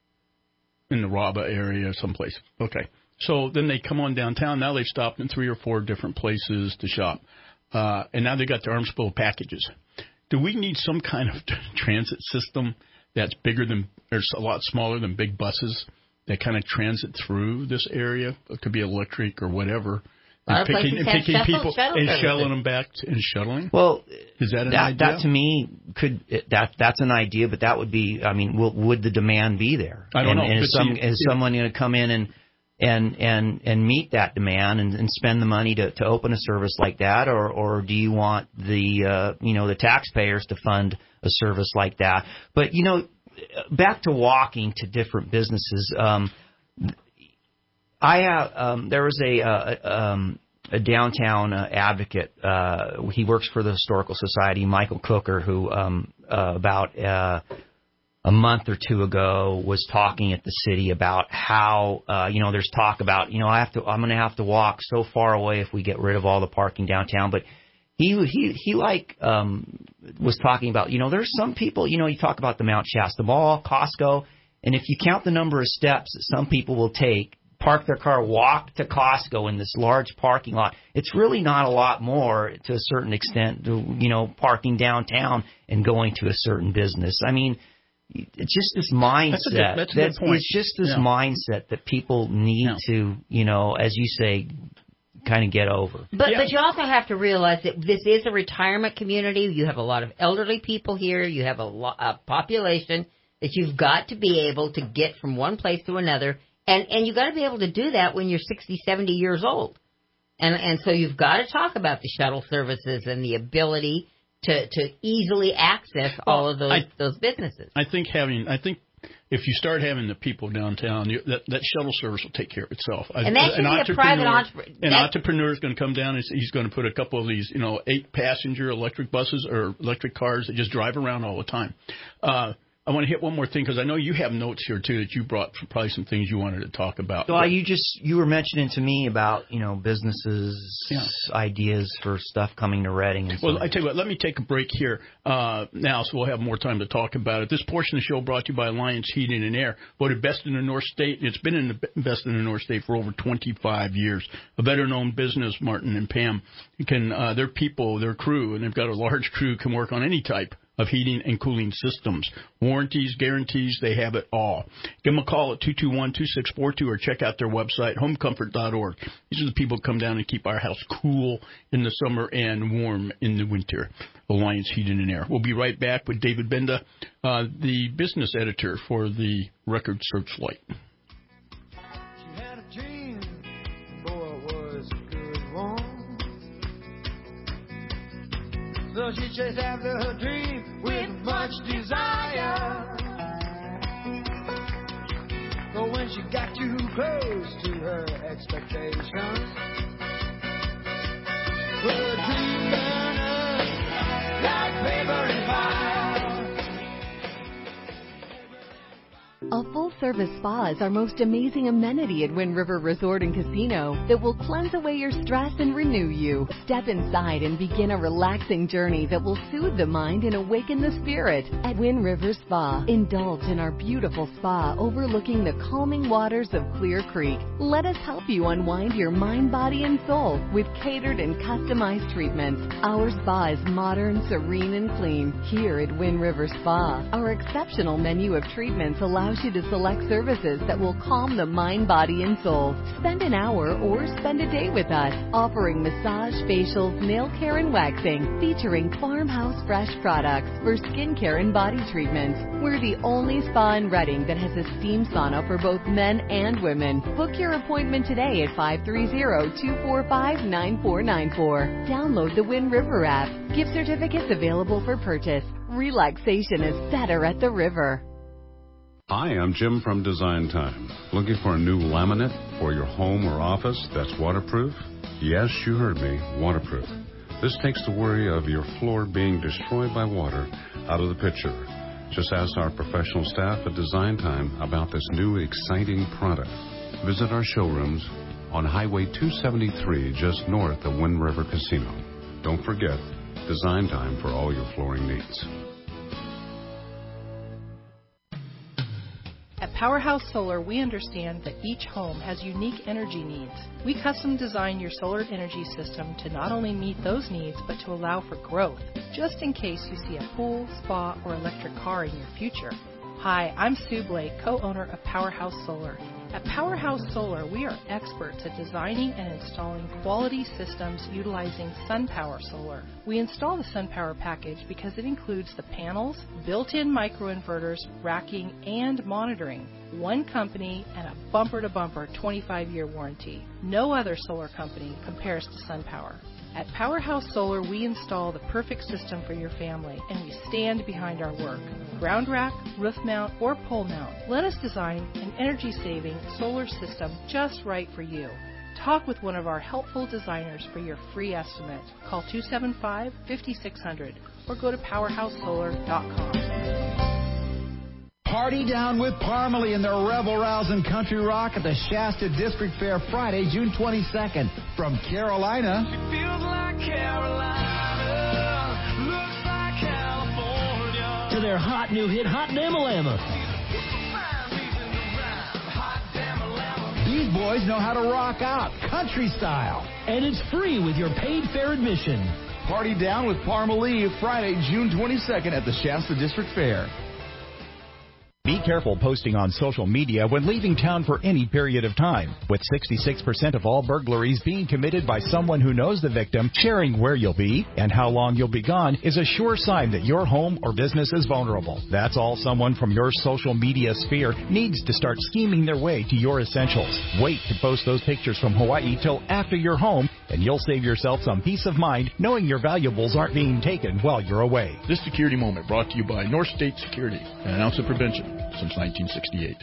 in the Raba area someplace. Okay. So then they come on downtown. Now they've stopped in three or four different places to shop. Uh, and now they got their arms full of packages. Do we need some kind of transit system that's bigger than, or a lot smaller than big buses that kind of transit through this area? It could be electric or whatever. And picking, and picking shuttle, people shuttle and shuttling them back to, and shuttling. Well, is that an that, idea? That to me could that that's an idea, but that would be. I mean, will, would the demand be there? I don't and, know. And is, some, see, is yeah. someone going to come in and and and and meet that demand and, and spend the money to, to open a service like that, or or do you want the uh, you know the taxpayers to fund a service like that? But you know, back to walking to different businesses. Um, I have um, there was a uh, um, a downtown uh, advocate. Uh, he works for the Historical Society, Michael Cooker, who um, uh, about uh, a month or two ago was talking at the city about how uh, you know there's talk about you know I have to I'm going to have to walk so far away if we get rid of all the parking downtown, but he he he like um, was talking about you know there's some people you know you talk about the Mount Shasta Mall, Costco, and if you count the number of steps that some people will take, park their car, walk to Costco in this large parking lot, it's really not a lot more to a certain extent, to, you know, parking downtown and going to a certain business. I mean, it's just this mindset. That's a good, that's a good that point. It's just this yeah. mindset that people need yeah. to, you know, as you say, kind of get over. But yeah. but you also have to realize that this is a retirement community. You have a lot of elderly people here. You have a, lo- a population that you've got to be able to get from one place to another. And and you've got to be able to do that when you're sixty, seventy years old. And and so you've got to talk about the shuttle services and the ability to, to easily access well, all of those I, those businesses. I think having I think if you start having the people downtown, you, that, that shuttle service will take care of itself. And that should an be a private entrepreneur. An entrepreneur is going to come down and he's going to put a couple of these, you know, eight passenger electric buses or electric cars that just drive around all the time. Uh, I want to hit one more thing because I know you have notes here too that you brought probably some things you wanted to talk about. Well, you just you were mentioning to me about you know businesses, yeah. ideas for stuff coming to Reading. And well, I tell you what, let me take a break here uh, now, so we'll have more time to talk about it. This portion of the show brought to you by Alliance Heating and Air, voted best in the North State. It's been in the best in the North State for over twenty-five years. A veteran-owned business, Martin and Pam. You can uh, their people, their crew, and they've got a large crew, can work on any type of heating and cooling systems. Warranties, guarantees, they have it all. Give them a call at two two one, two six four two or check out their website, home comfort dot org. These are the people who come down and keep our house cool in the summer and warm in the winter. Alliance Heating and Air. We'll be right back with David Benda, uh, the business editor for the Record Searchlight. She had a dream, boy, it was a good one. So she chased after her dream with much desire. But when she got too close to her expectations, her dream burned like paper and fire. A full full-service spa is our most amazing amenity at Wind River Resort and Casino that will cleanse away your stress and renew you. Step inside and begin a relaxing journey that will soothe the mind and awaken the spirit. At Wind River Spa, indulge in our beautiful spa overlooking the calming waters of Clear Creek. Let us help you unwind your mind, body, and soul with catered and customized treatments. Our spa is modern, serene, and clean. Here at Wind River Spa, our exceptional menu of treatments allows you to select services that will calm the mind, body, and soul. Spend an hour or spend a day with us, offering massage, facials, nail care, and waxing, featuring farmhouse fresh products for skincare and body treatments. We're the only spa in Redding that has a steam sauna for both men and women. Book your appointment today at five three zero, two four five, nine four nine four. Download the Wind River app. Gift certificates available for purchase. Relaxation is better at the river. Hi, I'm Jim from Design Time. Looking for a new laminate for your home or office that's waterproof? Yes, you heard me, waterproof. This takes the worry of your floor being destroyed by water out of the picture. Just ask our professional staff at Design Time about this new exciting product. Visit our showrooms on Highway two seventy-three just north of Wind River Casino. Don't forget, Design Time for all your flooring needs. At Powerhouse Solar, we understand that each home has unique energy needs. We custom design your solar energy system to not only meet those needs, but to allow for growth, just in case you see a pool, spa, or electric car in your future. Hi, I'm Sue Blake, co-owner of Powerhouse Solar. At Powerhouse Solar, we are experts at designing and installing quality systems utilizing SunPower Solar. We install the SunPower package because it includes the panels, built-in microinverters, racking, and monitoring. One company and a bumper-to-bumper twenty-five year warranty. No other solar company compares to SunPower. At Powerhouse Solar, we install the perfect system for your family, and we stand behind our work. Ground rack, roof mount, or pole mount, let us design an energy-saving solar system just right for you. Talk with one of our helpful designers for your free estimate. Call two seven five, five six zero zero or go to powerhouse solar dot com. Party down with Parmalee and their Rebel Rousing Country Rock at the Shasta District Fair Friday, June twenty-second. From Carolina, She feels like Carolina, looks like California. To their hot new hit, Hot Damn-a-Llama. these boys know how to rock out, country style. And it's free with your paid fair admission. Party down with Parmalee Friday, June twenty-second at the Shasta District Fair. Be careful posting on social media when leaving town for any period of time. With sixty-six percent of all burglaries being committed by someone who knows the victim, sharing where you'll be and how long you'll be gone is a sure sign that your home or business is vulnerable. That's all someone from your social media sphere needs to start scheming their way to your essentials. Wait to post those pictures from Hawaii till after you're home, and you'll save yourself some peace of mind knowing your valuables aren't being taken while you're away. This security moment brought to you by North State Security, an ounce of prevention since nineteen sixty-eight.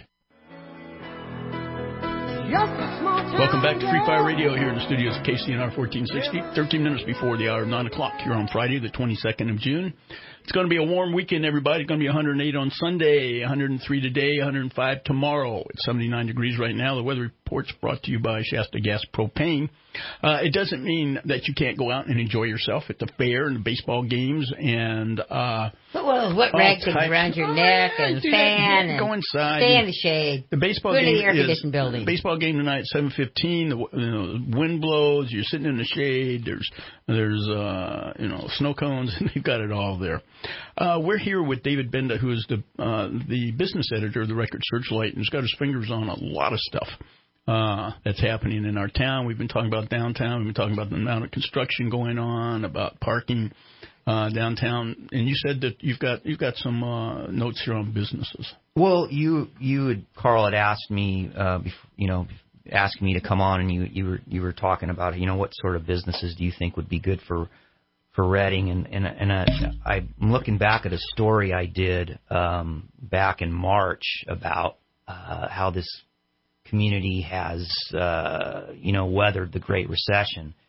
Welcome back to Free Fire Radio here in the studios of K C N R fourteen sixty, thirteen minutes before the hour of nine o'clock here on Friday, the twenty-second of June. It's going to be a warm weekend, everybody. It's going to be one hundred eight on Sunday, one hundred three today, one hundred five tomorrow. It's seventy-nine degrees right now. The weather report's brought to you by Shasta Gas Propane. Uh, it doesn't mean that you can't go out and enjoy yourself at the fair and the baseball games and uh well, what rag things around your neck yeah, and fan that. and go inside. Stay in the shade. The baseball Go to game the air is conditioned building. Baseball game tonight at seven fifteen. The you know, wind blows. You're sitting in the shade. There's there's uh you know snow cones. You've got it all there. Uh, we're here with David Benda, who is the uh, the business editor of the Record Searchlight, and has got his fingers on a lot of stuff uh, that's happening in our town. We've been talking about downtown. We've been talking about the amount of construction going on, about parking uh, downtown. And you said that you've got you've got some uh, notes here on businesses. Well, you you had, Carl had asked me, uh, you know, asking me to come on, and you you were you were talking about, you know, what sort of businesses do you think would be good for for Redding, and and, and I, I'm looking back at a story I did um, back in March about uh, how this community has uh, you know weathered the Great Recession,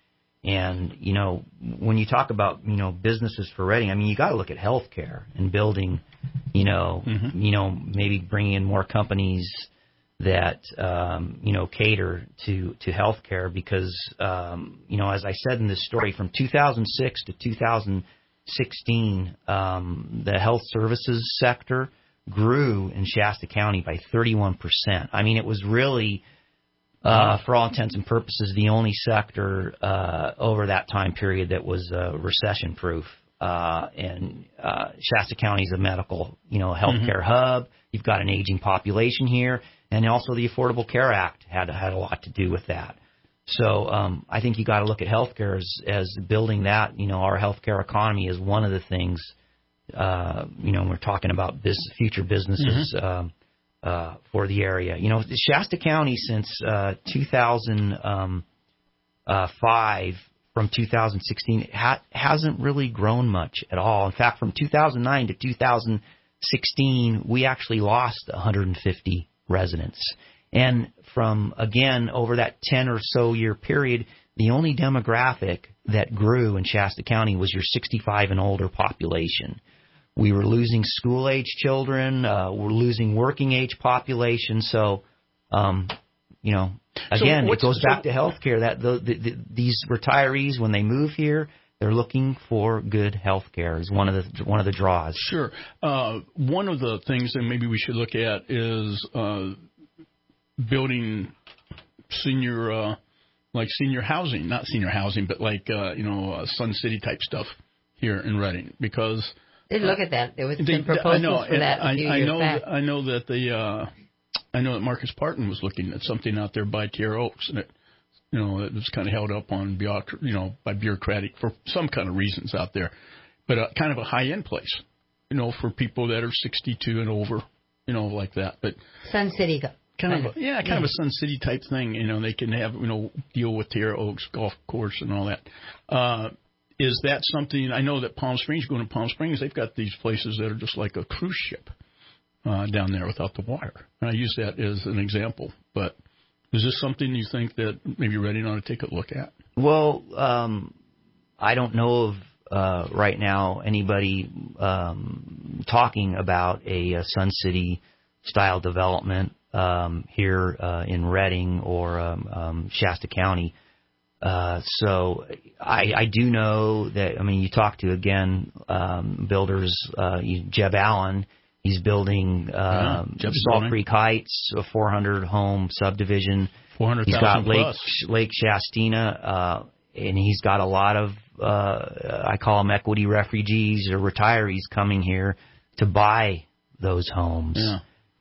and, you know, when you talk about, you know, businesses for Reading, I mean, you got to look at healthcare and building, you know, mm-hmm. you know, maybe bringing in more companies that, um, you know, cater to, to healthcare because, um, you know, as I said in this story, from two thousand six to two thousand sixteen, um, the health services sector grew in Shasta County by thirty-one percent. I mean, it was really, uh, for all intents and purposes, the only sector uh, over that time period that was uh, recession-proof. Uh, and uh, Shasta County is a medical, you know, healthcare mm-hmm. hub. You've got an aging population here, and also the Affordable Care Act had had a lot to do with that. So um, I think you got to look at healthcare as, as building that. You know, our healthcare economy is one of the things. Uh, you know, we're talking about business, future businesses mm-hmm. um, uh, for the area. You know, Shasta County since uh, two thousand five, from two thousand sixteen, ha- hasn't really grown much at all. In fact, from two thousand nine to two thousand sixteen, we actually lost one hundred fifty residents. And from, again, over that ten or so year period, the only demographic that grew in Shasta County was your sixty-five and older population. We were losing school-age children. Uh, we're losing working-age population. So, um, you know, again, so it goes back so, to healthcare. That the, the, the, these retirees, when they move here, they're looking for good health care is one of the one of the draws. Sure. Uh, one of the things that maybe we should look at is uh, building senior, uh, like senior housing, not senior housing, but like, uh, you know, uh, Sun City type stuff here in Reading, because They look at that. There was they, some proposals I know, for that. I, a few I years know. back. That, I know that the. Uh, I know that Marcus Parton was looking at something out there by Tierra Oaks, and it, you know, it was kind of held up on, you know, by bureaucratic for some kind of reasons out there, but uh, kind of a high end place, you know, for people that are sixty-two and over, you know, like that. But Sun City. Kind, kind of, a, yeah, kind yeah. of a Sun City type thing. You know, they can have, you know, deal with Tierra Oaks golf course and all that. Uh, Is that something? I know that Palm Springs, going to Palm Springs, they've got these places that are just like a cruise ship uh, down there without the water. And I use that as an example. But is this something you think that maybe Reading ought to take a look at? Well, um, I don't know of uh, right now anybody um, talking about a, a Sun City style development um, here uh, in Reading or um, um, Shasta County. Uh, so I, I do know that, I mean, you talk to, again, um, builders, uh, you, Jeb Allen, he's building um, yeah, Salt building. Creek Heights, a four hundred home subdivision. four hundred thousand He's got Lake, plus. Lake Shastina, uh, and he's got a lot of, uh, I call them equity refugees or retirees coming here to buy those homes. Yeah.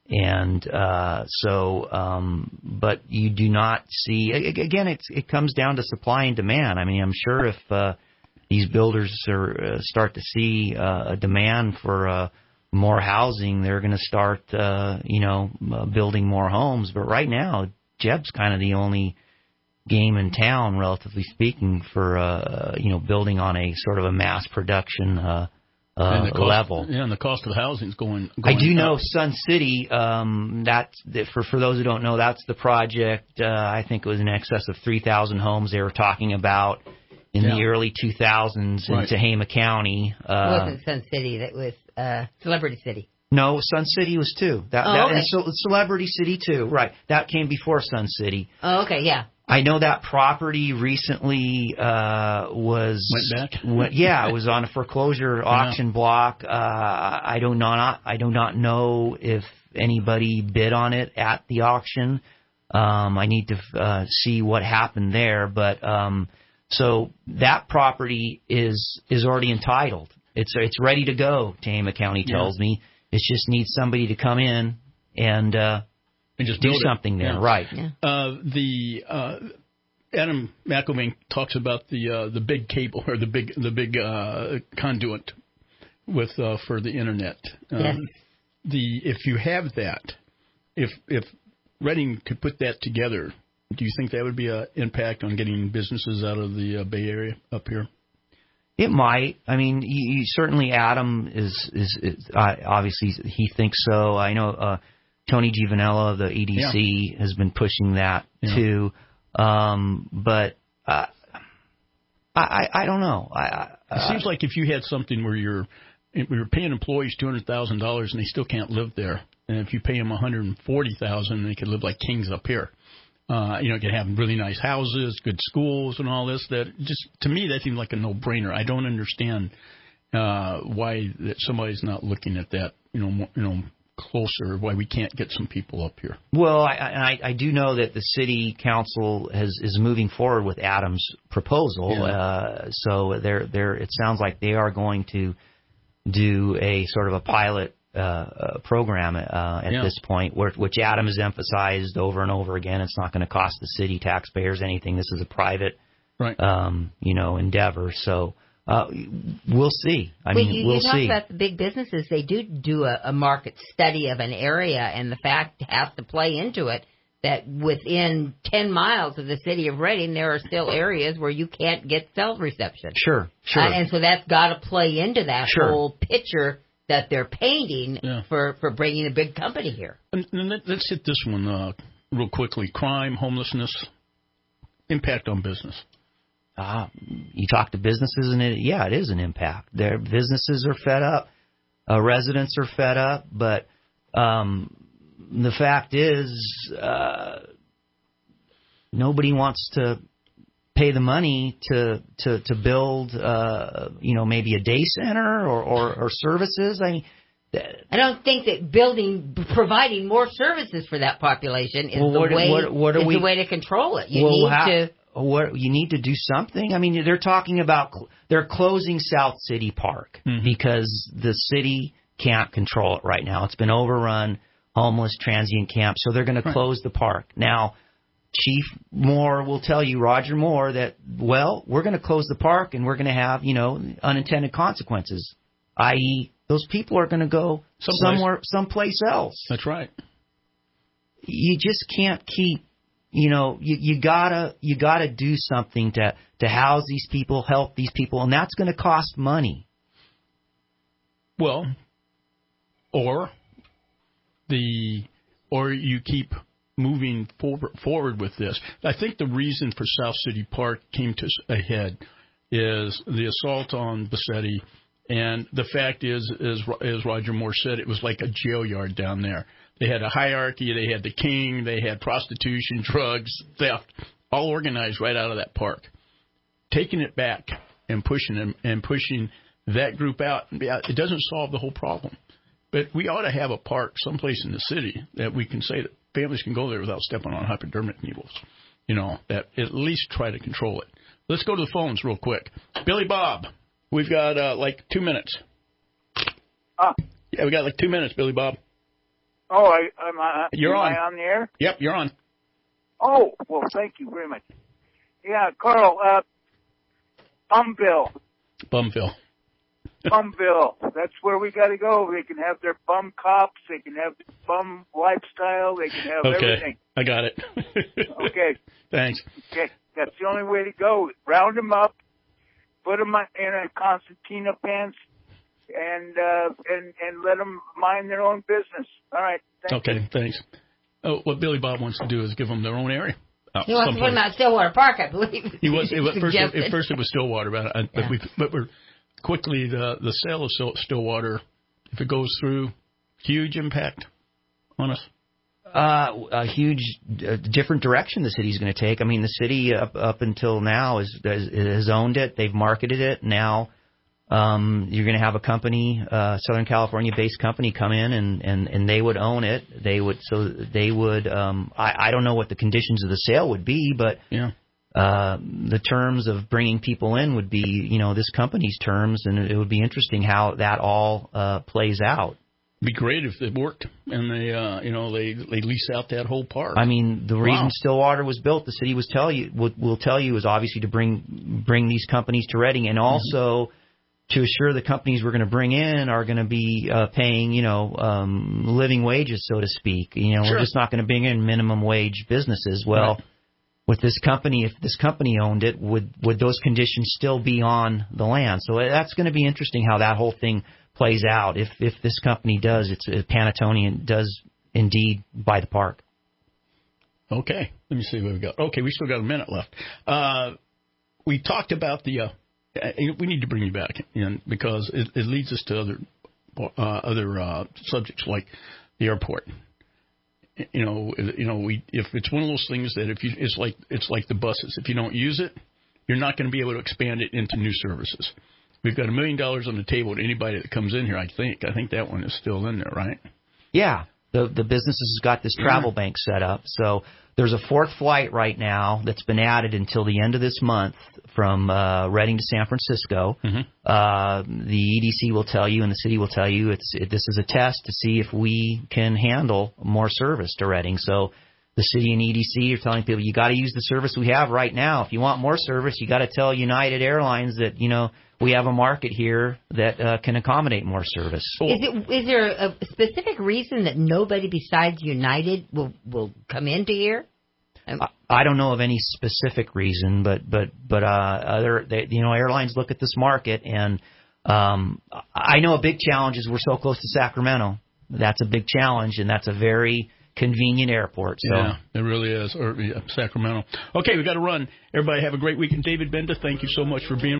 And uh, so, um, but you do not see, again, it's, it comes down to supply and demand. I mean, I'm sure if uh, these builders are, uh, start to see uh, a demand for uh, more housing, they're going to start, uh, you know, uh, building more homes. But right now, Jeb's kind of the only game in town, relatively speaking, for, uh, you know, building on a sort of a mass production uh Uh, and the cost, level. Yeah, and the cost of the housing is going, going I do know up. Sun City, um, that's, that for, for those who don't know, that's the project, uh, I think it was in excess of three thousand homes they were talking about in yeah. the early two thousands right. in Tehama County. Uh, it wasn't Sun City, that was uh, Celebrity City. No, Sun City was two. That, oh, that, okay. and so, Celebrity City too, right. That came before Sun City. Oh, okay, yeah. I know that property recently uh, was went back. Went, yeah, it was on a foreclosure auction yeah. block. Uh, I do not, I do not know if anybody bid on it at the auction. Um, I need to uh, see what happened there. But um, so that property is is already entitled. It's it's ready to go. Tehama County tells yeah. me it just needs somebody to come in and. Uh, And just do something it. there, yeah. right? Yeah. Uh, the uh, Adam McElvain talks about the uh, the big cable or the big the big uh, conduit with uh, for the internet. Um, yes. The if you have that, if if Reading could put that together, do you think that would be an impact on getting businesses out of the uh, Bay Area up here? It might. I mean, he, he, certainly Adam is is, is uh, obviously he thinks so. I know. Uh, Tony Giovanello of the E D C yeah. has been pushing that yeah. too. Um, but uh, I, I, I don't know. I, I, uh, it seems like if you had something where you're you're paying employees two hundred thousand dollars and they still can't live there, and if you pay them one hundred forty thousand dollars, they could live like kings up here. Uh, you know, can have really nice houses, good schools, and all this. That just to me, that seems like a no-brainer. I don't understand uh, why that somebody's not looking at that. You know, more, you know, closer. Why we can't get some people up here. Well, I, I, I do know that the city council has is moving forward with Adam's proposal. Yeah. Uh, so they're they're. It sounds like they are going to do a sort of a pilot uh, uh, program uh, at Yeah. this point, where, which Adam has emphasized over and over again. It's not going to cost the city taxpayers anything. This is a private, right. um, you know, endeavor. So uh, we'll see. I well, mean, you, we'll you talk see. about the big businesses. They do do a, a market study of an area, and the fact has to play into it that within ten miles of the city of Reading, there are still areas where you can't get cell reception. Sure, sure. Uh, and so that's got to play into that Sure. whole picture that they're painting Yeah. for, for bringing a big company here. And, and let, let's hit this one uh, real quickly. Crime, homelessness, impact on business. Ah, you talk to businesses, and it, yeah, it is an impact. Their businesses are fed up, uh, residents are fed up, but um, the fact is, uh, nobody wants to pay the money to to to build, uh, you know, maybe a day center or or, or services. I mean, I don't think that building, providing more services for that population is Well, the what- way what- what are is we- the way to control it. You well, need how- to. What you need to do something. I mean, they're talking about cl- they're closing South City Park Mm-hmm. because the city can't control it right now. It's been overrun, homeless transient camp, so they're going to close the park. Now, Chief Moore will tell you, Roger Moore, that well, we're going to close the park and we're going to have, you know, unintended consequences, that is, those people are going to go Someplace. somewhere, someplace else. That's right. You just can't keep. You know, you, you gotta you gotta do something to to house these people, help these people, and that's going to cost money. Well, or the or you keep moving forward, forward with this. I think the reason for South City Park came to a head is the assault on Bassetti, and the fact is, is as Roger Moore said, it was like a jail yard down there. They had a hierarchy. They had the king. They had prostitution, drugs, theft, all organized right out of that park. Taking it back and pushing them and pushing that group out, it doesn't solve the whole problem. But we ought to have a park someplace in the city that we can say that families can go there without stepping on hypodermic needles. You know, that at least try to control it. Let's go to the phones real quick. Billy Bob, we've got uh, like two minutes. Ah. Yeah, we got like two minutes, Billy Bob. Oh, I, I'm uh, You're am on. I on the air? Yep, you're on. Oh, well, thank you very much. Yeah, Carl, uh, Bumville. Bumville. Bumville. That's where we got to go. They can have their bum cops. They can have their bum lifestyle. They can have Okay, everything. I got it. Okay. Thanks. Okay, that's the only way to go. Round them up, put them in a concertina pants, and uh, and and let them mind their own business. All right. Thank Okay, you. thanks. Oh, what Billy Bob wants to do is give them their own area. Uh, He wants to put them out Stillwater Park, I believe. He was it was first. suggested. At first, it was Stillwater, but, I, but Yeah. we but we're quickly the the sale of Still- Stillwater, if it goes through, huge impact on us. Uh, a huge uh, different direction the city's going to take. I mean, the city up up until now is, is has owned it. They've marketed it. Now um, you're going to have a company, uh, Southern California-based company, come in and, and, and they would own it. They would so they would. Um, I, I don't know what the conditions of the sale would be, but yeah. Uh, the terms of bringing people in would be, you know, this company's terms, and it would be interesting how that all uh, plays out. It'd be great if it worked and they, uh, you know, they they lease out that whole park. I mean, the reason Wow. Stillwater was built, the city was tell you will, will tell you is obviously to bring bring these companies to Reading, and also mm-hmm. to assure the companies we're going to bring in are going to be uh, paying, you know, um, living wages, so to speak. You know, Sure. we're just not going to bring in minimum wage businesses. Well. Right. With this company, if this company owned it, would would those conditions still be on the land? So that's going to be interesting how that whole thing plays out. If if this company does, it's if Panatonian does indeed buy the park. Okay, let me see what we got. Okay, we still got a minute left. Uh, we talked about the. Uh, we need to bring you back in because it, it leads us to other uh, other uh, subjects like the airport. You know, you know, we if it's one of those things that if you it's like it's like the buses. If you don't use it, you're not going to be able to expand it into new services. We've got a million dollars on the table to anybody that comes in here. I think. I think that one is still in there, right? Yeah. The the business has got this travel mm-hmm. bank set up. So there's a fourth flight right now that's been added until the end of this month from uh, Reading to San Francisco. Mm-hmm. Uh, the E D C will tell you and the city will tell you it's it, this is a test to see if we can handle more service to Reading. So the city and E D C are telling people you got to use the service we have right now. If you want more service, you got to tell United Airlines that, you know, we have a market here that uh, can accommodate more service. Is it is there a specific reason that nobody besides United will will come into here? I, I don't know of any specific reason, but but but uh, other they, you know airlines look at this market, and um, I know a big challenge is we're so close to Sacramento. That's a big challenge, and that's a very convenient airport. So. Yeah, it really is. Or yeah, Sacramento. Okay, we got to run. Everybody have a great weekend. David Benda, thank you so much for being.